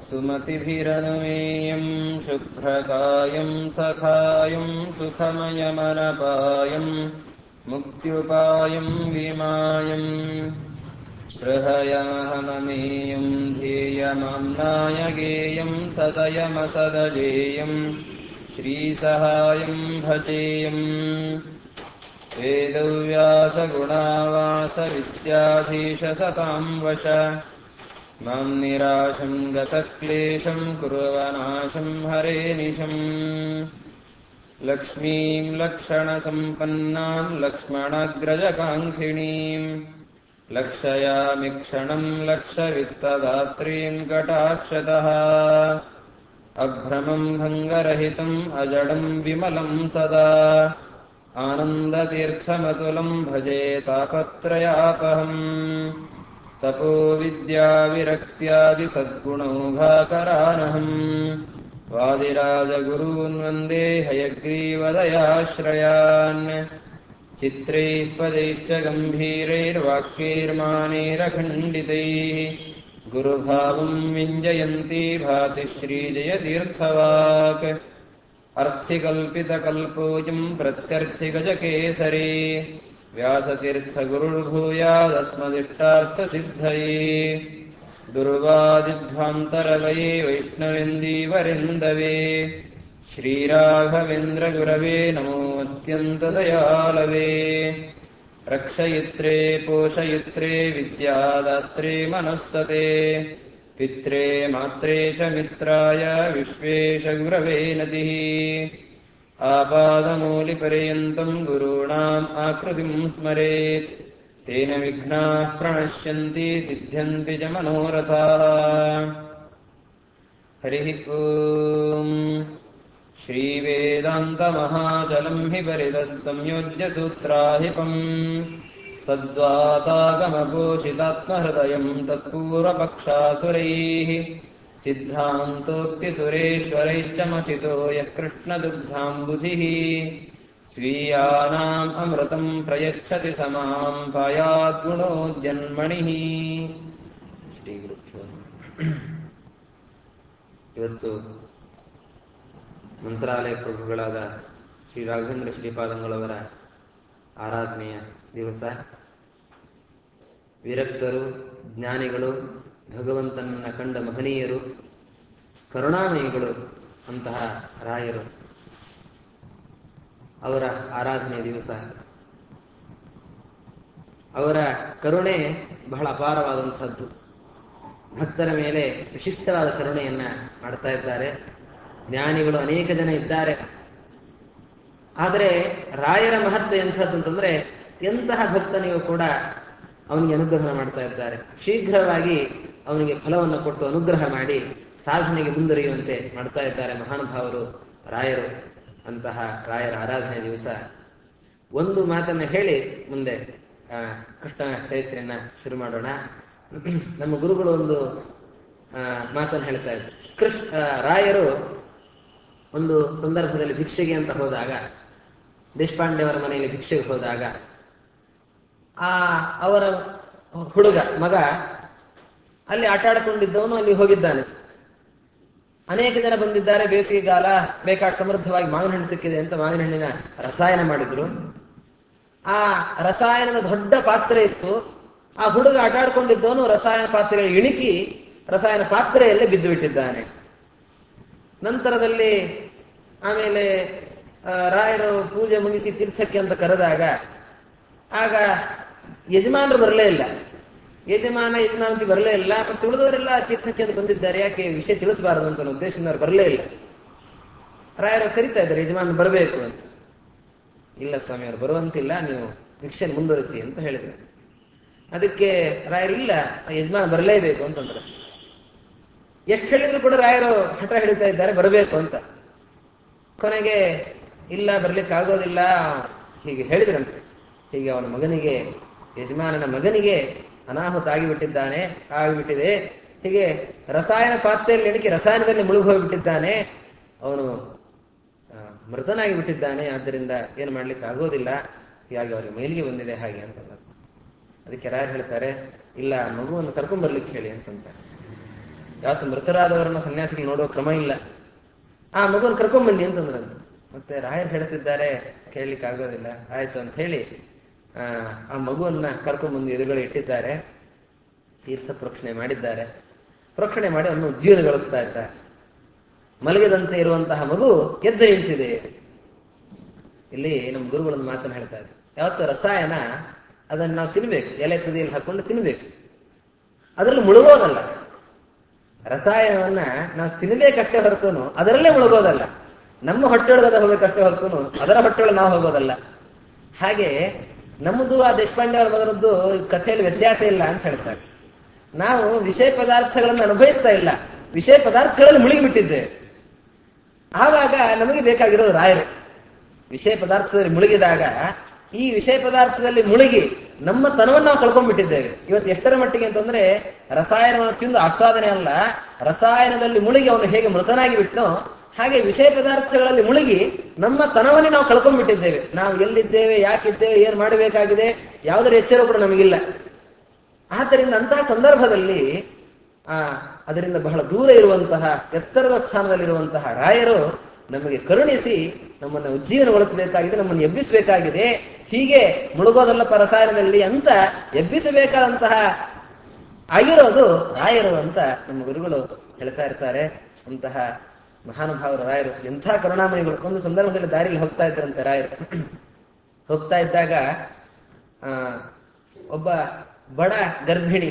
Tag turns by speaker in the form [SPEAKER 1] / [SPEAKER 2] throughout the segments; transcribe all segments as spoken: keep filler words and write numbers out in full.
[SPEAKER 1] ಸುಮತಿಭಿರನುಮೇಯಂ ಶುಭ್ರಕಾಯಂ ಸಖಾಯಂ ಸುಖಮಯಮನಪಾಯಂ ಮುಕ್ತ್ಯುಪಾಯಂ ವಿಮಾಯಂ ಹೃಹಯಮಹಮಮೇಯಂ ಧ್ಯೇಯಮಾಮ್ನಾಯ ಗೇಯಂ ಸದಯಮಸದಜೇಯಂ ಶ್ರೀಸಹಾಯಂ ಭಜೇಯಂ ವೇದವ್ಯಾಸಗುಣಾವಾಸವಿದ್ಯಾಧೀಶ ಸತಾಂ ವಶ ಮಾಂ ನಿರಾಶಂ ಗತಕ್ಲೇಶಂ ಕುರ್ವನಾಶಂ ಹರೇ ನಿಶಂ ಲಕ್ಷ್ಮೀಂ ಲಕ್ಷಣಸಂಪನ್ನಾಂ ಲಕ್ಷ್ಮಣಾಗ್ರಜಕಾಂಕ್ಷಿಣೀಂ ಲಕ್ಷಯಾಮಿ ಕ್ಷಣಂ ಲಕ್ಷವಿತ್ತದಾತ್ರೀಂ ಕಟಾಕ್ಷತಃ ಅಭ್ರಮಂ ಭಂಗರಹಿತಂ ಅಜಡಂ ವಿಮಲಂ ಸದಾ ಆನಂದತೀರ್ಥಮತುಲಂ ಭಜೆ ತಾಪತ್ರಯಾಪಹಂ ತಪೋ ವಿದ್ಯಾ ವಿರಕ್ತ್ಯಾದಿ ಸದ್ಗುಣೌಘಾಕರಾನಹಂ ವಾದಿರಾಜಗುರೂನ್ ವಂದೇ ಹಯಗ್ರೀವದಯಾಶ್ರಯಾನ್ ಚಿತ್ರೈಃ ಪದೈಶ್ಚ ಗಂಭೀರೈರ್ವಾಕ್ಯೈರ್ಮಾನೈರಖಂಡಿತೈಃ ಗುರುಭಾವಂ ವಿಂಜಯಂತಿ ಭಾತಿ ಶ್ರೀಜಯತೀರ್ಥವಾಕ್ ಅರ್ಥಿಕಲ್ಪಿತಕಲ್ಪೋऽಯಂ ಪ್ರತ್ಯರ್ಥಿಗಜಕೇಸರಿ ವ್ಯಾಸತೀರ್ಥಗುರುರ್ಭೂಯಾದಸ್ಮದಿಷ್ಟಾರ್ಥಸಿದ್ಧಯೇ ದುರ್ವಾದಿಧ್ವಾन्तರವಯೇ ವೈಷ್ಣವೇಂದೀವರೆಂದವೇ ಶ್ರೀರಾಘವೇಂದ್ರಗುರವೇ ನಮೋ ಅತ್ಯಂತದಯಾಳವೇ ರಕ್ಷಯಿತ್ರೆ ಪೋಷಯಿತ್ರೆ ವಿದ್ಯಾದಾತ್ರೆ ಮನಸ್ಸತೆ ಪಿತ್ರೆ ಮಾತ್ರೆ ಚ ಮಿತ್ರಾಯ ವಿಶ್ವೇಶಗುರವೇ ನತಿಃ ಆಪಾದಮೂಲಿಪರ್ಯಂತಂ ಗುರುಣಾಂ ಆಕೃತಿಂ ಸ್ಮರೇತ್ ತೇನ ವಿಘ್ನಾಃ ಪ್ರಣಶ್ಯಂತಿ ಸಿದ್ಧ್ಯಂತಿ ಚ ಮನೋರಥಾಃ. ಹರಿಃ ಓಂ. ಶ್ರೀವೇದಾಂತಮಹಾಚಲಂ ಹಿ ಪರಿತಃ ಸಂಯೋಜ್ಯ ಸೂತ್ರಾಹಿಪಂ ಸದ್ವಾತಾಗಮಘೋಷಿತಾತ್ಮಹೃದಯಂ ತತ್ಪೂರ್ವಪಕ್ಷಾಸುರೈಃ ಸಿದ್ಧಾಂತೋಕ್ತಿಸುರೇಶ್ವರೈಶ್ಚ ಮಥಿತೋ ಯಃ ಕೃಷ್ಣದುಗ್ಧಾಂಬುಧಿಃ ಸ್ವೀಯಾನಾಂ ಅಮೃತಂ ಪ್ರಯಚ್ಛತಿ ಸಮಾಂ ಪಾಯಾದ್ಗುಣೋದ್ಯನ್ಮಣಿಃ. ಶ್ರೀ ಗುರುಭ್ಯೋ ನಮಃ. ಇವತ್ತು ಮಂತ್ರಾಲಯ ಪ್ರಭುಗಳಾದ ಶ್ರೀ ರಾಘವೇಂದ್ರ ಶ್ರೀಪಾದಂಗಳವರ ಆರಾಧನೆಯ ದಿವಸ. ವಿರಕ್ತರು, ಜ್ಞಾನಿಗಳು, ಭಗವಂತನನ್ನ ಕಂಡ ಮಹನೀಯರು, ಕರುಣಾಮಯಿಗಳು ಅಂತಹ ರಾಯರು ಅವರ ಆರಾಧನೆಯ ದಿವಸ. ಅವರ ಕರುಣೆ ಬಹಳ ಅಪಾರವಾದಂಥದ್ದು. ಭಕ್ತರ ಮೇಲೆ ವಿಶಿಷ್ಟವಾದ ಕರುಣೆಯನ್ನ ಮಾಡ್ತಾ ಇದ್ದಾರೆ. ಜ್ಞಾನಿಗಳು ಅನೇಕ ಜನ ಇದ್ದಾರೆ. ಆದರೆ ರಾಯರ ಮಹತ್ವ ಎಂಥದ್ದು ಅಂತಂದ್ರೆ, ಎಂತಹ ಭಕ್ತನಿಗೂ ಕೂಡ ಅವನಿಗೆ ಅನುಗ್ರಹ ಮಾಡ್ತಾ ಇದ್ದಾರೆ. ಶೀಘ್ರವಾಗಿ ಅವನಿಗೆ ಫಲವನ್ನು ಕೊಟ್ಟು ಅನುಗ್ರಹ ಮಾಡಿ ಸಾಧನೆಗೆ ಮುಂದುವರಿಯುವಂತೆ ಮಾಡ್ತಾ ಇದ್ದಾರೆ ಮಹಾನುಭಾವರು ರಾಯರು. ಅಂತಹ ರಾಯರ ಆರಾಧನೆ ದಿವಸ ಒಂದು ಮಾತನ್ನ ಹೇಳಿ ಮುಂದೆ ಆ ಕೃಷ್ಣ ಚೈತ್ರೆಯನ್ನ ಶುರು ಮಾಡೋಣ. ನಮ್ಮ ಗುರುಗಳು ಒಂದು ಆ ಮಾತನ್ನು ಹೇಳ್ತಾ ಇದ್ರು. ಕೃಷ್ಣ ರಾಯರು ಒಂದು ಸಂದರ್ಭದಲ್ಲಿ ಭಿಕ್ಷೆಗೆ ಅಂತ ಹೋದಾಗ, ದೇಶಪಾಂಡೆಯವರ ಮನೆಯಲ್ಲಿ ಭಿಕ್ಷೆಗೆ ಹೋದಾಗ, ಆ ಅವರ ಹುಡುಗ ಮಗ ಅಲ್ಲಿ ಆಟ ಆಡಿಕೊಂಡಿದ್ದವನು ಅಲ್ಲಿ ಹೋಗಿದ್ದಾನೆ. ಅನೇಕ ಜನ ಬಂದಿದ್ದಾರೆ. ಬೇಸಿಗೆಗಾಲ, ಬೇಕಾದ ಸಮೃದ್ಧವಾಗಿ ಮಾವಿನ ಹಣ್ಣು ಸಿಕ್ಕಿದೆ ಅಂತ ಮಾವಿನ ಹಣ್ಣಿನ ರಸಾಯನ ಮಾಡಿದ್ರು. ಆ ರಸಾಯನದ ದೊಡ್ಡ ಪಾತ್ರೆ ಇತ್ತು. ಆ ಹುಡುಗ ಆಟ ಆಡ್ಕೊಂಡಿದ್ದವನು ರಸಾಯನ ಪಾತ್ರೆ ಇಣಿಕಿ ರಸಾಯನ ಪಾತ್ರೆಯಲ್ಲೇ ಬಿದ್ದು ಬಿಟ್ಟಿದ್ದಾನೆ. ನಂತರದಲ್ಲಿ ಆಮೇಲೆ ರಾಯರು ಪೂಜೆ ಮುಗಿಸಿ ತೀರ್ಥಕ್ಕೆ ಅಂತ ಕರೆದಾಗ, ಆಗ ಯಜಮಾನರು ಬರಲೇ ಇಲ್ಲ. ಯಜಮಾನ ಯಜಮಾನತಿ ಬರಲೇ ಇಲ್ಲ. ಮತ್ತು ಉಳಿದವರೆಲ್ಲ ತೀರ್ಥಕ್ಕೆ ಅಂತ ಬಂದಿದ್ದಾರೆ, ಯಾಕೆ ವಿಷಯ ತಿಳಿಸಬಾರದು ಅಂತ ಉದ್ದೇಶದವರು ಬರಲೇ ಇಲ್ಲ. ರಾಯರು ಕರಿತಾ ಇದ್ದಾರೆ ಯಜಮಾನ ಬರಬೇಕು ಅಂತ. ಇಲ್ಲ ಸ್ವಾಮಿ, ಅವರು ಬರುವಂತಿಲ್ಲ, ನೀವು ಭಿಕ್ಷೆಯನ್ನು ಮುಂದುವರಿಸಿ ಅಂತ ಹೇಳಿದ್ರು. ಅದಕ್ಕೆ ರಾಯರು ಇಲ್ಲ, ಯಜಮಾನ ಬರಲೇಬೇಕು ಅಂತಂದ್ರೆ. ಎಷ್ಟು ಹೇಳಿದ್ರು ಕೂಡ ರಾಯರು ಹಠ ಹಿಡಿತಾ ಇದ್ದಾರೆ ಬರಬೇಕು ಅಂತ. ಕೊನೆಗೆ ಇಲ್ಲ, ಬರ್ಲಿಕ್ಕೆ ಆಗೋದಿಲ್ಲ ಹೀಗೆ ಹೇಳಿದ್ರಂತೆ. ಹೀಗೆ ಅವನ ಮಗನಿಗೆ, ಯಜಮಾನನ ಮಗನಿಗೆ ಅನಾಹುತ ಆಗಿಬಿಟ್ಟಿದ್ದಾನೆ ಆಗಿಬಿಟ್ಟಿದೆ. ಹೀಗೆ ರಸಾಯನ ಪಾತ್ರೆಯಲ್ಲಿ ಎಣಿಕೆ ರಸಾಯನದಲ್ಲಿ ಮುಳುಗಿ ಹೋಗಿಬಿಟ್ಟಿದ್ದಾನೆ. ಅವನು ಮೃತನಾಗಿ ಬಿಟ್ಟಿದ್ದಾನೆ. ಆದ್ದರಿಂದ ಏನು ಮಾಡ್ಲಿಕ್ಕೆ ಆಗೋದಿಲ್ಲ. ಹೀಗಾಗಿ ಅವರಿಗೆ ಮೈಲಿಗೆ ಬಂದಿದೆ ಹಾಗೆ ಅಂತ. ಅದಕ್ಕೆ ರಾಯರು ಹೇಳ್ತಾರೆ, ಇಲ್ಲ ಮಗುವನ್ನು ಕರ್ಕೊಂಡ್ಬರ್ಲಿಕ್ಕೆ ಹೇಳಿ ಅಂತಂತಾರೆ. ಯಾವತ್ತು ಮೃತರಾದವರನ್ನ ಸನ್ಯಾಸಿಗಳು ನೋಡುವ ಕ್ರಮ ಇಲ್ಲ. ಆ ಮಗುವನ್ನು ಕರ್ಕೊಂಡ್ಬನ್ನಿ ಅಂತಂದ್ರಂತ. ಮತ್ತೆ ರಾಯರು ಹೇಳ್ತಿದ್ದಾರೆ, ಕೇಳಲಿಕ್ಕೆ ಆಗೋದಿಲ್ಲ, ಆಯ್ತು ಅಂತ ಹೇಳಿ ಆ ಆ ಮಗುವನ್ನ ಕರ್ಕೊಂಡ್ಬಂದು ಎದುರುಗಡೆ ಇಟ್ಟಿದ್ದಾರೆ. ತೀರ್ಥ ಪ್ರೋಕ್ಷಣೆ ಮಾಡಿದ್ದಾರೆ. ಪ್ರೋಕ್ಷಣೆ ಮಾಡಿ ಅವನು ಉಜ್ಜೀವನಗೊಳಿಸ್ತಾ ಇದ್ದಾರೆ. ಮಲಗಿದಂತೆ ಇರುವಂತಹ ಮಗು ಎದ್ದು ನಿಂತಿದೆ. ಇಲ್ಲಿ ನಮ್ಮ ಗುರುಗಳೊಂದು ಮಾತನ್ನು ಹೇಳ್ತಾ ಇದ್ದಾರೆ, ಯಾವತ್ತು ರಸಾಯನ ಅದನ್ನು ನಾವು ತಿನ್ಬೇಕು, ಎಲೆ ತುದಿಯಲ್ಲಿ ಹಾಕೊಂಡು ತಿನ್ಬೇಕು, ಅದರಲ್ಲಿ ಮುಳುಗೋದಲ್ಲ. ರಸಾಯನವನ್ನ ನಾವು ತಿನ್ಬೇಕಷ್ಟೇ ಹೊರತುನು ಅದರಲ್ಲೇ ಮುಳುಗೋದಲ್ಲ. ನಮ್ಮ ಹೊಟ್ಟೆಯೊಳಗದ ಹೋಗ್ಬೇಕಷ್ಟೇ ಹೊರತುನು ಅದರ ಹೊಟ್ಟೆಯೊಳಗೆ ನಾವು ಹೋಗೋದಲ್ಲ. ಹಾಗೆ ನಮ್ಮದು ಆ ದೇಶಪಾಂಡೆ ಅವರ ಮಗನದ್ದು ಕಥೆಯಲ್ಲಿ ವ್ಯತ್ಯಾಸ ಇಲ್ಲ ಅಂತ ಹೇಳ್ತಾರೆ. ನಾವು ವಿಷಯ ಪದಾರ್ಥಗಳನ್ನು ಅನುಭವಿಸ್ತಾ ಇಲ್ಲ, ವಿಷಯ ಪದಾರ್ಥಗಳಲ್ಲಿ ಮುಳುಗಿಬಿಟ್ಟಿದ್ದೇವೆ. ಆವಾಗ ನಮಗೆ ಬೇಕಾಗಿರೋದು ರಾಯರು. ವಿಷಯ ಪದಾರ್ಥದಲ್ಲಿ ಮುಳುಗಿದಾಗ ಈ ವಿಷಯ ಪದಾರ್ಥದಲ್ಲಿ ಮುಳುಗಿ ನಮ್ಮ ತನವನ್ನು ನಾವು ಕಳ್ಕೊಂಡ್ಬಿಟ್ಟಿದ್ದೇವೆ. ಇವತ್ತು ಎಷ್ಟರ ಮಟ್ಟಿಗೆ ಅಂತಂದ್ರೆ ರಸಾಯನವನ್ನು ತಿಂದು ಆಸ್ವಾದನೆ ಅಲ್ಲ, ರಸಾಯನದಲ್ಲಿ ಮುಳುಗಿ ಅವನು ಹೇಗೆ ಮೃತನಾಗಿ ಬಿಟ್ಟನೋ ಹಾಗೆ ವಿಷಯ ಪದಾರ್ಥಗಳಲ್ಲಿ ಮುಳುಗಿ ನಮ್ಮ ತನವನ್ನೇ ನಾವು ಕಳ್ಕೊಂಡ್ಬಿಟ್ಟಿದ್ದೇವೆ. ನಾವು ಎಲ್ಲಿದ್ದೇವೆ, ಯಾಕಿದ್ದೇವೆ, ಏನ್ ಮಾಡಬೇಕಾಗಿದೆ, ಯಾವುದರ ಎಚ್ಚರ ಕೂಡ ನಮಗಿಲ್ಲ. ಆದ್ದರಿಂದ ಅಂತಹ ಸಂದರ್ಭದಲ್ಲಿ ಆ ಅದರಿಂದ ಬಹಳ ದೂರ ಇರುವಂತಹ ಎತ್ತರದ ಸ್ಥಾನದಲ್ಲಿರುವಂತಹ ರಾಯರು ನಮಗೆ ಕರುಣಿಸಿ ನಮ್ಮನ್ನು ಉಜ್ಜೀವನಗೊಳಿಸಬೇಕಾಗಿದೆ, ನಮ್ಮನ್ನು ಎಬ್ಬಿಸಬೇಕಾಗಿದೆ. ಹೀಗೆ ಮುಳುಗೋದಲ್ಲಪ್ಪ ರಸಾಯನದಲ್ಲಿ ಅಂತ ಎಬ್ಬಿಸಬೇಕಾದಂತಹ ಆಗಿರೋದು ರಾಯರು ಅಂತ ನಮ್ಮ ಗುರುಗಳು ಹೇಳ್ತಾ ಇರ್ತಾರೆ. ಅಂತಹ ಮಹಾನುಭಾವರ ರಾಯರು, ಎಂಥ ಕರುಣಾಮಣಿಗಳು. ಒಂದು ಸಂದರ್ಭದಲ್ಲಿ ದಾರಿಯಲ್ಲಿ ಹೋಗ್ತಾ ಇದ್ರಂತೆ ರಾಯರು. ಹೋಗ್ತಾ ಇದ್ದಾಗ ಆ ಒಬ್ಬ ಬಡ ಗರ್ಭಿಣಿ,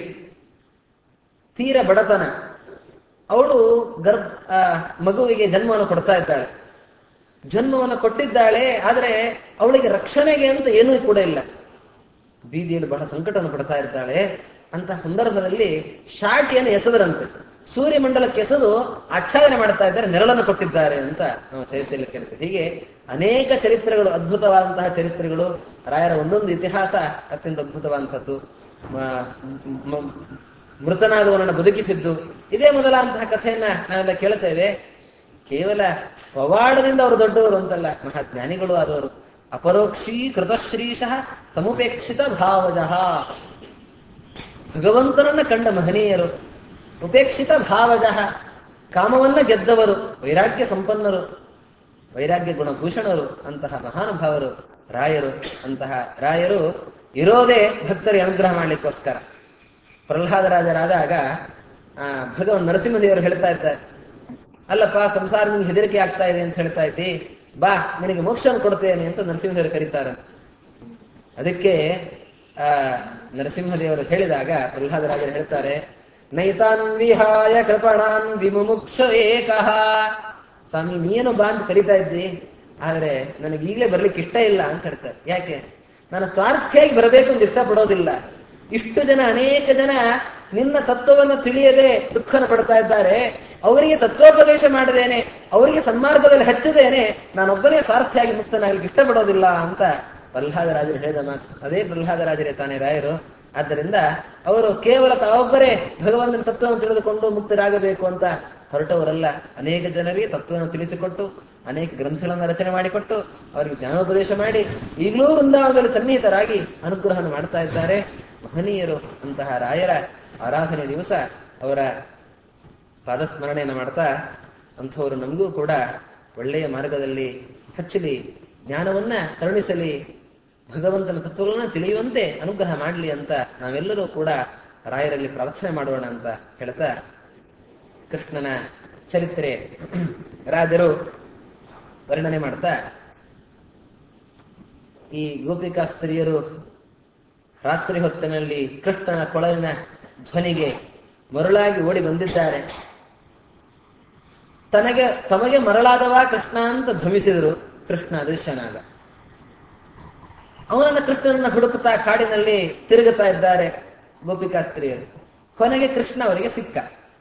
[SPEAKER 1] ತೀರ ಬಡತನ, ಅವಳು ಗರ್ಭ ಮಗುವಿಗೆ ಜನ್ಮವನ್ನು ಕೊಡ್ತಾ ಇದ್ದಾಳೆ. ಜನ್ಮವನ್ನು ಕೊಟ್ಟಿದ್ದಾಳೆ, ಆದರೆ ಅವಳಿಗೆ ರಕ್ಷಣೆಗೆ ಅಂತ ಏನೂ ಕೂಡ ಇಲ್ಲ. ಬೀದಿಯಲ್ಲಿ ಬಹಳ ಸಂಕಟವನ್ನು ಪಡ್ತಾ ಇದ್ದಾಳೆ. ಅಂತಹ ಸಂದರ್ಭದಲ್ಲಿ ಶಾಟಿಯನ್ನು ಎಸೆದರಂತೆ, ಸೂರ್ಯಮಂಡಲಕ್ಕೆ ಎಸೆದು ಆಚ್ಛಾದನೆ ಮಾಡ್ತಾ ಇದ್ದಾರೆ, ನೆರಳನ್ನು ಕೊಟ್ಟಿದ್ದಾರೆ ಅಂತ ನಾವು ಚರಿತ್ರೆಯಲ್ಲಿ ಕೇಳ್ತೇವೆ. ಹೀಗೆ ಅನೇಕ ಚರಿತ್ರೆಗಳು, ಅದ್ಭುತವಾದಂತಹ ಚರಿತ್ರೆಗಳು. ರಾಯರ ಒಂದೊಂದು ಇತಿಹಾಸ ಅತ್ಯಂತ ಅದ್ಭುತವಾದಂಥದ್ದು. ಮೃತನಾದವನನ್ನು ಬದುಕಿಸಿದ್ದು ಇದೇ ಮೊದಲಾದಂತಹ ಕಥೆಯನ್ನ ನಾವೆಲ್ಲ ಕೇಳ್ತೇವೆ. ಕೇವಲ ಪವಾಡದಿಂದ ಅವರು ದೊಡ್ಡವರು ಅಂತಲ್ಲ, ಮಹಾಜ್ಞಾನಿಗಳು ಆದವರು. ಅಪರೋಕ್ಷೀ ಕೃತಶ್ರೀಶಃ ಸಮುಪೇಕ್ಷಿತ ಭಾವಜಃ, ಭಗವಂತನನ್ನ ಕಂಡ ಮಹನೀಯರು. ಉಪೇಕ್ಷಿತ ಭಾವಜಃ, ಕಾಮವನ್ನ ಗೆದ್ದವರು, ವೈರಾಗ್ಯ ಸಂಪನ್ನರು, ವೈರಾಗ್ಯ ಗುಣಭೂಷಣರು. ಅಂತಹ ಮಹಾನುಭಾವರು ರಾಯರು. ಅಂತಹ ರಾಯರು ಇರೋದೇ ಭಕ್ತರಿಗೆ ಅನುಗ್ರಹ ಮಾಡ್ಲಿಕ್ಕೋಸ್ಕರ. ಪ್ರಹ್ಲಾದರಾಜರಾದಾಗ ಆ ಭಗವಾನ್ ನರಸಿಂಹದೇವರು ಹೇಳ್ತಾ ಇದ್ದಾರೆ, ಅಲ್ಲಪ್ಪ ಸಂಸಾರ ನಿಮ್ಗೆ ಹೆದರಿಕೆ ಆಗ್ತಾ ಇದೆ ಅಂತ ಹೇಳ್ತಾ ಇದ್ದಿ, ಬಾ ನಿನಗೆ ಮೋಕ್ಷವನ್ನು ಕೊಡ್ತೇನೆ ಅಂತ ನರಸಿಂಹದೇವರು ಕರೀತಾರಂತ. ಅದಕ್ಕೆ ಆ ನರಸಿಂಹದೇವರು ಹೇಳಿದಾಗ ಪ್ರಹ್ಲಾದರಾಜರು ಹೇಳ್ತಾರೆ, ನೈತಾನ್ ವಿಹಾಯ ಕೃಪಣಾನ್ ವಿಮುಕ್ಷ ಏಕಃ. ಸ್ವಾಮಿ ನೀನು ಬಾ ಅಂತ ಕರೀತಾ ಇದ್ದಿ, ಆದ್ರೆ ನನಗೆ ಈಗಲೇ ಬರ್ಲಿಕ್ಕೆ ಇಷ್ಟ ಇಲ್ಲ ಅಂತ ಹೇಳ್ತಾರೆ. ಯಾಕೆ? ನಾನು ಸ್ವಾರ್ಥಿಯಾಗಿ ಬರಬೇಕು ಅಂತ ಇಷ್ಟಪಡೋದಿಲ್ಲ. ಇಷ್ಟು ಜನ, ಅನೇಕ ಜನ ನಿನ್ನ ತತ್ವವನ್ನು ತಿಳಿಯದೆ ದುಃಖನ ಪಡ್ತಾ ಇದ್ದಾರೆ. ಅವರಿಗೆ ತತ್ವೋಪದೇಶ ಮಾಡದೇನೆ, ಅವರಿಗೆ ಸನ್ಮಾರ್ಗದಲ್ಲಿ ಹಚ್ಚದೇನೆ ನಾನೊಬ್ಬನೇ ಸ್ವಾರ್ಥಿಯಾಗಿ ಮುಕ್ತನಾಗಲಿಕ್ಕೆ ಇಷ್ಟಪಡೋದಿಲ್ಲ ಅಂತ ಪ್ರಹ್ಲಾದರಾಜರು ಹೇಳಿದ ಮಾತು. ಅದೇ ಪ್ರಹ್ಲಾದರಾಜರೇ ತಾನೇ ರಾಯರು. ಆದ್ದರಿಂದ ಅವರು ಕೇವಲ ತಾವೊಬ್ಬರೇ ಭಗವಂತನ ತತ್ವವನ್ನು ತಿಳಿದುಕೊಂಡು ಮುಕ್ತರಾಗಬೇಕು ಅಂತ ಹೊರಟವರಲ್ಲ. ಅನೇಕ ಜನರಿಗೆ ತತ್ವವನ್ನು ತಿಳಿಸಿಕೊಟ್ಟು, ಅನೇಕ ಗ್ರಂಥಗಳನ್ನು ರಚನೆ ಮಾಡಿಕೊಟ್ಟು, ಅವರಿಗೆ ಜ್ಞಾನೋಪದೇಶ ಮಾಡಿ ಈಗಲೂ ವೃಂದಾವನದಲ್ಲಿ ಸನ್ನಿಹಿತರಾಗಿ ಅನುಗ್ರಹವನ್ನು ಮಾಡ್ತಾ ಇದ್ದಾರೆ ಮಹನೀಯರು. ಅಂತಹ ರಾಯರ ಆರಾಧನೆ ದಿವಸ ಅವರ ಪಾದಸ್ಮರಣೆಯನ್ನು ಮಾಡ್ತಾ ಅಂಥವರು ನಮಗೂ ಕೂಡ ಒಳ್ಳೆಯ ಮಾರ್ಗದಲ್ಲಿ ಹಚ್ಚಲಿ, ಜ್ಞಾನವನ್ನ ಕರುಣಿಸಲಿ, ಭಗವಂತನ ತತ್ವಗಳನ್ನ ತಿಳಿಯುವಂತೆ ಅನುಗ್ರಹ ಮಾಡಲಿ ಅಂತ ನಾವೆಲ್ಲರೂ ಕೂಡ ರಾಯರಲ್ಲಿ ಪ್ರಾರ್ಥನೆ ಮಾಡೋಣ ಅಂತ ಹೇಳ್ತಾ, ಕೃಷ್ಣನ ಚರಿತ್ರೆ ರಾಜರು ವರ್ಣನೆ ಮಾಡ್ತಾ, ಈ ಗೋಪಿಕಾ ಸ್ತ್ರೀಯರು ರಾತ್ರಿ ಹೊತ್ತಿನಲ್ಲಿ ಕೃಷ್ಣನ ಕೊಳಲಿನ ಧ್ವನಿಗೆ ಮರುಳಾಗಿ ಓಡಿ ಬಂದಿದ್ದಾರೆ. ತನಗೆ ತಮಗೆ ಮರಳಾದವ ಕೃಷ್ಣ ಅಂತ ಭ್ರಮಿಸಿದರು. ಕೃಷ್ಣ ಅದೃಶ್ಯನಾಗ ಅವನನ್ನ ಕೃಷ್ಣನನ್ನ ಹುಡುಕುತ್ತಾ ಕಾಡಿನಲ್ಲಿ ತಿರುಗುತ್ತಾ ಇದ್ದಾರೆ ಗೋಪಿಕಾ ಸ್ತ್ರೀಯರು. ಕೊನೆಗೆ ಕೃಷ್ಣ ಅವರಿಗೆ ಸಿಕ್ಕ.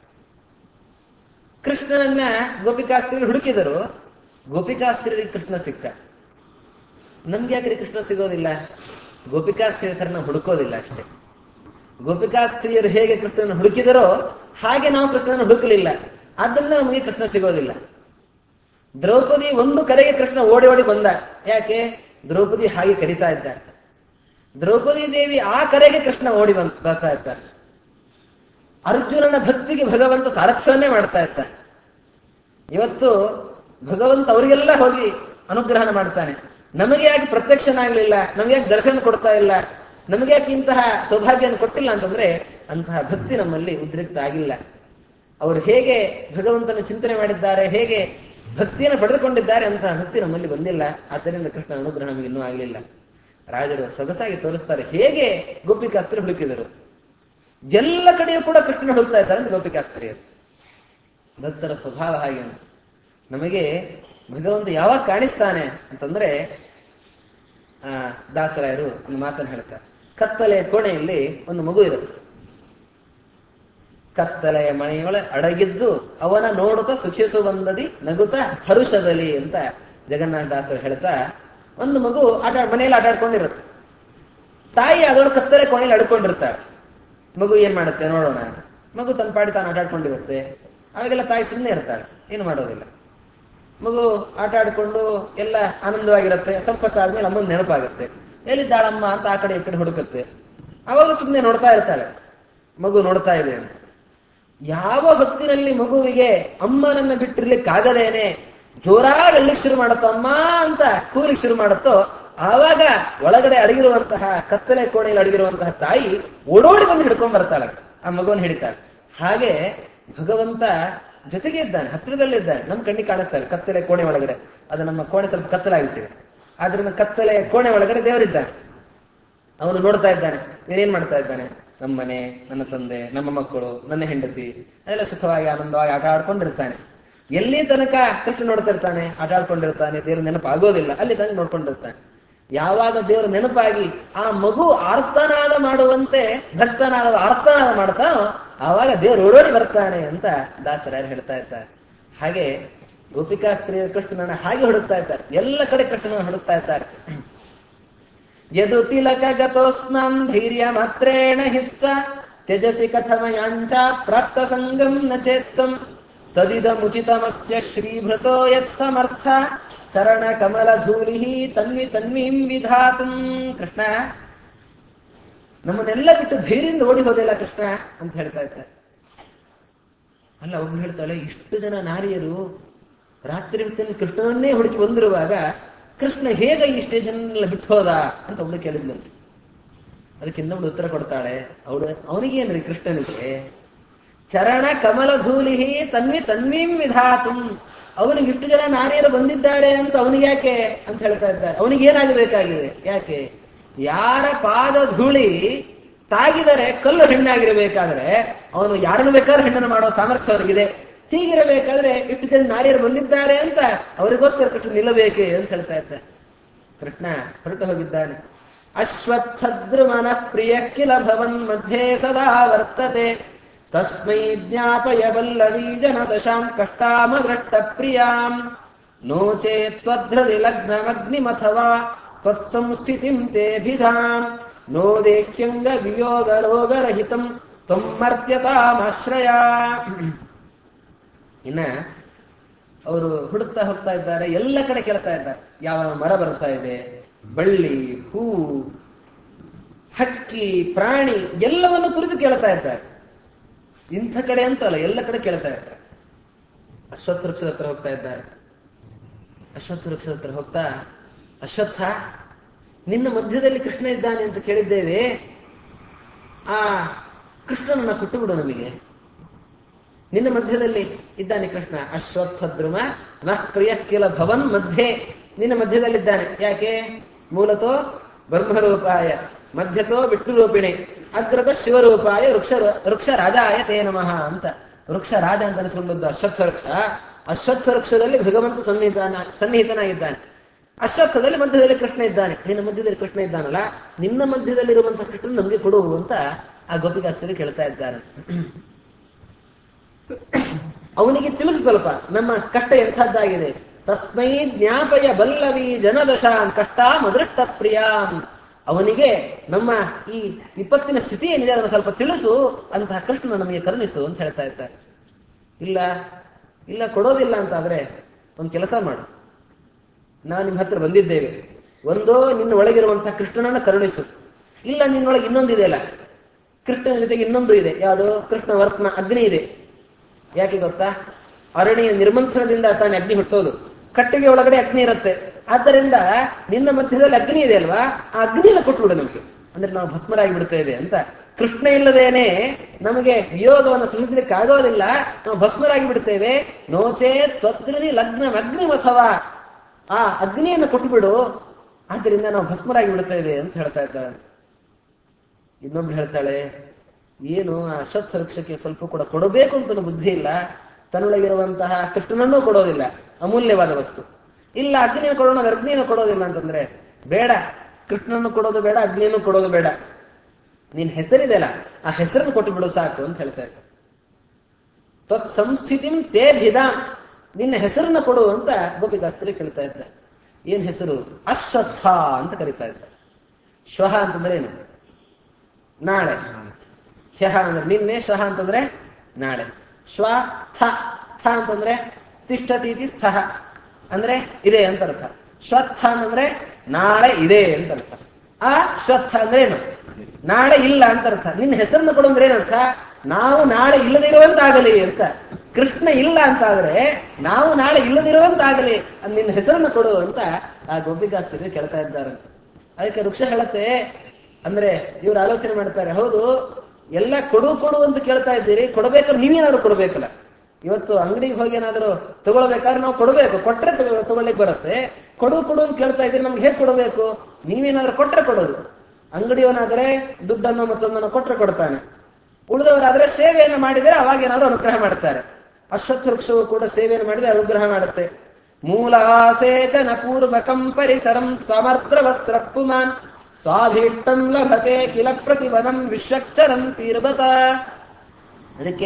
[SPEAKER 1] ಕೃಷ್ಣನನ್ನ ಗೋಪಿಕಾ ಸ್ತ್ರೀಯರು ಹುಡುಕಿದರು, ಗೋಪಿಕಾ ಸ್ತ್ರೀಯರಿಗೆ ಕೃಷ್ಣ ಸಿಕ್ಕ. ನಮ್ಗೆ ಯಾಕ್ರಿ ಕೃಷ್ಣ ಸಿಗೋದಿಲ್ಲ? ಗೋಪಿಕಾ ಸ್ತ್ರೀಯರನ್ನ ಹುಡುಕೋದಿಲ್ಲ ಅಷ್ಟೇ. ಗೋಪಿಕಾ ಸ್ತ್ರೀಯರು ಹೇಗೆ ಕೃಷ್ಣನ ಹುಡುಕಿದರೋ ಹಾಗೆ ನಾವು ಕೃಷ್ಣನ ಹುಡುಕಲಿಲ್ಲ, ಆದ್ದರಿಂದ ನಮಗೆ ಕೃಷ್ಣ ಸಿಗೋದಿಲ್ಲ. ದ್ರೌಪದಿ ಒಂದು ಕರೆಗೆ ಕೃಷ್ಣ ಓಡಿ ಓಡಿ ಬಂದ. ಯಾಕೆ? ದ್ರೌಪದಿ ಹಾಗೆ ಕರೀತಾ ಇದ್ದ. ದ್ರೌಪದಿ ದೇವಿ ಆ ಕರೆಗೆ ಕೃಷ್ಣ ಓಡಿ ಬಂದ್ ಬರ್ತಾ ಇದ್ದಾರೆ. ಅರ್ಜುನನ ಭಕ್ತಿಗೆ ಭಗವಂತ ಸಾರಥ್ಯವನ್ನೇ ಮಾಡ್ತಾ ಇರ್ತಾನೆ. ಇವತ್ತು ಭಗವಂತ ಅವರಿಗೆಲ್ಲ ಹೋಗಿ ಅನುಗ್ರಹನ ಮಾಡ್ತಾನೆ. ನಮಗೆ ಯಾಕೆ ಪ್ರತ್ಯಕ್ಷನಾಗ್ಲಿಲ್ಲ, ನಮಗೆ ಯಾಕೆ ದರ್ಶನ ಕೊಡ್ತಾ ಇಲ್ಲ, ನಮಗೆ ಯಾಕೆ ಇಂತಹ ಸೌಭಾಗ್ಯವನ್ನು ಕೊಟ್ಟಿಲ್ಲ ಅಂತಂದ್ರೆ ಅಂತಹ ಭಕ್ತಿ ನಮ್ಮಲ್ಲಿ ಉದ್ರಿಕ್ತ ಆಗಿಲ್ಲ. ಅವರು ಹೇಗೆ ಭಗವಂತನ ಚಿಂತನೆ ಮಾಡಿದ್ದಾರೆ, ಹೇಗೆ ಭಕ್ತಿಯನ್ನು ಪಡೆದುಕೊಂಡಿದ್ದಾರೆ ಅಂತಹ ಭಕ್ತಿ ನಮ್ಮಲ್ಲಿ ಬಂದಿಲ್ಲ. ಆದ್ದರಿಂದ ಕೃಷ್ಣನ ಅನುಗ್ರಹ ನಮಗೆ ಇನ್ನೂ ಆಗಲಿಲ್ಲ. ರಾಜರು ಸೊಗಸಾಗಿ ತೋರಿಸ್ತಾರೆ ಹೇಗೆ ಗೋಪಿಕಾಸ್ತ್ರಿ ಹುಡುಕಿದರು. ಎಲ್ಲ ಕಡೆಯೂ ಕೂಡ ಕೃಷ್ಣನ ಹುಡುಕ್ತಾ ಇದ್ದಾರೆ ಅಂತ ಗೋಪಿಕಾಸ್ತ್ರೀಯರು. ಭಕ್ತರ ಸ್ವಭಾವ ಹಾಗೆ. ನಮಗೆ ಭಗವಂತ ಯಾವಾಗ ಕಾಣಿಸ್ತಾನೆ ಅಂತಂದ್ರೆ ಆ ದಾಸರಾಯರು ಒಂದು ಮಾತನ್ನು ಹೇಳ್ತಾರೆ. ಕತ್ತಲೆಯ ಕೋಣೆಯಲ್ಲಿ ಒಂದು ಮಗು ಇರುತ್ತೆ. ಕತ್ತಲೆಯ ಮನೆಯೊಳ ಅಡಗಿದ್ದು ಅವನ ನೋಡುತ್ತಾ ಸುಖಿಸು ಬಂದದಿ ನಗುತ್ತಾ ಹರುಷದಲ್ಲಿ ಅಂತ ಜಗನ್ನಾಥ ದಾಸರು ಹೇಳ್ತಾ, ಒಂದು ಮಗು ಆಟ ಮನೆಯಲ್ಲಿ ಆಟ ಆಡ್ಕೊಂಡಿರುತ್ತೆ. ತಾಯಿ ಅದೊಳಗೆ ಕತ್ತಲೆ ಕೋಣೆಯಲ್ಲಿ ಅಡ್ಕೊಂಡಿರ್ತಾಳೆ. ಮಗು ಏನ್ ಮಾಡುತ್ತೆ ನೋಡೋಣ ಅಂತ. ಮಗು ತನ್ನ ಪಾಡಿ ತಾನು ಆಟ ಆಡ್ಕೊಂಡಿರುತ್ತೆ. ಅವಾಗೆಲ್ಲ ತಾಯಿ ಸುಮ್ಮನೆ ಇರ್ತಾಳೆ, ಏನು ಮಾಡೋದಿಲ್ಲ. ಮಗು ಆಟ ಆಡ್ಕೊಂಡು ಎಲ್ಲ ಆನಂದವಾಗಿರುತ್ತೆ. ಸ್ವಲ್ಪ ಹೊತ್ತಾದ್ಮೇಲೆ ಅಮ್ಮನ ನೆನಪಾಗುತ್ತೆ. ಎಲ್ಲಿದ್ದಾಳಮ್ಮ ಅಂತ ಆ ಕಡೆ ಈ ಕಡೆ ಹುಡುಕುತ್ತೆ. ಅವಾಗಲೂ ಸುಮ್ಮನೆ ನೋಡ್ತಾ ಇರ್ತಾಳೆ, ಮಗು ನೋಡ್ತಾ ಇದೆ ಅಂತ. ಯಾವ ಹೊತ್ತಿನಲ್ಲಿ ಮಗುವಿಗೆ ಅಮ್ಮನನ್ನ ಬಿಟ್ಟಿರ್ಲಿಕ್ಕಾಗದೇನೆ ಜೋರಾಗಿ ಅಳ್ಳಿಕ್ ಶುರು ಮಾಡುತ್ತೋ, ಅಮ್ಮ ಅಂತ ಕೂಲಿಗೆ ಶುರು ಮಾಡುತ್ತೋ, ಆವಾಗ ಒಳಗಡೆ ಅಡಗಿರುವಂತಹ ಕತ್ತಲೆ ಕೋಣೆಯಲ್ಲಿ ಅಡಗಿರುವಂತಹ ತಾಯಿ ಓಡೋಡಿ ಬಂದು ಹಿಡ್ಕೊಂಡ್ ಬರ್ತಾಳೆ, ಆ ಮಗುವನ್ನು ಹಿಡಿತಾಳೆ. ಹಾಗೆ ಭಗವಂತ ಜೊತೆಗೆ ಇದ್ದಾನೆ, ಹತ್ತಿರದಲ್ಲಿದ್ದಾನೆ, ನಮ್ ಕಣ್ಣಿಗೆ ಕಾಣಿಸ್ತಾ ಇಲ್ಲ. ಕತ್ತಲೆ ಕೋಣೆ ಒಳಗಡೆ, ಅದು ನಮ್ಮ ಕೋಣೆ ಸ್ವಲ್ಪ ಕತ್ತಲಾಗಿಟ್ಟಿದೆ, ಆದ್ರಿಂದ ಕತ್ತಲೆ ಕೋಣೆ ಒಳಗಡೆ ದೇವರಿದ್ದಾನೆ. ಅವನು ನೋಡ್ತಾ ಇದ್ದಾನೆ, ಏನೇನ್ ಮಾಡ್ತಾ ಇದ್ದಾನೆ. ನಮ್ಮನೆ, ನನ್ನ ತಂದೆ, ನಮ್ಮ ಮಕ್ಕಳು, ನನ್ನ ಹೆಂಡತಿ ಅದೆಲ್ಲ ಸುಖವಾಗಿ ಆನಂದವಾಗಿ ಆಟ ಆಡ್ಕೊಂಡಿರ್ತಾನೆ. ಎಲ್ಲಿ ತನಕ ಕೃಷ್ಣ ನೋಡ್ತಾ ಇರ್ತಾನೆ, ಆಟ ಆಡ್ಕೊಂಡಿರ್ತಾನೆ, ದೇವ್ರ ನೆನಪಾಗೋದಿಲ್ಲ, ಅಲ್ಲಿ ತನಕ ನೋಡ್ಕೊಂಡಿರ್ತಾನೆ. ಯಾವಾಗ ದೇವ್ರ ನೆನಪಾಗಿ ಆ ಮಗು ಆರ್ತನಾದ ಮಾಡುವಂತೆ ಭಕ್ತನಾದ ಆರ್ತನಾದ ಮಾಡ್ತಾನೋ ಆವಾಗ ದೇವ್ರು ಓಡೋಡಿ ಬರ್ತಾನೆ ಅಂತ ದಾಸರಾಯರು ಹೇಳ್ತಾ ಇರ್ತಾರೆ. ಹಾಗೆ ಗೋಪಿಕಾಸ್ತ್ರೀಯ ಕೃಷ್ಣನನ್ನ ಹಾಗೆ ಹುಡುಕ್ತಾ ಇರ್ತಾರೆ, ಎಲ್ಲ ಕಡೆ ಕೃಷ್ಣನ ಹುಡುಕ್ತಾ ಇರ್ತಾರೆ. ಯದು ತಿಲಕ ಗತೋಸ್ಮಾನ್ ಧೈರ್ಯ ಮಾತ್ರೇಣ ಹಿತ್ವ ತ್ಯಜಸಿ ಕಥಮಯಾಂಚ ಪ್ರಾಪ್ತ ಸಂಗಂ ನ ಚೇತ್ತಂ ತದಿದಮುಚಿತಮಸ್ಯ ಶ್ರೀಭೃತೋ ಯತ್ ಸಮರ್ಥ ಚರಣ ಕಮಲ ಧೂಲಿ ತನ್ವಿ ತನ್ವೀಂ ವಿಧಾತುಂ. ಕೃಷ್ಣ ನಮ್ಮನ್ನೆಲ್ಲ ಬಿಟ್ಟು ಧೈರ್ಯದಿಂದ ಓಡಿ ಹೋದಿಲ್ಲ ಕೃಷ್ಣ ಅಂತ ಹೇಳ್ತಾ ಇರ್ತಾರೆ. ಅಲ್ಲ, ಒಬ್ಳು ಹೇಳ್ತಾಳೆ, ಇಷ್ಟು ಜನ ನಾರಿಯರು ರಾತ್ರಿ ಹೊತ್ತಿನಲ್ಲಿ ಕೃಷ್ಣನನ್ನೇ ಹುಡುಕಿ ಬಂದಿರುವಾಗ ಕೃಷ್ಣ ಹೇಗೆ ಇಷ್ಟೇ ಜನನೆಲ್ಲ ಬಿಟ್ಟು ಹೋದ ಅಂತ ಒಬ್ಳು ಕೇಳಿದ್ಲಂತೆ. ಅದಕ್ಕೆ ಇನ್ನೊಬ್ಳು ಉತ್ತರ ಕೊಡ್ತಾಳೆ, ಅವಳು ಅವನಿಗೇನ್ರಿ ಕೃಷ್ಣನಿಗೆ ಚರಣ ಕಮಲ ಧೂಲಿಹಿ ತನ್ವಿ ತನ್ವೀಂ ವಿಧಾತುಂ. ಅವನಿಗೆ ಇಷ್ಟು ಜನ ನಾರಿಯರು ಬಂದಿದ್ದಾರೆ ಅಂತ ಅವನಿಗೆ ಯಾಕೆ ಅಂತ ಹೇಳ್ತಾ ಇದ್ದಾರೆ. ಅವನಿಗೇನಾಗಬೇಕಾಗಿದೆ? ಯಾಕೆ? ಯಾರ ಪಾದ ಧೂಳಿ ತಾಗಿದರೆ ಕಲ್ಲು ಹೆಣ್ಣಾಗಿರಬೇಕಾದ್ರೆ ಅವನು ಯಾರನ್ನು ಬೇಕಾದ್ರೂ ಹೆಣ್ಣನ್ನು ಮಾಡೋ ಸಾಮರ್ಥ್ಯ ಅವನಿಗಿದೆ. ಹೀಗಿರಬೇಕಾದ್ರೆ ಇಷ್ಟು ಜನ ನಾರಿಯರು ಬಂದಿದ್ದಾರೆ ಅಂತ ಅವರಿಗೋಸ್ಕರ ಕೃಷ್ಣ ನಿಲ್ಲಬೇಕೆ ಅಂತ ಹೇಳ್ತಾ ಇರ್ತಾರೆ. ಕೃಷ್ಣ ಹೊರಟು ಹೋಗಿದ್ದಾನೆ. ಅಶ್ವತ್ಥದ್ರುಮನ ಪ್ರಿಯ ಕಿಲ ಭವನ್ ಮಧ್ಯೆ ಸದಾ ವರ್ತತೆ ತಸ್ಮೈ ಜ್ಞಾಪಯ ವಲ್ಲವೀ ಜನ ದಶಾಂ ಕಷ್ಟಾಮದೃಷ್ಟ ಪ್ರಿಯಾಂ ನೋ ಚೇತ್ವಧ್ರದಿ ಲಗ್ನಮಗ್ನಿಮಥವಾ ತ್ವತ್ಸಂಸ್ಥಿತಿಂ ತೇಭಿಧಾಂ ನೋ ದೇಖ್ಯಂಗ ವಿಯೋಗ ರೋಗರಹಿತಂ ತ್ವಮ್ಮರ್ತ್ಯತಾಮಾಶ್ರಯ. ಇನ್ನ ಅವರು ಹುಡುಕ್ತಾ ಹೋಗ್ತಾ ಇದ್ದಾರೆ, ಎಲ್ಲ ಕಡೆ ಕೇಳ್ತಾ ಇದ್ದಾರೆ. ಯಾವ ಮರ ಬರ್ತಾ ಇದೆ, ಬಳ್ಳಿ, ಹೂ, ಹಕ್ಕಿ, ಪ್ರಾಣಿ ಎಲ್ಲವನ್ನು ಕುರಿತು ಕೇಳ್ತಾ ಇದ್ದಾರೆ. ಇಂಥ ಕಡೆ ಅಂತಲ್ಲ, ಎಲ್ಲ ಕಡೆ ಕೇಳ್ತಾ ಇದ್ದಾರೆ. ಅಶ್ವತ್ಥ ವೃಕ್ಷದ ಹತ್ರ ಹೋಗ್ತಾ ಇದ್ದಾರೆ. ಅಶ್ವತ್ಥ ವೃಕ್ಷದ ಹತ್ರ ಹೋಗ್ತಾ, ಅಶ್ವತ್ಥ, ನಿನ್ನ ಮಧ್ಯದಲ್ಲಿ ಕೃಷ್ಣ ಇದ್ದಾನೆ ಅಂತ ಕೇಳಿದ್ದೇವೆ, ಆ ಕೃಷ್ಣನನ್ನ ಕೊಟ್ಟು ಬಿಡು ನಮಗೆ. ನಿನ್ನ ಮಧ್ಯದಲ್ಲಿ ಇದ್ದಾನೆ ಕೃಷ್ಣ. ಅಶ್ವತ್ಥದ್ರುಮ ನಃ ಪ್ರಿಯ ಕಿಲ ಭವನ್ ಮಧ್ಯೆ, ನಿನ್ನ ಮಧ್ಯದಲ್ಲಿದ್ದಾನೆ. ಯಾಕೆ? ಮೂಲತೋ ಬ್ರಹ್ಮರೂಪಾಯ ಮಧ್ಯತೋ ವಿಷ್ಣು ರೂಪಿಣಿ ಅಗ್ರದ ಶಿವರೂಪಾಯ ವೃಕ್ಷ ವೃಕ್ಷ ರಾಜಾಯ ತೇ ನಮಃ ಅಂತ. ವೃಕ್ಷ ರಾಜ ಅಂತ ಅನಿಸ್ಕೊಂಡದ್ದು ಅಶ್ವತ್ಥ ವೃಕ್ಷ. ಅಶ್ವತ್ಥ ವೃಕ್ಷದಲ್ಲಿ ಭಗವಂತ ಸನ್ನಿಧಾನ ಸನ್ನಿಹಿತನಾಗಿದ್ದಾನೆ. ಅಶ್ವತ್ಥದಲ್ಲಿ ಮಧ್ಯದಲ್ಲಿ ಕೃಷ್ಣ ಇದ್ದಾನೆ. ನಿನ್ನ ಮಧ್ಯದಲ್ಲಿ ಕೃಷ್ಣ ಇದ್ದಾನಲ್ಲ, ನಿನ್ನ ಮಧ್ಯದಲ್ಲಿರುವಂತಹ ಕೃಷ್ಣ ನಮಗೆ ಕೊಡು ಅಂತ ಆ ಗೋಪಿಕಾಸ್ತ್ರೀಯರು ಕೇಳ್ತಾ ಇದ್ದಾರೆ. ಅವನಿಗೆ ತಿಳಿಸು ಸ್ವಲ್ಪ, ನಮ್ಮ ಕಷ್ಟ ಎಂಥದ್ದಾಗಿದೆ. ತಸ್ಮೈ ಜ್ಞಾಪಯ ಬಲ್ಲವಿ ಜನದಶಾಂ ಕಷ್ಟಾಂ ಅದೃಷ್ಟ ಪ್ರಿಯಾಂ. ಅವನಿಗೆ ನಮ್ಮ ಈ ವಿಪತ್ತಿನ ಸ್ಥಿತಿ ಏನಿದೆ ಅದನ್ನು ಸ್ವಲ್ಪ ತಿಳಿಸು, ಅಂತಹ ಕೃಷ್ಣ ನಮಗೆ ಕರುಣಿಸು ಅಂತ ಹೇಳ್ತಾ ಇದ್ದಾರೆ. ಇಲ್ಲ ಇಲ್ಲ ಕೊಡೋದಿಲ್ಲ ಅಂತ ಆದ್ರೆ ಒಂದು ಕೆಲಸ ಮಾಡು, ನಾವು ನಿಮ್ಮ ಹತ್ರ ಬಂದಿದ್ದೇವೆ, ಒಂದೋ ನಿನ್ನ ಒಳಗಿರುವಂತಹ ಕೃಷ್ಣನನ್ನ ಕರುಣಿಸು, ಇಲ್ಲ ನಿನ್ನೊಳಗೆ ಇನ್ನೊಂದಿದೆಯಲ್ಲ ಕೃಷ್ಣನ ಜೊತೆಗೆ ಇನ್ನೊಂದು ಇದೆ, ಯಾವುದು? ಕೃಷ್ಣ ವರ್ತ್ಮ ಅಗ್ನಿ ಇದೆ. ಯಾಕೆ ಗೊತ್ತಾ? ಅರಣ್ಯ ನಿರ್ಮಂಥನದಿಂದ ತಾನೇ ಅಗ್ನಿ ಹುಟ್ಟೋದು. ಕಟ್ಟಿಗೆ ಒಳಗಡೆ ಅಗ್ನಿ ಇರುತ್ತೆ. ಆದ್ದರಿಂದ ನಿನ್ನ ಮಧ್ಯದಲ್ಲಿ ಅಗ್ನಿ ಇದೆ ಅಲ್ವಾ, ಆ ಅಗ್ನಿಯನ್ನು ಕೊಟ್ಬಿಡು ನಮಗೆ, ಅಂದ್ರೆ ನಾವು ಭಸ್ಮರಾಗಿ ಬಿಡ್ತೇವೆ ಅಂತ. ಕೃಷ್ಣ ಇಲ್ಲದೇನೆ ನಮಗೆ ವಿಯೋಗವನ್ನು ಸಹಿಸಲಿಕ್ಕೆ ಆಗೋದಿಲ್ಲ, ನಾವು ಭಸ್ಮರಾಗಿ ಬಿಡ್ತೇವೆ. ನೋಚೇ ತ್ವದ್ರದಿ ಲಗ್ನ ಅಗ್ನಿ ಅಥವಾ ಆ ಅಗ್ನಿಯನ್ನು ಕೊಟ್ಟುಬಿಡು, ಆದ್ದರಿಂದ ನಾವು ಭಸ್ಮರಾಗಿ ಬಿಡ್ತೇವೆ ಅಂತ ಹೇಳ್ತಾ ಇದ್ದಾರೆ. ಇನ್ನೊಬ್ಳು ಹೇಳ್ತಾಳೆ, ಏನು ಆ ಅಶ್ವತ್ಥ ವೃಕ್ಷಕ್ಕೆ ಸ್ವಲ್ಪ ಕೂಡ ಕೊಡಬೇಕು ಅಂತ ಬುದ್ಧಿ ಇಲ್ಲ, ತನ್ನೊಳಗಿರುವಂತಹ ಕೃಷ್ಣನನ್ನೂ ಕೊಡೋದಿಲ್ಲ, ಅಮೂಲ್ಯವಾದ ವಸ್ತು. ಇಲ್ಲ ಅಗ್ನಿಯನ್ನು ಕೊಡೋಣ, ಅಗ್ನಿಯನ್ನು ಕೊಡೋದಿಲ್ಲ ಅಂತಂದ್ರೆ ಬೇಡ, ಕೃಷ್ಣನನ್ನು ಕೊಡೋದು ಬೇಡ, ಅಗ್ನಿಯನ್ನು ಕೊಡೋದು ಬೇಡ, ನಿನ್ ಹೆಸರಿದೆಯಲ್ಲ ಆ ಹೆಸರನ್ನು ಕೊಟ್ಟು ಬಿಡು ಸಾಕು ಅಂತ ಹೇಳ್ತಾ ಇದ್ದ. ತತ್ ಸಂಸ್ಥಿತಿಂ ತೇ ಭಿದಾಂ, ನಿನ್ನ ಹೆಸರನ್ನ ಕೊಡು ಅಂತ ಗೋಪಿಕಾಸ್ತ್ರೀ ಕೇಳ್ತಾ ಇದ್ದ. ಏನ್ ಹೆಸರು? ಅಶ್ವತ್ಥ ಅಂತ ಕರೀತಾ ಇದ್ದ. ಶ್ವಹ ಅಂತಂದ್ರೆ ಏನು? ನಾಳೆ. ಹ್ಯಹ ಅಂದ್ರೆ ನಿನ್ನೆ, ಶ್ವಹ ಅಂತಂದ್ರೆ ನಾಳೆ. ಶ್ವ ಥ ಥ ಅಂತಂದ್ರೆ ತಿಷ್ಠತೀತಿ ಸ್ಥಃ ಅಂದ್ರೆ ಇದೆ ಅಂತ ಅರ್ಥ. ಶ್ವತ್ಥ ಅಂತಂದ್ರೆ ನಾಳೆ ಇದೆ ಅಂತ ಅರ್ಥ. ಆ ಶ್ವತ್ಥ ಅಂದ್ರೆ ಏನು? ನಾಳೆ ಇಲ್ಲ ಅಂತ ಅರ್ಥ. ನಿನ್ನ ಹೆಸರನ್ನು ಕೊಡು ಅಂದ್ರೆ ಏನರ್ಥ? ನಾವು ನಾಳೆ ಇಲ್ಲದಿರುವಂತಾಗಲಿ ಅಂತ. ಕೃಷ್ಣ ಇಲ್ಲ ಅಂತಾದ್ರೆ ನಾವು ನಾಳೆ ಇಲ್ಲದಿರುವಂತಾಗಲಿ, ನಿನ್ನ ಹೆಸರನ್ನು ಕೊಡು ಅಂತ ಆ ಗೋಪಿಕಾಸ್ತ್ರೀ ಕೇಳ್ತಾ ಇದ್ದಾರಂತ. ಅದಕ್ಕೆ ವೃಕ್ಷ ಹೇಳತ್ತೆ, ಅಂದ್ರೆ ಇವ್ರು ಆಲೋಚನೆ ಮಾಡ್ತಾರೆ, ಹೌದು ಎಲ್ಲ ಕೊಡು ಕೊಡು ಅಂತ ಕೇಳ್ತಾ ಇದ್ದೀರಿ, ಕೊಡಬೇಕಾದ್ರೆ ನೀವೇನಾದ್ರು ಕೊಡ್ಬೇಕಲ್ಲ. ಇವತ್ತು ಅಂಗಡಿಗೆ ಹೋಗಿ ಏನಾದ್ರು ತಗೊಳ್ಬೇಕಾದ್ರೆ ನಾವು ಕೊಡಬೇಕು, ಕೊಟ್ರೆ ತಗೊಳ್ಳಿಕ್ ಬರುತ್ತೆ. ಕೊಡು ಕೊಡು ಅಂತ ಕೇಳ್ತಾ ಇದ್ದೀರಿ, ನಮ್ಗೆ ಹೇಗೆ ಕೊಡಬೇಕು? ನೀವೇನಾದ್ರೂ ಕೊಟ್ರೆ ಕೊಡೋದು. ಅಂಗಡಿಯವನಾದ್ರೆ ದುಡ್ಡನ್ನು ಮತ್ತೊಂದನ್ನು ಕೊಟ್ರೆ ಕೊಡ್ತಾನೆ, ಉಳಿದವರಾದ್ರೆ ಸೇವೆಯನ್ನು ಮಾಡಿದರೆ ಅವಾಗ ಏನಾದ್ರು ಅನುಗ್ರಹ ಮಾಡ್ತಾರೆ. ಅಶ್ವತ್ಥ ವೃಕ್ಷವು ಕೂಡ ಸೇವೆಯನ್ನು ಮಾಡಿದರೆ ಅನುಗ್ರಹ ಮಾಡುತ್ತೆ. ಮೂಲಾಸೇಚನ ಪೂರ್ವಕಂ ಪರಿಸರಂ ಸ್ವಮರ್ದ್ರ ವಸ್ತ್ರ ಪುಮಾನ್ ಸ್ವಾಭೀಷ್ಟಂ ಲಭತೆ ಕಿಲ ಪ್ರತಿವನಂ ವಿಶ್ವಕ್ಷರಂ ತೀರ್ಭತ. ಅದಕ್ಕೆ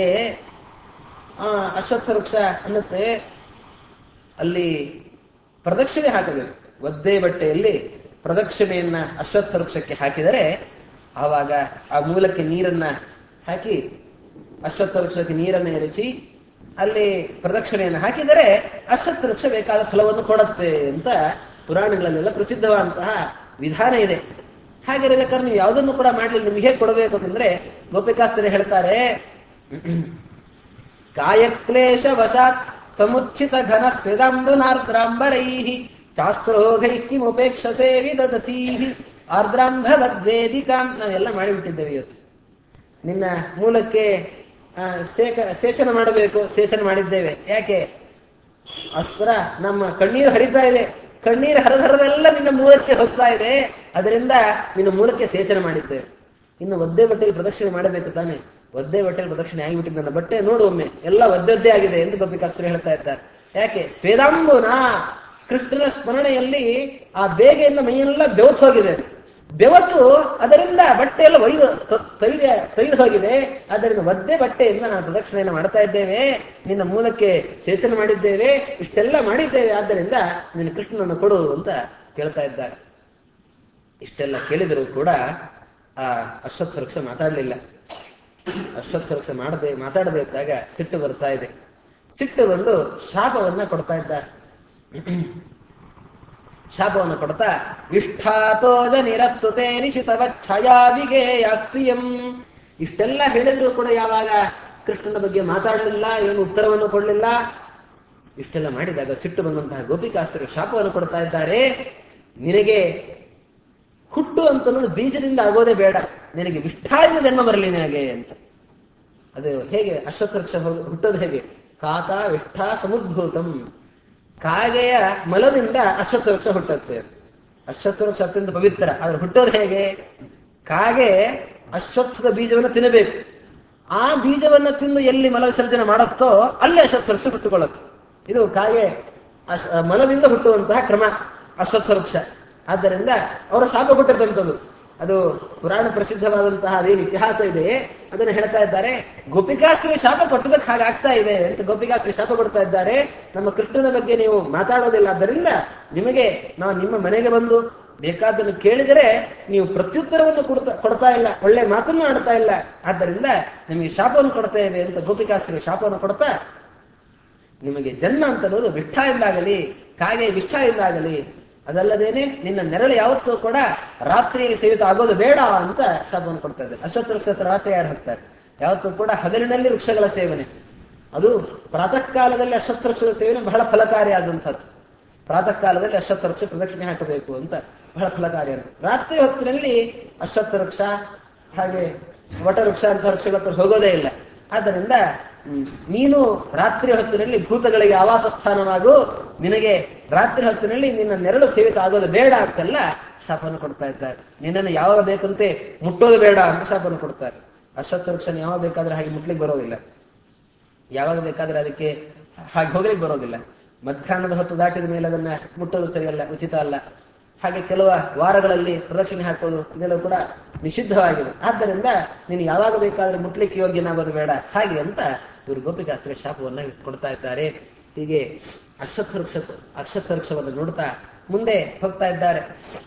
[SPEAKER 1] ಆ ಅಶ್ವತ್ಥ ವೃಕ್ಷ ಅನ್ನತ್ತೆ, ಅಲ್ಲಿ ಪ್ರದಕ್ಷಿಣೆ ಹಾಕಬೇಕು. ಒದ್ದೆ ಬಟ್ಟೆಯಲ್ಲಿ ಪ್ರದಕ್ಷಿಣೆಯನ್ನ ಅಶ್ವತ್ಥ ವೃಕ್ಷಕ್ಕೆ ಹಾಕಿದರೆ ಆವಾಗ ಆ ಮೂಲಕ್ಕೆ ನೀರನ್ನ ಹಾಕಿ ಅಶ್ವತ್ಥ ವೃಕ್ಷಕ್ಕೆ ನೀರನ್ನು ಎರಚಿ ಅಲ್ಲಿ ಪ್ರದಕ್ಷಿಣೆಯನ್ನು ಹಾಕಿದರೆ ಅಶ್ವತ್ಥ ವೃಕ್ಷ ಬೇಕಾದ ಫಲವನ್ನು ಕೊಡುತ್ತೆ ಅಂತ ಪುರಾಣಗಳಲ್ಲೆಲ್ಲ ಪ್ರಸಿದ್ಧವಾದಂತಹ ವಿಧಾನ ಇದೆ. ಹಾಗಿರಬೇಕಾದ್ರೆ ನೀವು ಯಾವುದನ್ನು ಕೂಡ ಮಾಡಲಿಲ್ಲ, ನಿಮ್ಗೆ ಹೇಗೆ ಕೊಡಬೇಕು ಅಂತಂದ್ರೆ ಗೋಪಿಕಾಸ್ತ್ರೀ ಹೇಳ್ತಾರೆ, ಕಾಯಕ್ಲೇಶ ವಶಾತ್ ಸಮುಚ್ಚಿತ ಘನ ಸ್ವೇದಾಂಬುನಾರ್ದ್ರಾಂಬರೈಹಿ ಚಾಸ್ರೋಘೈ ಕಿಮುಪೇಕ್ಷಸೆ ವಿದಧತೀಹಿ ಆರ್ದ್ರಾಂಭವದ್ವೇದಿಕಾಂ. ನಾವೆಲ್ಲ ಮಾಡಿಬಿಟ್ಟಿದ್ದೇವೆ ಇವತ್ತು. ನಿನ್ನ ಮೂಲಕ್ಕೆ ಸೇಕ ಸೇಚನ ಮಾಡಬೇಕು, ಸೇಚನ ಮಾಡಿದ್ದೇವೆ. ಯಾಕೆ? ಅಸ್ರ ನಮ್ಮ ಕಣ್ಣೀರು ಹರಿತಾ ಇದೆ, ಕಣ್ಣೀರು ಹರದರದೆಲ್ಲ ನಿನ್ನ ಮೂಲಕ್ಕೆ ಹೋಗ್ತಾ ಇದೆ, ಅದರಿಂದ ನಿನ್ನ ಮೂಲಕ್ಕೆ ಸೇಚನ ಮಾಡಿದ್ದೇವೆ. ಇನ್ನು ಒದ್ದೆ ಬಟ್ಟೆಯಲ್ಲಿ ಪ್ರದಕ್ಷಿಣೆ ಮಾಡಬೇಕು ತಾನೆ. ಒದ್ದೆ ಬಟ್ಟೆಯಲ್ಲಿ ಪ್ರದಕ್ಷಿಣೆ ಆಗಿಬಿಟ್ಟಿದ್ದು ನನ್ನ ಬಟ್ಟೆ ನೋಡು ಒಮ್ಮೆ, ಎಲ್ಲ ಒದ್ದೊದ್ದೇ ಆಗಿದೆ ಎಂದು ಗೋಪಿಕಾಸ್ತ್ರೀ ಹೇಳ್ತಾ ಇದ್ದಾರೆ. ಯಾಕೆ? ಸ್ವೇದಾಂಬುನ ಕೃಷ್ಣನ ಸ್ಮರಣೆಯಲ್ಲಿ ಆ ಬೇಗೆಯಿಂದ ಮೈಯೆಲ್ಲ ಬೆವತ್ತು ಹೋಗಿದೆ. ಬೆವತ್ತು ಅದರಿಂದ ಬಟ್ಟೆ ಎಲ್ಲ ಒಯ್ದು ತೊಯ್ದು ತೊಯ್ದು ಹೋಗಿದೆ. ಆದ್ದರಿಂದ ಒದ್ದೆ ಬಟ್ಟೆಯಿಂದ ನಾವು ಪ್ರದಕ್ಷಿಣೆಯನ್ನು ಮಾಡ್ತಾ ಇದ್ದೇವೆ, ನಿನ್ನ ಮೂಲಕ್ಕೆ ಸೇಚನ ಮಾಡಿದ್ದೇವೆ, ಇಷ್ಟೆಲ್ಲ ಮಾಡಿದ್ದೇವೆ, ಆದ್ದರಿಂದ ನಿನ್ನ ಕೃಷ್ಣನನ್ನು ಕೊಡು ಅಂತ ಕೇಳ್ತಾ ಇದ್ದಾರೆ. ಇಷ್ಟೆಲ್ಲ ಕೇಳಿದರೂ ಕೂಡ ಆ ಅಶ್ವತ್ಥ ವೃಕ್ಷ ಮಾತಾಡಲಿಲ್ಲ. ಅಶ್ವತ್ಥ ವೃಕ್ಷ ಮಾಡದೆ ಮಾತಾಡದೆ ಇದ್ದಾಗ ಸಿಟ್ಟು ಬರ್ತಾ ಇದೆ. ಸಿಟ್ಟು ಬಂದು ಶಾಪವನ್ನ ಕೊಡ್ತಾ ಇದ್ದಾರೆ. ಶಾಪವನ್ನು ಕೊಡ್ತಾ, ಇಷ್ಟಾತೋಜ ನಿರಸ್ತುತೆ ನಿಶಿತವ ಛಾಯಾವಿಗೇಯಾಸ್ತಿಯಂ. ಇಷ್ಟೆಲ್ಲ ಹೇಳಿದ್ರು ಕೂಡ ಯಾವಾಗ ಕೃಷ್ಣನ ಬಗ್ಗೆ ಮಾತಾಡಲಿಲ್ಲ, ಏನು ಉತ್ತರವನ್ನು ಕೊಡಲಿಲ್ಲ. ಇಷ್ಟೆಲ್ಲ ಮಾಡಿದಾಗ ಸಿಟ್ಟು ಬಂದಂತಹ ಗೋಪಿಕಾಸ್ತ್ರೀ ಶಾಪವನ್ನು ಕೊಡ್ತಾ ಇದ್ದಾರೆ. ನಿನಗೆ ಹುಟ್ಟು ಅಂತನ್ನೋದು ಬೀಜದಿಂದ ಆಗೋದೇ ಬೇಡ, ನಿನಗೆ ವಿಷ್ಠಾದಿಂದ ಜನ್ಮ ಬರಲಿ ನಿನಗೆ ಅಂತ. ಅದು ಹೇಗೆ? ಅಶ್ವತ್ಥ ವೃಕ್ಷ ಹುಟ್ಟೋದು ಹೇಗೆ? ಕಾಕ ವಿಷ್ಠ ಸಮುದ್ಭೂತಂ. ಕಾಗೆಯ ಮಲದಿಂದ ಅಶ್ವತ್ಥ ವೃಕ್ಷ ಹುಟ್ಟುತ್ತೆ. ಅಶ್ವತ್ಥ ವೃಕ್ಷ ಅತ್ಯಂತ ಪವಿತ್ರ, ಆದ್ರೆ ಹುಟ್ಟೋದು ಹೇಗೆ? ಕಾಗೆ ಅಶ್ವತ್ಥದ ಬೀಜವನ್ನು ತಿನ್ನಬೇಕು. ಆ ಬೀಜವನ್ನು ತಿಂದು ಎಲ್ಲಿ ಮಲ ವಿಸರ್ಜನೆ ಮಾಡುತ್ತೋ ಅಲ್ಲಿ ಅಶ್ವತ್ಥ ವೃಕ್ಷ ಹುಟ್ಟುಕೊಳ್ಳುತ್ತೆ. ಇದು ಕಾಗೆ ಮಲದಿಂದ ಹುಟ್ಟುವಂತಹ ಕ್ರಮ ಅಶ್ವತ್ಥ ವೃಕ್ಷ. ಆದ್ದರಿಂದ ಅವರ ಶಾಪ ಕೊಟ್ಟದಂಥದ್ದು. ಅದು ಪುರಾಣ ಪ್ರಸಿದ್ಧವಾದಂತಹ ಅದೇನು ಇತಿಹಾಸ ಇದೆ ಅದನ್ನು ಹೇಳ್ತಾ ಇದ್ದಾರೆ. ಗೋಪಿಕಾಸ್ತ್ರೀ ಶಾಪ ಕೊಟ್ಟದಕ್ಕೆ ಹಾಗಾಗ್ತಾ ಇದೆ ಅಂತ ಗೋಪಿಕಾಸ್ತ್ರೀ ಶಾಪ ಕೊಡ್ತಾ ಇದ್ದಾರೆ. ನಮ್ಮ ಕೃಷ್ಣನ ಬಗ್ಗೆ ನೀವು ಮಾತಾಡೋದಿಲ್ಲ, ಆದ್ದರಿಂದ ನಿಮಗೆ ನಾವು ನಿಮ್ಮ ಮನೆಗೆ ಬಂದು ಬೇಕಾದನ್ನು ಕೇಳಿದರೆ ನೀವು ಪ್ರತ್ಯುತ್ತರವನ್ನು ಕೊಡ್ತಾ ಕೊಡ್ತಾ ಇಲ್ಲ, ಒಳ್ಳೆ ಮಾತನ್ನು ಆಡ್ತಾ ಇಲ್ಲ, ಆದ್ದರಿಂದ ನಿಮಗೆ ಶಾಪವನ್ನು ಕೊಡ್ತೇವೆ ಅಂತ ಗೋಪಿಕಾಸ್ತ್ರೀ ಶಾಪವನ್ನು ಕೊಡ್ತಾ, ನಿಮಗೆ ಜನ್ಮ ಅಂತ ಅನ್ನೋದು ವಿಷ್ಠ ಎಂದಾಗಲಿ, ಕಾಗೆ ವಿಷ್ಠ ಎಂದಾಗಲಿ, ಅದಲ್ಲದೇನೆ ನಿನ್ನ ನೆರಳು ಯಾವತ್ತೂ ಕೂಡ ರಾತ್ರಿಯಲ್ಲಿ ಸೇವಿತ ಆಗೋದು ಬೇಡ ಅಂತ ಶಾಪವನ್ನು ಕೊಡ್ತಾ ಇದ್ದಾರೆ. ಅಶ್ವತ್ಥ ವೃಕ್ಷ ರಾತ್ರಿ ಯಾರು ಹಾಕ್ತಾರೆ? ಯಾವತ್ತೂ ಕೂಡ ಹಗಲಿನಲ್ಲಿ ವೃಕ್ಷಗಳ ಸೇವನೆ, ಅದು ಪ್ರಾತಃ ಕಾಲದಲ್ಲಿ ಅಶ್ವತ್ಥ ವೃಕ್ಷದ ಸೇವನೆ ಬಹಳ ಫಲಕಾರಿಯಾದಂಥದ್ದು. ಪ್ರಾತಃ ಕಾಲದಲ್ಲಿ ಅಶ್ವತ್ಥ ವೃಕ್ಷ ಪ್ರದಕ್ಷಿಣೆ ಹಾಕಬೇಕು ಅಂತ ಬಹಳ ಫಲಕಾರಿ ಅಂತ. ರಾತ್ರಿ ಹೊತ್ತಿನಲ್ಲಿ ಅಶ್ವತ್ಥ ವೃಕ್ಷ ಹಾಗೆ ವಟವೃಕ್ಷ ಅಂತ ವೃಕ್ಷಗಳ ಹತ್ರ ಹೋಗೋದೇ ಇಲ್ಲ. ಆದ್ದರಿಂದ ನೀನು ರಾತ್ರಿ ಹೊತ್ತಿನಲ್ಲಿ ಭೂತಗಳಿಗೆ ಆವಾಸ ಸ್ಥಾನವಾಗು, ನಿನಗೆ ರಾತ್ರಿ ಹೊತ್ತಿನಲ್ಲಿ ನಿನ್ನ ನೆರಳು ಸೇವಿತ ಆಗೋದು ಬೇಡ ಅಂತೆಲ್ಲ ಶಾಪವನ್ನು ಕೊಡ್ತಾ ಇದ್ದಾರೆ. ನಿನ್ನನ್ನು ಯಾವಾಗ ಬೇಕಂತೆ ಮುಟ್ಟೋದು ಬೇಡ ಅಂತ ಶಾಪವನ್ನು ಕೊಡ್ತಾರೆ. ಅಶ್ವತ್ಥ ವೃಕ್ಷನ ಯಾವಾಗ ಬೇಕಾದ್ರೆ ಹಾಗೆ ಮುಟ್ಲಿಕ್ಕೆ ಬರೋದಿಲ್ಲ, ಯಾವಾಗ ಬೇಕಾದ್ರೆ ಅದಕ್ಕೆ ಹಾಗೆ ಹೋಗ್ಲಿಕ್ಕೆ ಬರೋದಿಲ್ಲ. ಮಧ್ಯಾಹ್ನದ ಹೊತ್ತು ದಾಟಿದ ಮೇಲೆ ಅದನ್ನ ಮುಟ್ಟೋದು ಸರಿಯಲ್ಲ, ಉಚಿತ ಅಲ್ಲ. ಹಾಗೆ ಕೆಲವು ವಾರಗಳಲ್ಲಿ ಪ್ರದಕ್ಷಿಣೆ ಹಾಕೋದು ಇದೆಲ್ಲ ಕೂಡ ನಿಷಿದ್ಧವಾಗಿದೆ. ಆದ್ದರಿಂದ ನೀನು ಯಾವಾಗ ಬೇಕಾದ್ರೆ ಮುಟ್ಲಿಕ್ಕೆ ಯೋಗ್ಯನಾಗೋದು ಬೇಡ ಹಾಗೆ ಅಂತ ಇವರು ಗೋಪಿಕಾಸ್ತ್ರ ಶಾಪವನ್ನ ಕೊಡ್ತಾ ಇದ್ದಾರೆ. ಹೀಗೆ ಅಶ್ವತ್ಥ ವೃಕ್ಷ ಅಶ್ವತ್ಥ ವೃಕ್ಷವನ್ನು ನೋಡ್ತಾ ಮುಂದೆ ಹೋಗ್ತಾ ಇದ್ದಾರೆ.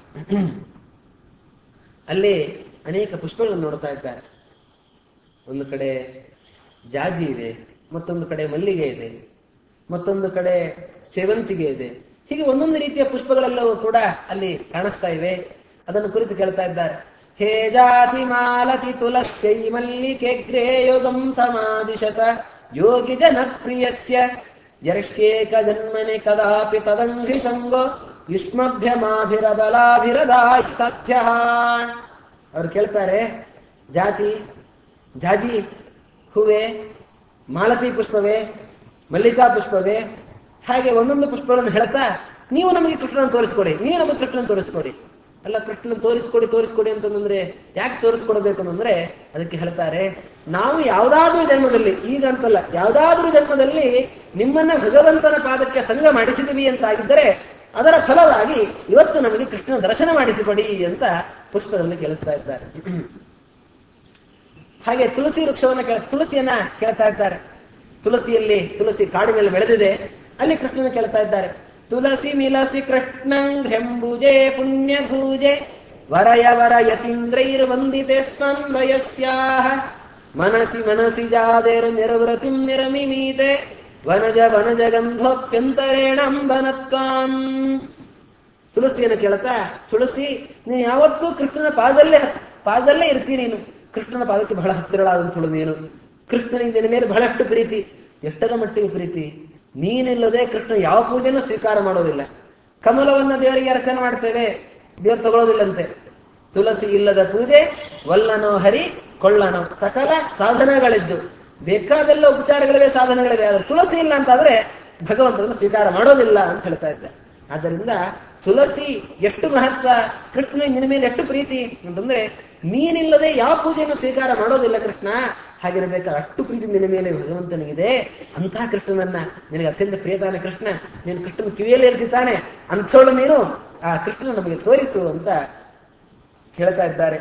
[SPEAKER 1] ಅಲ್ಲಿ ಅನೇಕ ಪುಷ್ಪಗಳನ್ನು ನೋಡ್ತಾ ಇದ್ದಾರೆ. ಒಂದು ಕಡೆ ಜಾಜಿ ಇದೆ, ಮತ್ತೊಂದು ಕಡೆ ಮಲ್ಲಿಗೆ ಇದೆ, ಮತ್ತೊಂದು ಕಡೆ ಸೇವಂತಿಗೆ ಇದೆ. ಹೀಗೆ ಒಂದೊಂದು ರೀತಿಯ ಪುಷ್ಪಗಳೆಲ್ಲವೂ ಕೂಡ ಅಲ್ಲಿ ಕಾಣಿಸ್ತಾ ಇವೆ. ಅದನ್ನು ಕುರಿತು ಕೇಳ್ತಾ ಇದ್ದಾರೆ. ಹೇ ಜಾತಿ ಮಾಲತಿ ತುಲಸ್ಯೈ ಮಲ್ಲಿಕೆಗ್ರೇ ಯೋಗಂ ಸಮಾದಿಶತ ಯೋಗಿ ಜನ ಪ್ರಿಯಸ್ಯ ಯರ್ಹ್ಯೇಕ ಜನ್ಮನೆ ಕದಾಪಿ ತದಂಘ್ರಿ ಸಂಗೋ ಯುಷ್ಮಭ್ಯಮಾಭಿರಬಲಾಭಿರದಾಯಿ ಸಾಧ್ಯ. ಅವ್ರು ಕೇಳ್ತಾರೆ, ಜಾತಿ ಜಾಜಿ ಹೂವೇ, ಮಾಲತಿ ಪುಷ್ಪವೇ, ಮಲ್ಲಿಕಾ ಪುಷ್ಪವೇ, ಹಾಗೆ ಒಂದೊಂದು ಪುಷ್ಪಗಳನ್ನು ಹೇಳ್ತಾ ನೀವು ನಮಗೆ ಕೃಷ್ಣನ ತೋರಿಸ್ಕೊಡಿ, ನೀವು ನಮಗೆ ಕೃಷ್ಣನ ತೋರಿಸ್ಕೊಡಿ. ಅಲ್ಲ, ಕೃಷ್ಣನ ತೋರಿಸ್ಕೊಡಿ ತೋರಿಸ್ಕೊಡಿ ಅಂತಂದ್ರೆ ಯಾಕೆ ತೋರಿಸ್ಕೊಡ್ಬೇಕು ಅಂತಂದ್ರೆ ಅದಕ್ಕೆ ಹೇಳ್ತಾರೆ, ನಾವು ಯಾವ್ದಾದ್ರೂ ಜನ್ಮದಲ್ಲಿ, ಈಗ ಅಂತಲ್ಲ, ಯಾವ್ದಾದ್ರೂ ಜನ್ಮದಲ್ಲಿ ನಿಮ್ಮನ್ನ ಭಗವಂತನ ಪಾದಕ್ಕೆ ಸಂಗ ಮಾಡಿಸಿದ್ವಿ ಅಂತಾಗಿದ್ದರೆ ಅದರ ಫಲವಾಗಿ ಇವತ್ತು ನಮಗೆ ಕೃಷ್ಣನ ದರ್ಶನ ಮಾಡಿಸಿಕೊಡಿ ಅಂತ ಪುಷ್ಪದಲ್ಲಿ ಕೇಳಿಸ್ತಾ ಇದ್ದಾರೆ. ಹಾಗೆ ತುಳಸಿ ವೃಕ್ಷವನ್ನ ಕೇಳ ತುಳಸಿಯನ್ನ ಕೇಳ್ತಾ ಇದ್ದಾರೆ. ತುಳಸಿಯಲ್ಲಿ ತುಳಸಿ ಕಾಡಿನಲ್ಲಿ ಬೆಳೆದಿದೆ, ಅಲ್ಲಿ ಕೃಷ್ಣನ ಕೇಳ್ತಾ ಇದ್ದಾರೆ. ತುಳಸಿ ಮಿಲಸಿ ಕೃಷ್ಣಂಘ್ರೆಂಬುಜೆ ಪುಣ್ಯಭೂಜೆ ವರಯ ವರ ಯತೀಂದ್ರೈರ್ ವಂದಿತೆ ಸ್ಮನ್ವಯಸ್ಯಾಹ ಮನಸಿ ಮನಸಿ ಜಾದೇರ ನಿರವೃತಿಂ ನಿರಮಿಮೀತೆ ವನಜ ವನಜ ಗಂಧೋಪ್ಯಂತರೇಣಂಬನತ್ವಾಂ. ತುಳಸಿಯನ್ನು ಕೇಳ್ತಾ, ತುಳಸಿ ನೀನು ಯಾವತ್ತೂ ಕೃಷ್ಣನ ಪಾದಲ್ಲೇ ಪಾದಲ್ಲೇ ಇರ್ತೀನಿ, ನೀನು ಕೃಷ್ಣನ ಪಾದಕ್ಕೆ ಬಹಳ ಹತ್ತಿರಳಾದಂಥಳು ನೀನು. ಕೃಷ್ಣನಿಗೆ ನಿನ್ನ ಮೇಲೆ ಬಹಳಷ್ಟು ಪ್ರೀತಿ, ಎಷ್ಟರ ಮಟ್ಟಿಗೆ ಪ್ರೀತಿ, ನೀನಿಲ್ಲದೆ ಕೃಷ್ಣ ಯಾವ ಪೂಜೆನೂ ಸ್ವೀಕಾರ ಮಾಡೋದಿಲ್ಲ. ಕಮಲವನ್ನ ದೇವರಿಗೆ ಅರ್ಚನೆ ಮಾಡ್ತೇವೆ, ದೇವರು ತಗೊಳ್ಳೋದಿಲ್ಲಂತೆ. ತುಳಸಿ ಇಲ್ಲದ ಪೂಜೆ ವಲ್ಲನೋ ಹರಿ ಕೊಳ್ಳನೋ, ಸಕಲ ಸಾಧನಗಳಿದ್ದು ಬೇಕಾದೆಲ್ಲ ಉಪಚಾರಗಳಿವೆ, ಸಾಧನಗಳಿವೆ, ಆದ್ರೆ ತುಳಸಿ ಇಲ್ಲ ಅಂತಾದ್ರೆ ಭಗವಂತನನ್ನು ಸ್ವೀಕಾರ ಮಾಡೋದಿಲ್ಲ ಅಂತ ಹೇಳ್ತಾ ಇದ್ದ. ಆದ್ದರಿಂದ ತುಳಸಿ ಎಷ್ಟು ಮಹತ್ವ, ಕೃಷ್ಣ ನಿನ್ನ ಮೇಲೆ ಎಷ್ಟು ಪ್ರೀತಿ ಅಂತಂದ್ರೆ ನೀನಿಲ್ಲದೆ ಯಾವ ಪೂಜೆಯನ್ನು ಸ್ವೀಕಾರ ಮಾಡೋದಿಲ್ಲ ಕೃಷ್ಣ. ಹಾಗಿರಬೇಕಾದ್ರೆ ಅಷ್ಟು ಪ್ರೀತಿ ನಿನ್ನ ಮೇಲೆ ಭಗವಂತನಿಗಿದೆ. ಅಂತಹ ಕೃಷ್ಣನನ್ನ, ನಿನಗೆ ಅತ್ಯಂತ ಪ್ರಿಯತಾನೆ ಕೃಷ್ಣ, ನೀನು ಕೃಷ್ಣನ ಕಿವಿಯಲ್ಲಿ ಇರ್ತಿದ್ದಾನೆ ಅಂಥವಳು ನೀನು, ಆ ಕೃಷ್ಣ ನಮಗೆ ತೋರಿಸು ಅಂತ ಹೇಳ್ತಾ ಇದ್ದಾರೆ.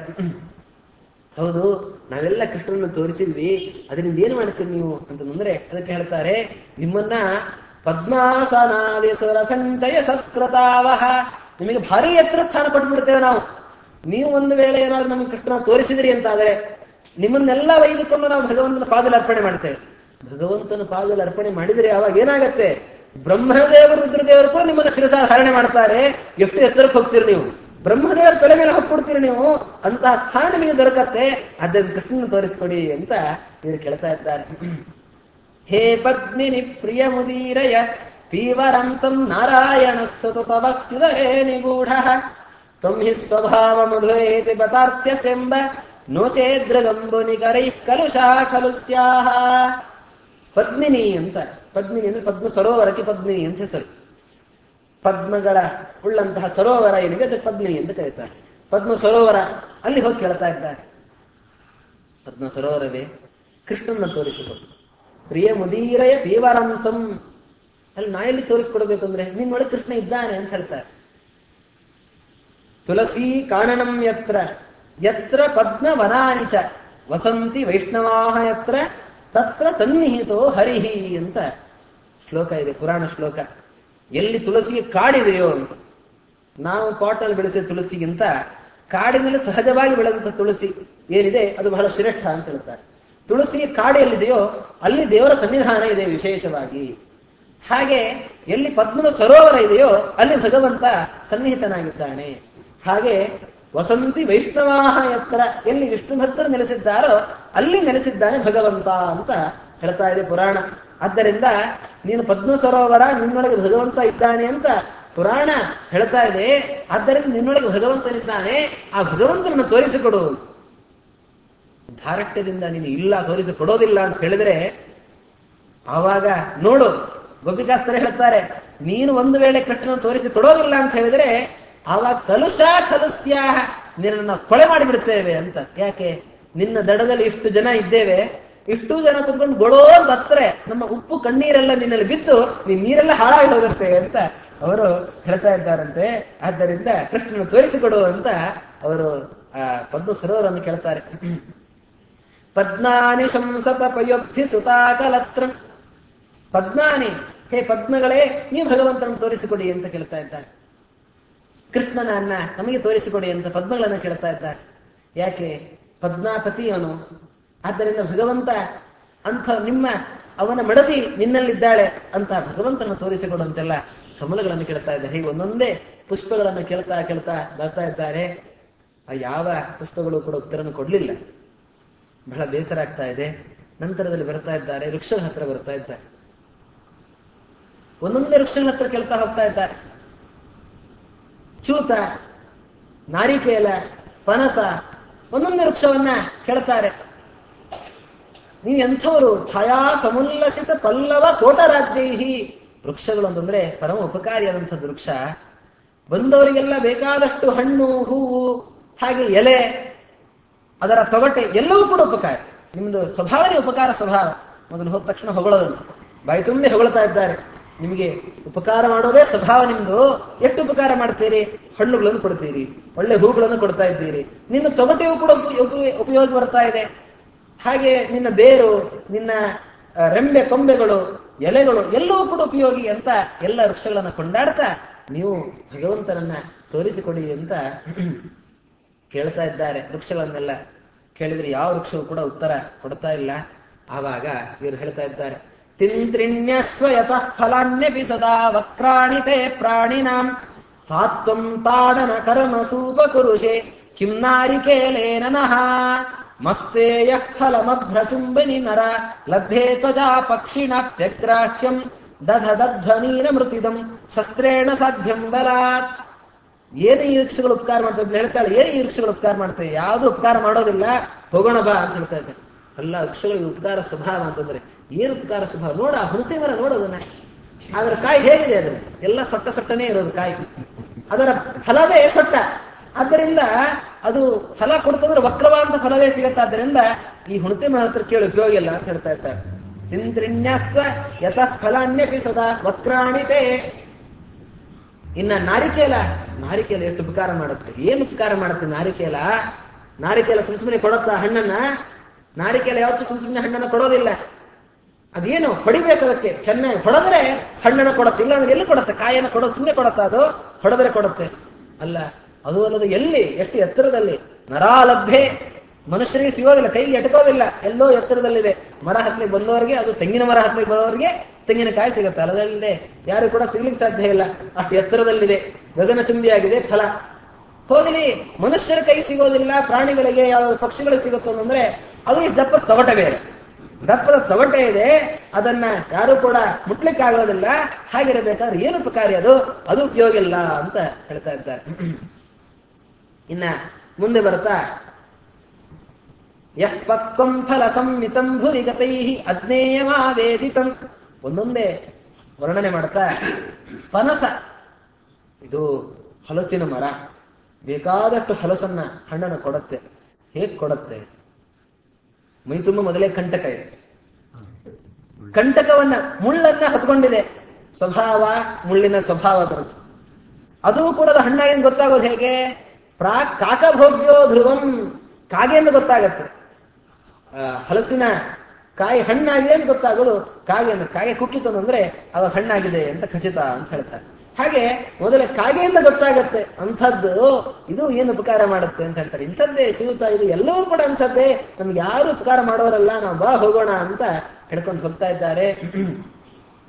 [SPEAKER 1] ಹೌದು, ನಾವೆಲ್ಲ ಕೃಷ್ಣನನ್ನು ತೋರಿಸಿದ್ವಿ, ಅದರಿಂದ ಏನು ಮಾಡ್ತೀವಿ ನೀವು ಅಂತಂದ್ರೆ ಅದಕ್ಕೆ ಹೇಳ್ತಾರೆ, ನಿಮ್ಮನ್ನ ಪದ್ಮಾಸನಾದಿಸುರ ಸಂಚಯ ಸತ್ಕೃತಾವಹ, ನಿಮಗೆ ಭಾರಿ ಎತ್ತರ ಸ್ಥಾನ ಪಟ್ಬಿಡ್ತೇವೆ ನಾವು. ನೀವು ಒಂದು ವೇಳೆ ಏನಾದ್ರು ನಮಗೆ ಕೃಷ್ಣನ ತೋರಿಸಿದ್ರಿ ಅಂತಾದ್ರೆ ನಿಮ್ಮನ್ನೆಲ್ಲ ಒಯ್ದುಕೊಂಡು ನಾವು ಭಗವಂತನ ಪಾದದಲ್ಲಿ ಅರ್ಪಣೆ ಮಾಡ್ತೇವೆ. ಭಗವಂತನ ಪಾದದಲ್ಲಿ ಅರ್ಪಣೆ ಮಾಡಿದರೆ ಅವಾಗ ಏನಾಗತ್ತೆ, ಬ್ರಹ್ಮದೇವರು ರುದ್ರದೇವರು ಕೂಡ ನಿಮ್ಮನ್ನ ಶಿರಸಾಧಾರಣೆ ಮಾಡ್ತಾರೆ. ಎಷ್ಟು ಎತ್ತರಕ್ಕೆ ಹೋಗ್ತೀರಿ ನೀವು, ಬ್ರಹ್ಮದೇವರ ತಲೆ ಮೇಲೆ ಹೊಕ್ಕೊಡ್ತೀರಿ ನೀವು, ಅಂತಹ ಸ್ಥಾನ ನಿಮಗೆ ದೊರಕತ್ತೆ. ಅದನ್ನು ಕೃಷ್ಣನ ತೋರಿಸ್ಕೊಡಿ ಅಂತ ಇವರು ಕೇಳ್ತಾ ಇದ್ದಾರೆ. ಹೇ ಪದ್ಮಿನಿ ಪ್ರಿಯ ಮುದೀರಯ ಪೀವರಂಸಂ ನಾರಾಯಣ ಸತತವಸ್ಥಿತೇ ನಿಗೂಢ ತ್ವಂ ಹಿ ಸ್ವಭಾವ ಮಧುರೇತಿ ಬತಾರ್ತ್ಯ ಶೆಂಬ ನೋಚೇದ್ರಗಂಬು ನಿಗರೈ ಕಲುಷಾ ಕಲುಸ್ಯಾಹ. ಪದ್ಮಿನಿ ಅಂತ, ಪದ್ಮಿನಿ ಅಂದ್ರೆ ಪದ್ಮ ಸರೋವರಕ್ಕೆ ಪದ್ಮಿನಿ ಅಂತ ಹೆಸರು. ಪದ್ಮಗಳ ಉಳ್ಳಂತಹ ಸರೋವರ ಏನಿದೆ ಅದಕ್ಕೆ ಪದ್ಮಿನಿ ಅಂತ ಕರೀತಾರೆ. ಪದ್ಮ ಸರೋವರ, ಅಲ್ಲಿ ಹೋಗಿ ಕೇಳ್ತಾ ಇದ್ದಾರೆ. ಪದ್ಮ ಸರೋವರವೇ ಕೃಷ್ಣನ ತೋರಿಸಿಕೊಡು. ಪ್ರಿಯ ಮುದೀರಯ ಪೀವರಂಸಂ, ಅಲ್ಲಿ ನಾ ಎಲ್ಲಿ ತೋರಿಸ್ಕೊಡ್ಬೇಕು ಅಂದ್ರೆ ನಿನ್ನೊಳಗೆ ಕೃಷ್ಣ ಇದ್ದಾನೆ ಅಂತ ಹೇಳ್ತಾರೆ. ತುಳಸಿ ಕಾನನಂ ಯತ್ರ ಯತ್ರ ಪದ್ಮ ವನಾನಿ ಚ ವಸಂತಿ ವೈಷ್ಣವಾಹ ಯತ್ರ ತತ್ರ ಸನ್ನಿಹಿತೋ ಹರಿಹಿ ಅಂತ ಶ್ಲೋಕ ಇದೆ, ಪುರಾಣ ಶ್ಲೋಕ. ಎಲ್ಲಿ ತುಳಸಿ ಕಾಡಿದೆಯೋ, ನಾವು ಪಾಟಲ್ಲಿ ಬೆಳೆಸಿದ ತುಳಸಿಗಿಂತ ಕಾಡಿನಲ್ಲಿ ಸಹಜವಾಗಿ ಬೆಳೆದಂತ ತುಳಸಿ ಏನಿದೆ ಅದು ಬಹಳ ಶ್ರೇಷ್ಠ ಅಂತ ಹೇಳ್ತಾರೆ. ತುಳಸಿ ಕಾಡು ಎಲ್ಲಿದೆಯೋ ಅಲ್ಲಿ ದೇವರ ಸನ್ನಿಧಾನ ಇದೆ ವಿಶೇಷವಾಗಿ. ಹಾಗೆ ಎಲ್ಲಿ ಪದ್ಮದ ಸರೋವರ ಇದೆಯೋ ಅಲ್ಲಿ ಭಗವಂತ ಸನ್ನಿಹಿತನಾಗಿದ್ದಾನೆ. ಹಾಗೆ ವಸಂತಿ ವೈಷ್ಣವಾಹ ಎತ್ತರ, ಎಲ್ಲಿ ವಿಷ್ಣು ಭಕ್ತರು ನೆಲೆಸಿದ್ದಾರೋ ಅಲ್ಲಿ ನೆಲೆಸಿದ್ದಾನೆ ಭಗವಂತ ಅಂತ ಹೇಳ್ತಾ ಇದೆ ಪುರಾಣ. ಆದ್ದರಿಂದ ನೀನು ಪದ್ಮ ಸರೋವರ, ನಿನ್ನೊಳಗೆ ಭಗವಂತ ಇದ್ದಾನೆ ಅಂತ ಪುರಾಣ ಹೇಳ್ತಾ ಇದೆ. ಆದ್ದರಿಂದ ನಿನ್ನೊಳಗೆ ಭಗವಂತನಿದ್ದಾನೆ, ಆ ಭಗವಂತನನ್ನು ತೋರಿಸಿಕೊಡು. ಧಾರಟ್ಯದಿಂದ ನೀನು ಇಲ್ಲ ತೋರಿಸಿಕೊಡೋದಿಲ್ಲ ಅಂತ ಹೇಳಿದ್ರೆ ಆವಾಗ ನೋಡು, ಗೋಪಿಕಾಸ್ತ್ರ ಹೇಳ್ತಾರೆ, ನೀನು ಒಂದು ವೇಳೆ ಕೃಷ್ಣನ ತೋರಿಸಿಕೊಡೋದಿಲ್ಲ ಅಂತ ಹೇಳಿದ್ರೆ ಆವಾಗ ಕಲುಷಾ ಕಲುಸ್ಯಾ, ನಿನ್ನನ್ನು ಕೊಳೆ ಮಾಡಿಬಿಡ್ತೇವೆ ಅಂತ. ಯಾಕೆ? ನಿನ್ನ ದಡದಲ್ಲಿ ಇಷ್ಟು ಜನ ಇದ್ದೇವೆ, ಇಷ್ಟು ಜನ ಕುತ್ಕೊಂಡು ಗೊಳೋ ಅಂತ ಹತ್ರೆ ನಮ್ಮ ಉಪ್ಪು ಕಣ್ಣೀರೆಲ್ಲ ನಿನ್ನಲ್ಲಿ ಬಿದ್ದು ನೀನ್ ನೀರೆಲ್ಲ ಹಾಳಾಗಿ ಹೋಗುತ್ತೆ ಅಂತ ಅವರು ಹೇಳ್ತಾ ಇದ್ದಾರಂತೆ. ಆದ್ದರಿಂದ ಕೃಷ್ಣನ ತೋರಿಸಿಕೊಡು ಅಂತ ಅವರು ಆ ಪದ್ಮ ಸರೋವರನ್ನು ಕೇಳ್ತಾರೆ. ಪದ್ಮಾನಿ ಶಂಸತ ಪಯೋಬ್ಧಿ ಸುತಾಕಲತ್ರ, ಪದ್ಮಾನಿ, ಹೇ ಪದ್ಮಗಳೇ, ನೀವು ಭಗವಂತನನ್ನು ತೋರಿಸಿಕೊಡಿ ಅಂತ ಕೇಳ್ತಾ ಇದ್ದಾರೆ. ಕೃಷ್ಣನನ್ನ ನಮಗೆ ತೋರಿಸಿಕೊಡಿ ಅಂತ ಪದ್ಮಗಳನ್ನ ಕೇಳ್ತಾ ಇದ್ದಾರೆ. ಯಾಕೆ? ಪದ್ಮಾಪತಿ ಅವನು. ಆದ್ದರಿಂದ ಭಗವಂತ ಅಂಥ ನಿಮ್ಮ ಅವನ ಮಡದಿ ನಿನ್ನಲ್ಲಿದ್ದಾಳೆ ಅಂತ ಭಗವಂತನ ತೋರಿಸಿಕೊಡುವಂತೆಲ್ಲ ಕಮಲಗಳನ್ನು ಕೇಳ್ತಾ ಇದ್ದಾರೆ. ಹೀಗೆ ಒಂದೊಂದೇ ಪುಷ್ಪಗಳನ್ನು ಕೇಳ್ತಾ ಕೇಳ್ತಾ ಬರ್ತಾ ಇದ್ದಾರೆ. ಆ ಯಾವ ಪುಷ್ಪಗಳು ಕೂಡ ಉತ್ತರವನ್ನು ಕೊಡ್ಲಿಲ್ಲ. ಬಹಳ ಬೇಸರ ಆಗ್ತಾ ಇದೆ. ನಂತರದಲ್ಲಿ ಬರ್ತಾ ಇದ್ದಾರೆ, ವೃಕ್ಷಗಳ ಹತ್ರ ಬರ್ತಾ ಇದ್ದಾರೆ. ಒಂದೊಂದೇ ವೃಕ್ಷಗಳ ಹತ್ರ ಕೇಳ್ತಾ ಹೋಗ್ತಾ ಇದ್ದಾರೆ. ಚೂತ, ನಾರಿಕೇಲ, ಪನಸ, ಒಂದೊಂದೇ ವೃಕ್ಷವನ್ನ ಕೇಳ್ತಾರೆ. ನೀವು ಎಂಥವರು? ಛಾಯಾ ಸಮುಲ್ಲಸಿತ ಪಲ್ಲವ ಕೋಟರಾಜ್ಯೈಹಿ. ವೃಕ್ಷಗಳು ಅಂತಂದ್ರೆ ಪರಮ ಉಪಕಾರಿಯಾದಂಥದ್ದು ವೃಕ್ಷ. ಬಂದವರಿಗೆಲ್ಲ ಬೇಕಾದಷ್ಟು ಹಣ್ಣು, ಹೂವು, ಹಾಗೆ ಎಲೆ, ಅದರ ತೊಗಟೆ ಎಲ್ಲವೂ ಕೂಡ ಉಪಕಾರ. ನಿಮ್ದು ಸ್ವಭಾವನೇ ಉಪಕಾರ ಸ್ವಭಾವ. ಮೊದಲು ಹೋದ ತಕ್ಷಣ ಹೊಗಳೋದಂತ ಬಾಯಿ ತುಂಬಿ ಹೊಗಳ್ತಾ ಇದ್ದಾರೆ. ನಿಮಗೆ ಉಪಕಾರ ಮಾಡೋದೇ ಸ್ವಭಾವ ನಿಮ್ದು. ಎಷ್ಟು ಉಪಕಾರ ಮಾಡ್ತೀರಿ? ಹಣ್ಣುಗಳನ್ನು ಕೊಡ್ತೀರಿ, ಒಳ್ಳೆ ಹೂಗಳನ್ನು ಕೊಡ್ತಾ ಇದ್ದೀರಿ, ನಿನ್ನ ತೊಗಟೆಯೂ ಕೂಡ ಉಪಯೋಗ ಬರ್ತಾ ಇದೆ. ಹಾಗೆ ನಿನ್ನ ಬೇರು, ನಿನ್ನ ರೆಂಬೆ ಕೊಂಬೆಗಳು, ಎಲೆಗಳು ಎಲ್ಲವೂ ಕೂಡ ಉಪಯೋಗಿ ಅಂತ ಎಲ್ಲ ವೃಕ್ಷಗಳನ್ನ ಕೊಂಡಾಡ್ತಾ ನೀವು ಭಗವಂತನನ್ನ ತೋರಿಸಿಕೊಡಿ ಅಂತ ಕೇಳ್ತಾ ಇದ್ದಾರೆ. ವೃಕ್ಷಗಳನ್ನೆಲ್ಲ ಕೇಳಿದ್ರೆ ಯಾವ ವೃಕ್ಷವೂ ಕೂಡ ಉತ್ತರ ಕೊಡ್ತಾ ಇಲ್ಲ. ಆವಾಗ ಇವರು ಹೇಳ್ತಾ ಇದ್ದಾರೆ, ತಿಂತ್ರಿಣ್ಯಸ್ವಯತಃ ಫಲಾನ್ಯಪಿ ಸದಾ ವಕ್ರಾಣಿತೆ ಪ್ರಾಣಿನಾಂ ಸಾತ್ವಂ ತಾಡನ ಕರ್ಮ ಸೂಪಕುರುಷೆ ಕಿಂ ನಾರಿಕೇಲೇನ ನಃ ಮಸ್ತೇಯ ಫಲಮಭ್ರಚುಂಬಿನಿ ನರ ಲಭ್ಯೇ ತ್ವಜಾ ಪಕ್ಷಿಣಾಪ್ಯಗ್ರಾಹ್ಯಂ ದಧಧ್ವನೀನ ಮೃತಿದಂ ಶಸ್ತ್ರೇಣ ಸಾಧ್ಯಂ ಬಲಾತ್. ಏನು ಈ ವೃಕ್ಷಗಳು ಉಪಕಾರ ಮಾಡ್ತವೆ ಹೇಳ್ತಾಳೆ. ಏನು ಈ ವೃಕ್ಷಗಳು ಉಪಕಾರ ಮಾಡ್ತೇವೆ? ಯಾವುದು ಉಪಕಾರ ಮಾಡೋದಿಲ್ಲ, ಹೋಗೋಣ ಬಾ ಅಂತ ಹೇಳ್ತಾ ಇದ್ದಾರೆ. ಅಲ್ಲ, ವೃಕ್ಷಗಳಿಗೆ ಉಪಕಾರ ಸ್ವಭಾವ ಅಂತಂದ್ರೆ ಏನು ಉಪಕಾರ ಸ್ವಭಾವ? ನೋಡ, ಹುಣಸೆ ಮರ ನೋಡೋದನ್ನ, ಅದರ ಕಾಯಿ ಹೇಗಿದೆ? ಅದ್ರ ಎಲ್ಲ ಸೊಟ್ಟ ಸೊಟ್ಟನೇ ಇರೋದು ಕಾಯಿ, ಅದರ ಫಲವೇ ಸೊಟ್ಟ. ಆದ್ದರಿಂದ ಅದು ಫಲ ಕೊಡ್ತಂದ್ರೆ ವಕ್ರವಾದಂತ ಫಲವೇ ಸಿಗತ್ತೆ. ಆದ್ದರಿಂದ ಈ ಹುಣಸೆ ಮರ ಹತ್ರ ಕೇಳಿ ಉಪಯೋಗ ಇಲ್ಲ ಅಂತ ಹೇಳ್ತಾ ಇರ್ತಾರೆ. ತಿಂತ್ರಿಣ್ಯಸ್ವ ಯತಃ ಫಲಾನ್ಯಪಿ ಸದಾ ವಕ್ರಾಣಿತೆ. ಇನ್ನ ನಾರಿಕೇಲ, ನಾರಿಕೇಲ ಎಷ್ಟು ಉಪಕಾರ ಮಾಡುತ್ತೆ? ಏನು ಉಪಕಾರ ಮಾಡುತ್ತೆ ನಾರಿಕೇಲ? ನಾರಿಕೇಲ ಸುಮ್ ಸುಮ್ಮನೆ ಕೊಡುತ್ತಾ ಹಣ್ಣನ್ನ? ನಾರಿಕೇಲ ಯಾವತ್ತೂ ಸುಮ್ ಸುಮ್ಮನೆ ಹಣ್ಣನ್ನ ಕೊಡೋದಿಲ್ಲ. ಅದೇನು ಹೊಡಿಬೇಕು, ಅದಕ್ಕೆ ಚೆನ್ನಾಗಿ ಹೊಡೆದ್ರೆ ಹಣ್ಣನ್ನ ಕೊಡುತ್ತೆ. ಇಲ್ಲ ಅಂದ್ರೆ ಎಲ್ಲಿ ಕೊಡುತ್ತೆ? ಕಾಯನ್ನ ಕೊಡೋದು ಸುಮ್ಮನೆ ಕೊಡುತ್ತಾ? ಅದು ಹೊಡೆದ್ರೆ ಕೊಡುತ್ತೆ ಅಲ್ಲ. ಅದು ಅಲ್ಲದು ಎಲ್ಲಿ, ಎಷ್ಟು ಎತ್ತರದಲ್ಲಿ. ನರಾಲಭ್ಯೆ, ಮನುಷ್ಯರಿಗೆ ಸಿಗೋದಿಲ್ಲ, ಕೈಗೆ ಎಟಕೋದಿಲ್ಲ, ಎಲ್ಲೋ ಎತ್ತರದಲ್ಲಿದೆ. ಮರ ಹತ್ಲಿಕ್ಕೆ ಬಂದವರಿಗೆ, ಅದು ತೆಂಗಿನ ಮರ ಹತ್ಲಿಕ್ಕೆ ಬಂದವರಿಗೆ ತೆಂಗಿನಕಾಯಿ ಸಿಗುತ್ತೆ. ಅಲ್ಲದಲ್ಲದೆ ಯಾರು ಕೂಡ ಸಿಗ್ಲಿಕ್ಕೆ ಸಾಧ್ಯ ಇಲ್ಲ, ಅಷ್ಟು ಎತ್ತರದಲ್ಲಿದೆ, ಗಗನಚುಂಬಿಯಾಗಿದೆ ಫಲ. ಹೋಗಲಿ, ಮನುಷ್ಯರ ಕೈ ಸಿಗೋದಿಲ್ಲ, ಪ್ರಾಣಿಗಳಿಗೆ ಯಾವ ಪಕ್ಷಿಗಳಿಗೆ ಸಿಗುತ್ತೋ ಅಂದ್ರೆ ಅದು ಇಷ್ಟು ದಪ್ಪದ ತೊಗಟೆ ಬೇರೆ, ದಪ್ಪದ ತೊಗಟೆ ಇದೆ, ಅದನ್ನ ಯಾರು ಕೂಡ ಮುಟ್ಲಿಕ್ಕೆ ಆಗೋದಿಲ್ಲ. ಹಾಗಿರಬೇಕಾದ್ರೆ ಏನು ಉಪಕಾರಿ ಅದು? ಅದು ಉಪಯೋಗ ಇಲ್ಲ ಅಂತ ಹೇಳ್ತಾ ಇದ್ದಾರೆ. ಇನ್ನ ಮುಂದೆ ಬರ್ತಾ, ಯಃ ಪಕ್ವಂ ಫಲ ಸಂಮಿತಂ ಭುರಿಗತೈ ಅಜ್ಞೇಯಮಾವೇದಿತಂ, ಒಂದೊಂದೇ ವರ್ಣನೆ ಮಾಡ್ತಾ. ಪನಸ, ಇದು ಹಲಸಿನ ಮರ, ಬೇಕಾದಷ್ಟು ಹಲಸನ್ನ ಹಣ್ಣನ್ನು ಕೊಡುತ್ತೆ. ಹೇಗ್ ಕೊಡುತ್ತೆ? ಮೈ ತುಂಬ ಮೊದಲೇ ಕಂಟಕ ಇದೆ, ಕಂಟಕವನ್ನ ಮುಳ್ಳನ್ನ ಹೊತ್ಕೊಂಡಿದೆ. ಸ್ವಭಾವ, ಮುಳ್ಳಿನ ಸ್ವಭಾವ ಬರುತ್ತೆ. ಅದು ಕೂಡ ಅದು ಹಣ್ಣಾಗಿ ಗೊತ್ತಾಗೋದು ಹೇಗೆ? ಪ್ರಾಕ್ ಕಾಕಭೋಗ್ಯೋ ಧ್ರುವಂ, ಕಾಗೆಯಿಂದ ಗೊತ್ತಾಗತ್ತೆ. ಹಲಸಿನ ಕಾಯಿ ಹಣ್ಣಾಗಿದೆ ಅಂತ ಗೊತ್ತಾಗೋದು ಕಾಗೆ ಅಂದ್ರೆ. ಕಾಗೆ ಕುಕ್ಕಿತು ಅಂದ್ರೆ ಅದು ಹಣ್ಣಾಗಿದೆ ಅಂತ ಖಚಿತ ಅಂತ ಹೇಳ್ತಾರೆ. ಹಾಗೆ ಮೊದಲೇ ಕಾಗೆಯಿಂದ ಗೊತ್ತಾಗತ್ತೆ ಅಂಥದ್ದು. ಇದು ಏನು ಉಪಕಾರ ಮಾಡುತ್ತೆ ಅಂತ ಹೇಳ್ತಾರೆ. ಇಂಥದ್ದೇ ಚೂತ, ಇದು ಎಲ್ಲವೂ ಕೂಡ ಅಂಥದ್ದೇ. ನಮ್ಗೆ ಯಾರು ಉಪಕಾರ ಮಾಡೋರಲ್ಲ, ನಾವು ಬಾ ಹೋಗೋಣ ಅಂತ ಹೇಳ್ಕೊಂಡು ಹೋಗ್ತಾ ಇದ್ದಾರೆ.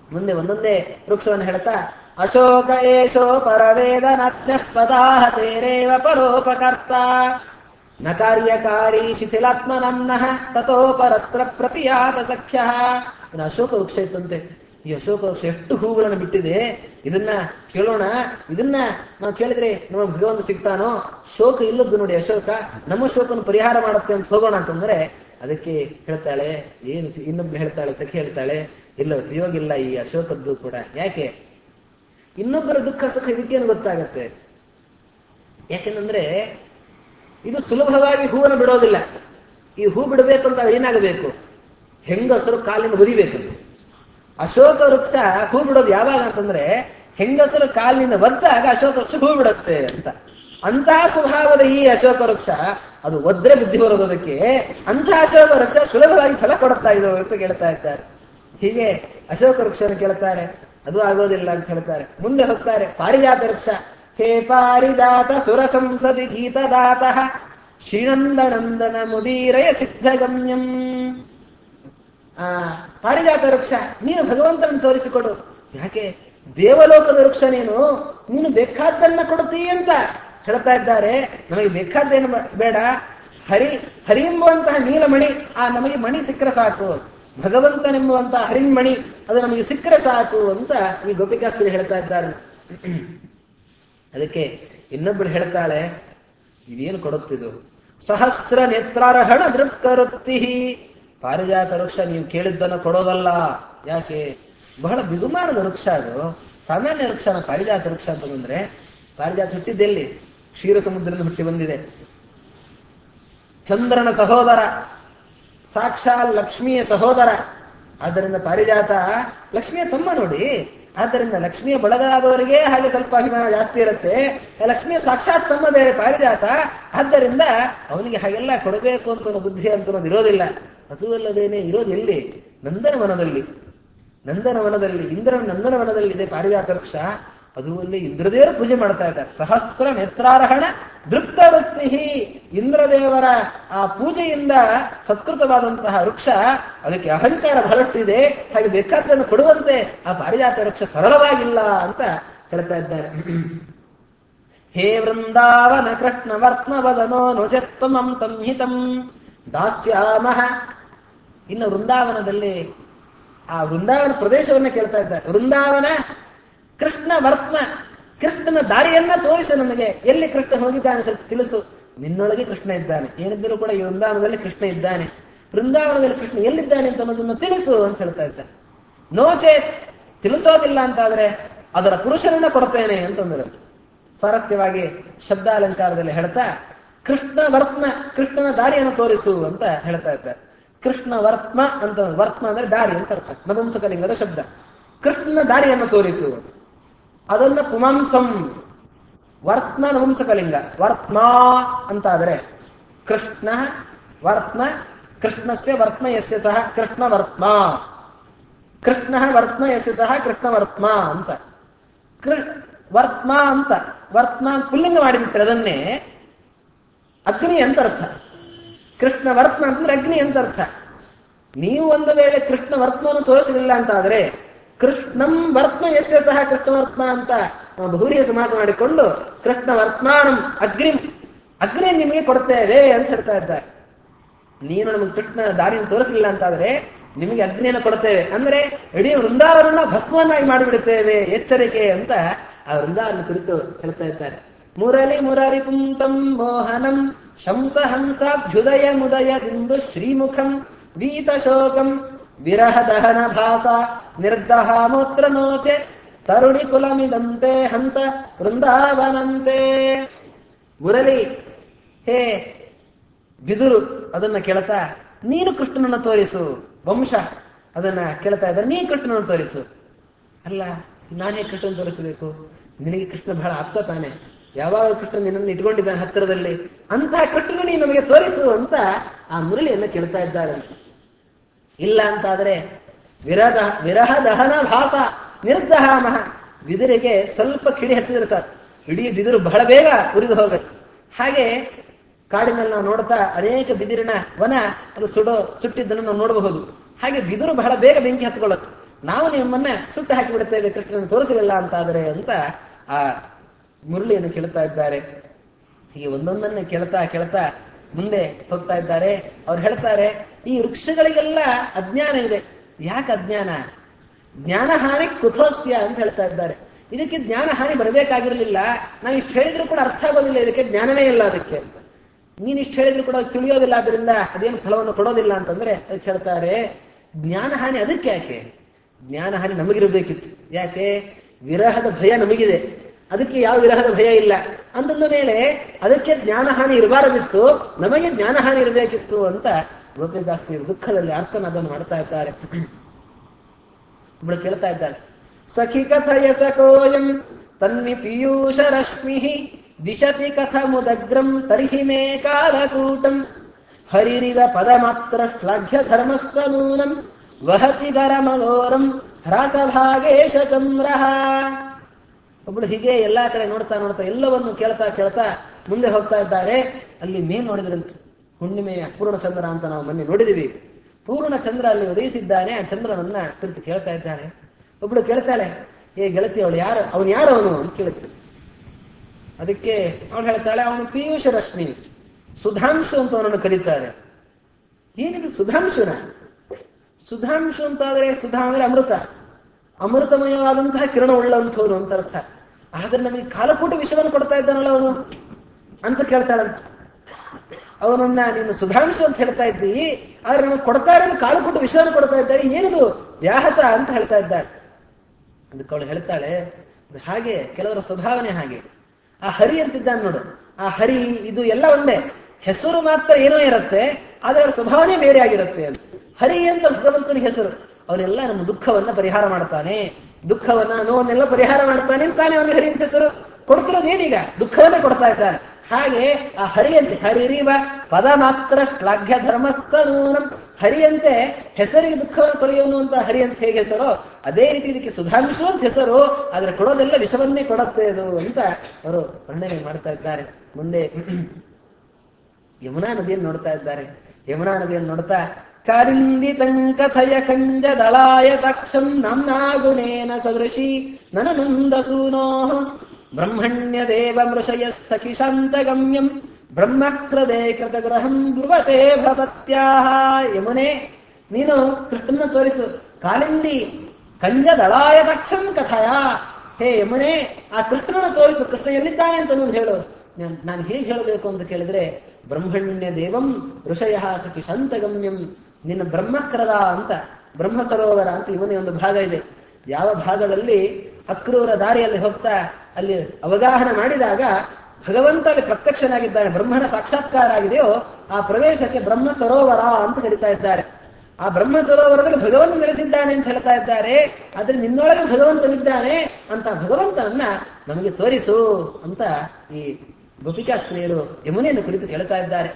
[SPEAKER 1] ಮುಂದೆ ಒಂದೊಂದೇ ವೃಕ್ಷವನ್ನು ಹೇಳ್ತಾ ಅಶೋಕ ಏಷೋ ಪರವೇದನಾತ್ಮ ಪದಾಹ ತೇರೇವ ಪರೋಪಕರ್ತ ನ ಕಾರ್ಯಕಾರಿ ಶಿಥಿಲಾತ್ಮನಂನಃ ತಥೋ ಪರತ್ರ ಪ್ರತಿಯಾತ ಸಖ್ಯ. ಇನ್ನು ಅಶೋಕ ವೃಕ್ಷ ಇತ್ತಂತೆ. ಈ ಅಶೋಕ ವೃಕ್ಷ ಎಷ್ಟು ಹೂಗಳನ್ನು ಬಿಟ್ಟಿದೆ, ಇದನ್ನ ಕೇಳೋಣ, ಇದನ್ನ ನಾವು ಕೇಳಿದ್ರೆ ನಮ್ಮ ಭಗವಂತ ಸಿಗ್ತಾನೋ, ಶೋಕ ಇಲ್ಲದ್ದು ನೋಡಿ ಅಶೋಕ, ನಮ್ಮ ಶೋಕವನ್ನು ಪರಿಹಾರ ಮಾಡುತ್ತೆ ಅಂತ ಹೋಗೋಣ ಅಂತಂದ್ರೆ ಅದಕ್ಕೆ ಹೇಳ್ತಾಳೆ, ಏನು ಇನ್ನೊಬ್ಳು ಹೇಳ್ತಾಳೆ, ಸಖಿ ಹೇಳ್ತಾಳೆ, ಇಲ್ಲ ಉಪಯೋಗ ಇಲ್ಲ ಈ ಅಶೋಕದ್ದು ಕೂಡ. ಯಾಕೆ? ಇನ್ನೊಬ್ಬರ ದುಃಖ ಸುಖ ಇದಕ್ಕೇನು ಗೊತ್ತಾಗತ್ತೆ? ಯಾಕೆಂದ್ರೆ ಇದು ಸುಲಭವಾಗಿ ಹೂವನ್ನು ಬಿಡೋದಿಲ್ಲ. ಈ ಹೂ ಬಿಡಬೇಕು ಅಂತ ಏನಾಗಬೇಕು? ಹೆಂಗಸರು ಕಾಲಿನ ಬದಿಬೇಕಂತೆ. ಅಶೋಕ ವೃಕ್ಷ ಹೂ ಬಿಡೋದು ಯಾವಾಗ ಅಂತಂದ್ರೆ ಹೆಂಗಸರು ಕಾಲಿನಿಂದ ಒದ್ದಾಗ ಅಶೋಕ ವೃಕ್ಷ ಹೂ ಬಿಡುತ್ತೆ ಅಂತ. ಅಂತಹ ಸ್ವಭಾವದ ಈ ಅಶೋಕ ವೃಕ್ಷ ಅದು ಒದ್ರೆ ಬುದ್ಧಿ ಬರೋದಕ್ಕೆ, ಅಂತಹ ಅಶೋಕ ವೃಕ್ಷ ಸುಲಭವಾಗಿ ಫಲ ಕೊಡುತ್ತಾ ಇದು ಅಂತ ಕೇಳ್ತಾ ಇದ್ದಾರೆ. ಹೀಗೆ ಅಶೋಕ ವೃಕ್ಷವನ್ನು ಕೇಳ್ತಾರೆ, ಅದು ಆಗೋದಿಲ್ಲ ಅಂತ ಹೇಳ್ತಾರೆ. ಮುಂದೆ ಹೋಗ್ತಾರೆ ಪಾರಿಜಾತ ವೃಕ್ಷ. ಹೇ ಪಾರಿಜಾತ ಸುರ ಸಂಸದಿ ಗೀತದಾತಃ ಶ್ರೀನಂದನಂದನ ಮುದೀರಯ ಸಿದ್ಧಗಮ್ಯಂ. ಆ ಪಾರಿಜಾತ ವೃಕ್ಷ, ನೀನು ಭಗವಂತನ ತೋರಿಸಿಕೊಡು. ಯಾಕೆ? ದೇವಲೋಕದ ವೃಕ್ಷ ನೀನು, ನೀನು ಬೇಕಾದ್ದನ್ನ ಕೊಡುತ್ತೀ ಅಂತ ಹೇಳ್ತಾ ಇದ್ದಾರೆ. ನಮಗೆ ಬೇಕಾದ್ದೇನು ಬೇಡ, ಹರಿ ಹರಿ ಎಂಬುವಂತಹ ನೀಲಮಣಿ, ಆ ನಮಗೆ ಮಣಿ ಸಿಕ್ಕರೆ ಸಾಕು, ಭಗವಂತನೆಂಬುವಂತಹ ಹರಿನ್ಮಣಿ ಅದು ನಮಗೆ ಸಿಕ್ಕರೆ ಸಾಕು ಅಂತ ಈ ಗೋಪಿಕಾಸ್ತ್ರೀ ಹೇಳ್ತಾ ಇದ್ದಾರೆ. ಅದಕ್ಕೆ ಇನ್ನೊಬ್ಬಳು ಹೇಳ್ತಾಳೆ, ಇದೇನು ಕೊಡುತ್ತಿದ್ದು? ಸಹಸ್ರ ನೇತ್ರಾರಹಣ ದೃಕ್ಕರುತ್ತಿ. ಪಾರಿಜಾತ ವೃಕ್ಷ ನೀವು ಕೇಳಿದ್ದನ್ನು ಕೊಡೋದಲ್ಲ. ಯಾಕೆ? ಬಹಳ ಬಿಗುಮಾನದ ವೃಕ್ಷ ಅದು, ಸಾಮಾನ್ಯ ವೃಕ್ಷನ ಪಾರಿಜಾತ ವೃಕ್ಷ ಅಂತಂದ್ರೆ. ಪಾರಿಜಾತ ಹುಟ್ಟಿದ್ದೆಲ್ಲಿ? ಕ್ಷೀರ ಸಮುದ್ರದಿಂದ ಹುಟ್ಟಿ ಬಂದಿದೆ. ಚಂದ್ರನ ಸಹೋದರ, ಸಾಕ್ಷಾತ್ ಲಕ್ಷ್ಮಿಯ ಸಹೋದರ. ಆದ್ದರಿಂದ ಪಾರಿಜಾತ ಲಕ್ಷ್ಮಿಯ ತಮ್ಮ ನೋಡಿ. ಆದ್ದರಿಂದ ಲಕ್ಷ್ಮಿಯ ಬಳಗರಾದವರಿಗೆ ಹಾಗೆ ಸ್ವಲ್ಪ ಅಭಿಮಾನ ಜಾಸ್ತಿ ಇರುತ್ತೆ. ಲಕ್ಷ್ಮಿಯ ಸಾಕ್ಷಾತ್ ತಮ್ಮ ಬೇರೆ ಪಾರಿಜಾತ. ಆದ್ದರಿಂದ ಅವನಿಗೆ ಹಾಗೆಲ್ಲ ಕೊಡಬೇಕು ಅಂತ ಬುದ್ಧಿ ಅಂತ ಇರೋದಿಲ್ಲ. ಅದು ಅಲ್ಲದೇನೆ ಇರೋದು ಎಲ್ಲಿ? ನಂದನವನದಲ್ಲಿ. ನಂದನವನದಲ್ಲಿ ಇಂದ್ರನ ನಂದನವನದಲ್ಲಿ ಇದೆ ಪಾರಿಜಾತ ವೃಕ್ಷ. ಅದು ಅಲ್ಲಿ ಇಂದ್ರದೇವರು ಪೂಜೆ ಮಾಡ್ತಾ ಇದ್ದಾರೆ. ಸಹಸ್ರ ನೇತ್ರಾರಹಣ ದೃಪ್ತವೃತ್ತಿ. ಇಂದ್ರದೇವರ ಆ ಪೂಜೆಯಿಂದ ಸತ್ಕೃತವಾದಂತಹ ವೃಕ್ಷ. ಅದಕ್ಕೆ ಅಹಂಕಾರ ಬಹಳಷ್ಟು ಇದೆ. ಹಾಗೆ ಬೇಕಾದ್ದನ್ನು ಕೊಡುವಂತೆ ಆ ಪಾರಿಜಾತ ವೃಕ್ಷ ಸರಳವಾಗಿಲ್ಲ ಅಂತ ಹೇಳ್ತಾ ಇದ್ದಾರೆ. ಹೇ ವೃಂದಾವನ ಕೃಷ್ಣ ವರ್ತ್ನ ವದನೋ ನುಜತ್ವಮಂ ಸಂಹಿತಂ ದಾಸ್ಯಾಮಃ. ಇನ್ನು ವೃಂದಾವನದಲ್ಲಿ ಆ ವೃಂದಾವನ ಪ್ರದೇಶವನ್ನ ಕೇಳ್ತಾ ಇದ್ದಾರೆ. ವೃಂದಾವನ ಕೃಷ್ಣ ವರ್ತ್ಮ, ಕೃಷ್ಣನ ದಾರಿಯನ್ನ ತೋರಿಸು ನಮಗೆ. ಎಲ್ಲಿ ಕೃಷ್ಣ ಹೋಗಿದ್ದಾನೆ ಸ್ವಲ್ಪ ತಿಳಿಸು. ನಿನ್ನೊಳಗೆ ಕೃಷ್ಣ ಇದ್ದಾನೆ, ಏನಿದ್ದರೂ ಕೂಡ ಈ ವೃಂದಾವನದಲ್ಲಿ ಕೃಷ್ಣ ಇದ್ದಾನೆ. ವೃಂದಾವನದಲ್ಲಿ ಕೃಷ್ಣ ಎಲ್ಲಿದ್ದಾನೆ ಅಂತ ಅನ್ನೋದನ್ನು ತಿಳಿಸು ಅಂತ ಹೇಳ್ತಾ ಇದ್ದಾರೆ. ನೋಚೇತ್, ತಿಳಿಸೋದಿಲ್ಲ ಅಂತಾದ್ರೆ ಅದರ ಪುರುಷರನ್ನ ಕೊಡ್ತೇನೆ ಅಂತಂದಿರುತ್ತೆ. ಸ್ವಾರಸ್ಯವಾಗಿ ಶಬ್ದಾಲಂಕಾರದಲ್ಲಿ ಹೇಳ್ತಾ ಕೃಷ್ಣ ವರ್ತ್ಮ, ಕೃಷ್ಣನ ದಾರಿಯನ್ನು ತೋರಿಸು ಅಂತ ಹೇಳ್ತಾ ಇದ್ದಾರೆ. ಕೃಷ್ಣ ವರ್ತ್ಮ ಅಂತ, ವರ್ತ್ಮ ಅಂದ್ರೆ ದಾರಿ ಅಂತ ಅರ್ಥ, ನಪುಂಸಕಲಿಂಗದ ಶಬ್ದ. ಕೃಷ್ಣನ ದಾರಿಯನ್ನು ತೋರಿಸು. ಅದನ್ನ ಪುಮಾಂಸಂ, ವರ್ತ್ಮ ನಪುಂಸಕಲಿಂಗ, ವರ್ತ್ಮ ಅಂತಾದರೆ ಕೃಷ್ಣ ವರ್ತ್ಮ, ಕೃಷ್ಣಸ್ಯ ವರ್ತ್ಮ ಯಸ್ಯ ಸಹ ಕೃಷ್ಣ ವರ್ತ್ಮ, ಕೃಷ್ಣ ವರ್ತ್ಮ ಯಸ್ಯ ಸಹ ಕೃಷ್ಣ ವರ್ತ್ಮ ಅಂತ. ವರ್ತ್ಮ ಅಂತ ವರ್ತ್ಮ ಪುಲ್ಲಿಂಗ ಮಾಡಿಬಿಟ್ರೆ ಅದನ್ನೇ ಅಗ್ನಿ ಅಂತ ಅರ್ಥ. ಕೃಷ್ಣ ವರ್ತ್ಮ ಅಂತಂದ್ರೆ ಅಗ್ನಿ ಅಂತ ಅರ್ಥ. ನೀವು ಒಂದು ವೇಳೆ ಕೃಷ್ಣ ವರ್ತ್ಮವನ್ನು ತೋರಿಸಲಿಲ್ಲ ಅಂತಾದ್ರೆ ಕೃಷ್ಣಂ ವರ್ತ್ಮ ಯಸ್ಯತಃ ಕೃಷ್ಣ ವರ್ತ್ಮ ಅಂತ ಬಹುರಿಯ ಸಮಾಸ ಮಾಡಿಕೊಂಡು ಕೃಷ್ಣ ವರ್ತ್ಮಾನಂ ಅಗ್ನಿಂ, ಅಗ್ನಿ ನಿಮಗೆ ಕೊಡ್ತೇವೆ ಅಂತ ಹೇಳ್ತಾ ಇದ್ದಾರೆ. ನೀನು ನಮಗೆ ಕೃಷ್ಣ ದಾರಿಯನ್ನು ತೋರಿಸಲಿಲ್ಲ ಅಂತಾದ್ರೆ ನಿಮಗೆ ಅಗ್ನಿಯನ್ನು ಕೊಡ್ತೇವೆ, ಅಂದ್ರೆ ಇಡೀ ವೃಂದಾವನ ಭಸ್ಮವನ್ನಾಗಿ ಮಾಡಿಬಿಡುತ್ತೇವೆ, ಎಚ್ಚರಿಕೆ ಅಂತ ಆ ವೃಂದಾವನ ಕುರಿತು ಹೇಳ್ತಾ ಇದ್ದಾರೆ. ಮುರಳಿ ಮುರಾರಿ ಪುಂತಂ ಮೋಹನಂ ಶಂಸ ಹಂಸಾಭ್ಯುದಯ ಮುದಯ ದಿಂದು ಶ್ರೀಮುಖಂ ವೀತ ಶೋಕಂ ವಿರಹ ದಹನ ಭಾಸ ನಿರ್ದಹ ಮೂತ್ರ ನೋಚೆ ತರುಣಿ ಕುಲಮಿದಂತೆ ಹಂತ ವೃಂದಾವನಂತೆ. ಮುರಳಿ, ಹೇ ಬಿದುರು, ಅದನ್ನ ಕೇಳ್ತಾ ನೀನು ಕೃಷ್ಣನನ್ನು ತೋರಿಸು. ವಂಶ ಅದನ್ನ ಕೇಳ್ತಾ ಇದ್ದ, ನೀ ಕೃಷ್ಣನನ್ನು ತೋರಿಸು. ಅಲ್ಲ, ನಾನೇ ಕೃಷ್ಣನ ತೋರಿಸಬೇಕು? ನಿನಗೆ ಕೃಷ್ಣ ಬಹಳ ಆಪ್ತ ತಾನೆ, ಯಾವಾಗ ಕೃಷ್ಣ ನಿನ್ನನ್ನು ಇಟ್ಕೊಂಡಿದ್ದಾನೆ ಹತ್ತಿರದಲ್ಲಿ, ಅಂತಹ ಕೃಷ್ಣನ ನೀ ನಮಗೆ ತೋರಿಸು ಅಂತ ಆ ಮುರಳಿಯನ್ನು ಕೇಳ್ತಾ ಇದ್ದಾರೆ. ಇಲ್ಲ ಅಂತಾದ್ರೆ ವಿರಹ ವಿರಹ ದಹನ ಭಾಸ ನಿರ್ದಹಾಮಹ, ಬಿದಿರಿಗೆ ಸ್ವಲ್ಪ ಕಿಡಿ ಹತ್ತಿದ್ರೆ ಸಾಕು, ಇಡೀ ಬಿದಿರು ಬಹಳ ಬೇಗ ಉರಿದು ಹೋಗುತ್ತೆ. ಹಾಗೆ ಕಾಡಿನಲ್ಲಿ ನಾವು ನೋಡ್ತಾ ಅನೇಕ ಬಿದಿರಿನ ವನ ಅದು ಸುಡೋ ಸುಟ್ಟಿದ್ದನ್ನು ನಾವು ನೋಡಬಹುದು. ಹಾಗೆ ಬಿದಿರು ಬಹಳ ಬೇಗ ಬೆಂಕಿ ಹತ್ಕೊಳ್ಳುತ್ತೆ. ನಾವು ನಿಮ್ಮನ್ನ ಸುಟ್ಟು ಹಾಕಿಬಿಡುತ್ತೇವೆ ಕೃಷ್ಣನ ತೋರಿಸಲಿಲ್ಲ ಅಂತಾದರೆ ಅಂತ ಆ ಮುರಳಿಯನ್ನು ಕೇಳ್ತಾ ಇದ್ದಾರೆ. ಹೀಗೆ ಒಂದೊಂದನ್ನೇ ಕೇಳ್ತಾ ಕೇಳ್ತಾ ಮುಂದೆ ಹೋಗ್ತಾ ಇದ್ದಾರೆ. ಅವ್ರು ಹೇಳ್ತಾರೆ, ಈ ವೃಕ್ಷಗಳಿಗೆಲ್ಲ ಅಜ್ಞಾನ ಇದೆ. ಯಾಕೆ ಅಜ್ಞಾನ? ಜ್ಞಾನ ಹಾನಿ ಕುತೋಸ್ಯ ಅಂತ ಹೇಳ್ತಾ ಇದ್ದಾರೆ. ಇದಕ್ಕೆ ಜ್ಞಾನ ಹಾನಿ ಬರಬೇಕಾಗಿರಲಿಲ್ಲ. ನಾವು ಇಷ್ಟು ಹೇಳಿದ್ರು ಕೂಡ ಅರ್ಥ ಆಗೋದಿಲ್ಲ, ಇದಕ್ಕೆ ಜ್ಞಾನವೇ ಇಲ್ಲ ಅದಕ್ಕೆ ಅಂತ. ನೀನ್ ಇಷ್ಟು ಹೇಳಿದ್ರು ಕೂಡ ತಿಳಿಯೋದಿಲ್ಲ, ಅದರಿಂದ ಅದೇನು ಫಲವನ್ನು ಕೊಡೋದಿಲ್ಲ ಅಂತಂದ್ರೆ ಅದಕ್ಕೆ ಹೇಳ್ತಾರೆ, ಜ್ಞಾನ ಹಾನಿ ಅದಕ್ಕೆ ಯಾಕೆ? ಜ್ಞಾನ ಹಾನಿ ನಮಗಿರಬೇಕಿತ್ತು. ಯಾಕೆ? ವಿರಹದ ಭಯ ನಮಗಿದೆ, ಅದಕ್ಕೆ ಯಾವ ವಿರಹದ ಭಯ ಇಲ್ಲ. ಅಂತಂದ ಮೇಲೆ ಅದಕ್ಕೆ ಜ್ಞಾನ ಹಾನಿ ಇರಬಾರದಿತ್ತು, ನಮಗೆ ಜ್ಞಾನ ಹಾನಿ ಇರಬೇಕಿತ್ತು ಅಂತ ಗೋಪಿಕಾಸ್ತ್ರೀಯರು ದುಃಖದಲ್ಲಿ ಅರ್ಥನ ಅದನ್ನು ಮಾಡ್ತಾ ಇದ್ದಾರೆ. ಒಬ್ಬಳು ಕೇಳ್ತಾ ಇದ್ದಾಳೆ, ಸಖಿ ಕಥಯ ಸಕೋಯಂ ತನ್ನಿ ಪೀಯೂಷ ರಶ್ಮಿ ದಿಶತಿ ಕಥಮುದಗ್ರಂ ತರ್ಹಿ ಮೇ ಕಾಲಕೂಟಂ ಹರಿರಿವ ಪದಮಾತ್ರ ಶ್ಲಾಘ್ಯ ಧರ್ಮಸ್ಸ ನೂನಂ ವಹತಿ ಗರಮಗೋರಂ ಹ್ರಾಸಭಾಗೇಶ ಚಂದ್ರ. ಒಬ್ಬಳು ಹೀಗೆ ಎಲ್ಲಾ ಕಡೆ ನೋಡ್ತಾ ನೋಡ್ತಾ ಎಲ್ಲವನ್ನು ಕೇಳ್ತಾ ಕೇಳ್ತಾ ಮುಂದೆ ಹೋಗ್ತಾ ಇದ್ದಾರೆ. ಅಲ್ಲಿ ಮೇಲ್ ನೋಡಿದ್ರಂತೆ ಹುಣ್ಣಿಮೆಯ ಪೂರ್ಣಚಂದ್ರ ಅಂತ ನಾವು ಮೊನ್ನೆ ನೋಡಿದಿವಿ. ಪೂರ್ಣ ಚಂದ್ರ ಅಲ್ಲಿ ಉದಯಿಸಿದ್ದಾನೆ. ಆ ಚಂದ್ರನನ್ನ ಕುರಿತು ಕೇಳ್ತಾ ಇದ್ದಾನೆ. ಒಬ್ಳು ಕೇಳ್ತಾಳೆ, ಏ ಗೆಳತಿ, ಅವಳು ಯಾರು ಅವನು ಯಾರು ಅವನು ಅಂತ ಕೇಳ್ತಾಳೆ. ಅದಕ್ಕೆ ಅವಳು ಹೇಳ್ತಾಳೆ, ಅವನು ಪೀಯೂಷ ರಶ್ಮಿ, ಸುಧಾಂಶು ಅಂತ ಅವನನ್ನು ಕರೀತಾರೆ. ಏನಿದು ಸುಧಾಂಶುನ? ಸುಧಾಂಶು ಅಂತಾದ್ರೆ ಸುಧಾ ಅಂದ್ರೆ ಅಮೃತ, ಅಮೃತಮಯವಾದಂತಹ ಕಿರಣ ಉಳ್ಳಂಥವನು ಅಂತ ಅರ್ಥ. ಆದ್ರೆ ನಮಗೆ ಕಾಲಕೂಟ ವಿಷವನ್ನು ಕೊಡ್ತಾ ಇದ್ದಾನಲ್ಲ ಅವನು ಅಂತ ಕೇಳ್ತಾಳಂತ. ಅವನನ್ನ ನೀನು ಸುಧಾಂಶು ಅಂತ ಹೇಳ್ತಾ ಇದ್ದಿ, ಆದ್ರೆ ನಮಗೆ ಕೊಡ್ತಾ ಇರೋದು ಕಾಲಕೂಟ ವಿಷವನ್ನು ಕೊಡ್ತಾ ಇದ್ದಾರೆ, ಏನಿದು ವ್ಯಾಹತ ಅಂತ ಹೇಳ್ತಾ ಇದ್ದಾಳೆ. ಅದಕ್ಕೆ ಅವಳು ಹೇಳ್ತಾಳೆ, ಹಾಗೆ ಕೆಲವರ ಸ್ವಭಾವನೆ ಹಾಗೆ. ಆ ಹರಿ ಅಂತಿದ್ದಾನೆ ನೋಡು, ಆ ಹರಿ ಇದು ಎಲ್ಲ ಒಂದೇ, ಹೆಸರು ಮಾತ್ರ ಏನೋ ಇರುತ್ತೆ, ಆದ್ರೆ ಅವರ ಸ್ವಭಾವನೆ ಬೇರೆ ಆಗಿರುತ್ತೆ ಅಂತ. ಹರಿ ಅಂತ ಭಗವಂತನ ಹೆಸರು. ಅವನೆಲ್ಲ ನಮ್ಮ ದುಃಖವನ್ನ ಪರಿಹಾರ ಮಾಡ್ತಾನೆ, ದುಃಖವನ್ನ ನೋವನ್ನೆಲ್ಲ ಪರಿಹಾರ ಮಾಡ್ತಾನೆ ಅಂತಾನೆ ಅವನಿಗೆ ಹರಿ ಅಂತ ಹೆಸರು. ಕೊಡ್ತಿರೋದೇನೀಗ ದುಃಖವನ್ನೇ ಕೊಡ್ತಾ ಇದ್ದಾನೆ. ಹಾಗೆ ಆ ಹರಿಯಂತೆ ಹರಿರಿವ ಪದ ಮಾತ್ರ ಶ್ಲಾಘ್ಯ ಧರ್ಮಸ್ಸ ನೂನಂ, ಹರಿಯಂತೆ ಹೆಸರಿಗೆ ದುಃಖವನ್ನು ಕೊಳೆಯೋನು ಅಂತ ಹರಿ ಅಂತ ಹೇಗೆ ಹೆಸರು, ಅದೇ ರೀತಿ ಇದಕ್ಕೆ ಸುಧಾಂಶು ಅಂತ ಹೆಸರು, ಆದ್ರೆ ಕೊಡೋದೆಲ್ಲ ವಿಷವನ್ನೇ ಕೊಡುತ್ತೆ ಅದು ಅಂತ ಅವರು ವರ್ಣನೆ ಮಾಡ್ತಾ ಇದ್ದಾರೆ. ಮುಂದೆ ಯಮುನಾ ನದಿಯನ್ನು ನೋಡ್ತಾ ಇದ್ದಾರೆ. ಯಮುನಾ ನದಿಯನ್ನು ನೋಡ್ತಾ, ಕಾರಿಂದಿ ತಂಕಥಯ ಕಂಜ ದಳಾಯ ತಕ್ಷಂ ನಾಮ್ನಾ ಗುಣೇನ ಸದೃಶಿ ನನನಂದ ಸೂನೋ ಬ್ರಹ್ಮಣ್ಯ ದೇವ ಮೃಷಯ ಸಖಿ ಶಾಂತಗಮ್ಯಂ ಬ್ರಹ್ಮಕ್ರದೇ ಕೃತಗ್ರಹಂ ಧ್ರುವತೆ ಭವತ್ಯಾಹ. ಯಮುನೆ, ನೀನು ಕೃಷ್ಣನ ತೋರಿಸು. ಕಾಲಿಂದಿ ಕಂಜ ದಳಾಯ ತಕ್ಷಂ ಕಥಯ, ಹೇ ಯಮುನೆ, ಆ ಕೃಷ್ಣನ ತೋರಿಸು. ಕೃಷ್ಣ ಎಲ್ಲಿದ್ದಾನೆ ಅಂತ ಒಂದು ಹೇಳು. ನಾನು ಹೇಗೆ ಹೇಳಬೇಕು ಅಂತ ಕೇಳಿದ್ರೆ, ಬ್ರಹ್ಮಣ್ಯ ದೇವಂ ಋಷಯ ಸಖಿ ಶಾಂತಗಮ್ಯಂ, ನಿನ್ನ ಬ್ರಹ್ಮಕ್ರದ ಅಂತ ಬ್ರಹ್ಮ ಸರೋವರ ಅಂತ ಇವನೇ ಒಂದು ಭಾಗ ಇದೆ. ಯಾವ ಭಾಗದಲ್ಲಿ ಅಕ್ರೂರ ದಾರಿಯಲ್ಲಿ ಹೋಗ್ತಾ ಅಲ್ಲಿ ಅವಗಾಹನ ಮಾಡಿದಾಗ ಭಗವಂತ ಅಲ್ಲಿ ಪ್ರತ್ಯಕ್ಷನಾಗಿದ್ದಾನೆ, ಬ್ರಹ್ಮನ ಸಾಕ್ಷಾತ್ಕಾರ ಆಗಿದೆಯೋ ಆ ಪ್ರದೇಶಕ್ಕೆ ಬ್ರಹ್ಮ ಸರೋವರ ಅಂತ ಕರೀತಾ ಇದ್ದಾರೆ. ಆ ಬ್ರಹ್ಮ ಸರೋವರದಲ್ಲಿ ಭಗವಂತ ನೆಲೆಸಿದ್ದಾನೆ ಅಂತ ಹೇಳ್ತಾ ಇದ್ದಾರೆ. ಆದ್ರೆ ನಿನ್ನೊಳಗೆ ಭಗವಂತನಿದ್ದಾನೆ ಅಂತ ಭಗವಂತನನ್ನ ನಮಗೆ ತೋರಿಸು ಅಂತ ಈ ಗೋಪಿಕಾಸ್ತ್ರೀಯರು ಯಮುನೆಯನ್ನು ಕುರಿತು ಹೇಳ್ತಾ ಇದ್ದಾರೆ.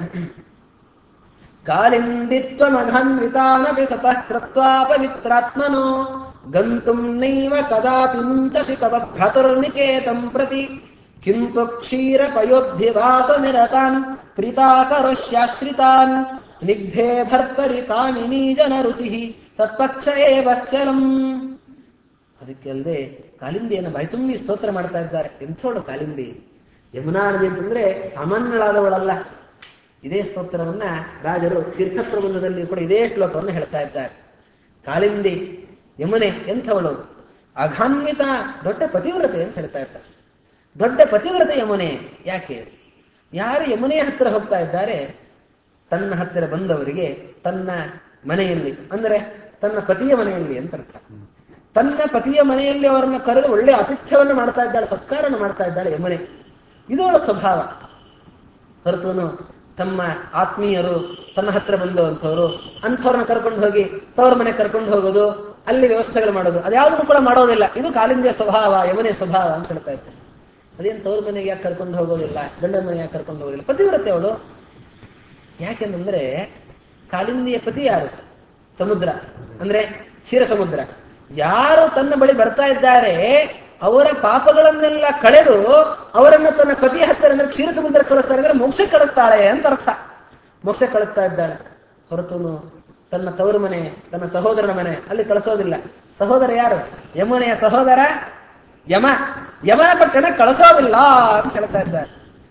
[SPEAKER 1] ಕಾಲಿಂದಿತ್ವ ಮಘಾನ್ವಿತಾನಪಿ ಸತಃ ಕೃತ್ವಾ ಪವಿತ್ರಾತ್ಮನೋ ಗಂತುಂ ನೈವ ಕದಾಪಿ ಮುಂಚಸಿ ತವ ಭ್ರಾತುರ್ನಿಕೇತಂ ಪ್ರತಿ ಕಿಂತು ಕ್ಷೀರ ಪಯೋಬ್ಧಿವಾಸ ನಿರತಾನ್ ಪ್ರೀತಾಕರಶ್ಯಾಶ್ರಿತಾನ್ ಸ್ನಿಗ್ಧೇ ಭರ್ತರಿ ಕಾಮಿನೀ ಜನ ರುಚಿ ತತ್ಪಕ್ಷ ಏವ ಚಲಂ. ಅದಕ್ಕೆ ಅಲ್ಲದೆ ಕಾಲಿಂದಿಯನ್ನು ಬಾಯ್ತುಂಬಿ ಸ್ತೋತ್ರ ಮಾಡ್ತಾ ಇದ್ದಾರೆ. ಎಂಥೋಳು ಕಾಲಿಂದಿ! ಯಮುನಾ ನದಿ ಅಂತಂದ್ರೆ ಸಾಮಾನ್ಯಳಾದವಳಲ್ಲ. ಇದೇ ಸ್ತೋತ್ರವನ್ನ ರಾಜರು ತೀರ್ಥ ಪ್ರಬಂಧದಲ್ಲಿ ಕೂಡ ಇದೇ ಶ್ಲೋಕವನ್ನು ಹೇಳ್ತಾ ಇದ್ದಾರೆ. ಕಾಲಿಂದಿ ಯಮುನೆ ಎಂಥವಳು? ಅಘಾನ್ವಿತ, ದೊಡ್ಡ ಪತಿವ್ರತೆ ಅಂತ ಹೇಳ್ತಾ ಇದ್ದಾರೆ. ದೊಡ್ಡ ಪತಿವ್ರತೆ ಯಮುನೆ. ಯಾಕೆ? ಯಾರು ಯಮುನೆಯ ಹತ್ತಿರ ಹೋಗ್ತಾ ಇದ್ದಾರೆ, ತನ್ನ ಹತ್ತಿರ ಬಂದವರಿಗೆ ತನ್ನ ಮನೆಯಲ್ಲಿ, ಅಂದ್ರೆ ತನ್ನ ಪತಿಯ ಮನೆಯಲ್ಲಿ ಅಂತ ಅರ್ಥ. ತನ್ನ ಪತಿಯ ಮನೆಯಲ್ಲಿ ಅವರನ್ನ ಕರೆದು ಒಳ್ಳೆ ಆತಿಥ್ಯವನ್ನು ಮಾಡ್ತಾ ಇದ್ದಾಳೆ, ಸತ್ಕಾರವನ್ನು ಮಾಡ್ತಾ ಇದ್ದಾಳೆ ಯಮುನೆ. ಇದು ಅವಳ ಸ್ವಭಾವ. ಹೊರತುನು ತಮ್ಮ ಆತ್ಮೀಯರು ತನ್ನ ಹತ್ರ ಬಂದವಂಥವ್ರು ಅಂಥವ್ರನ್ನ ಕರ್ಕೊಂಡು ಹೋಗಿ ತವ್ರ ಮನೆ ಕರ್ಕೊಂಡು ಹೋಗೋದು, ಅಲ್ಲಿ ವ್ಯವಸ್ಥೆಗಳು ಮಾಡೋದು, ಅದ್ಯಾವುದನ್ನು ಕೂಡ ಮಾಡೋದಿಲ್ಲ. ಇದು ಕಾಲಿಂದಿಯ ಸ್ವಭಾವ, ಯಮುನೆ ಸ್ವಭಾವ ಅಂತ ಹೇಳ್ತಾ ಇದ್ದಾರೆ. ಅದೇನು ತವ್ರ ಮನೆಗೆ ಯಾಕೆ ಕರ್ಕೊಂಡು ಹೋಗೋದಿಲ್ಲ, ಗಂಡನ ಮನೆಗೆ ಯಾಕೆ ಕರ್ಕೊಂಡು ಹೋಗೋದಿಲ್ಲ? ಪತಿವ್ರತೆ ಅವಳು. ಯಾಕೆಂದ್ರೆ ಕಾಲಿಂದಿಯ ಪತಿ ಯಾರು? ಸಮುದ್ರ, ಅಂದ್ರೆ ಕ್ಷೀರ ಸಮುದ್ರ. ಯಾರು ತನ್ನ ಬಳಿ ಬರ್ತಾ ಇದ್ದಾರೆ ಅವರ ಪಾಪಗಳನ್ನೆಲ್ಲ ಕಳೆದು ಅವರನ್ನ ತನ್ನ ಪತಿಯ ಹತ್ತಿರ ಅಂದ್ರೆ ಕ್ಷೀರ ಸಮುದ್ರ ಕಳಿಸ್ತಾರೆ, ಅಂದ್ರೆ ಮೋಕ್ಷ ಕಳಿಸ್ತಾಳೆ ಅಂತ ಅರ್ಥ. ಮೋಕ್ಷ ಕಳಿಸ್ತಾ ಇದ್ದಾಳೆ. ಹೊರತು ತನ್ನ ತವರು ಮನೆ, ತನ್ನ ಸಹೋದರನ ಮನೆ ಅಲ್ಲಿ ಕಳಿಸೋದಿಲ್ಲ. ಸಹೋದರ ಯಾರು? ಯಮುನೆಯ ಸಹೋದರ ಯಮ. ಯಮನ ಪಟ್ಟಣ ಕಳಿಸೋದಿಲ್ಲ ಅಂತ ಹೇಳ್ತಾ ಇದ್ದಾರೆ.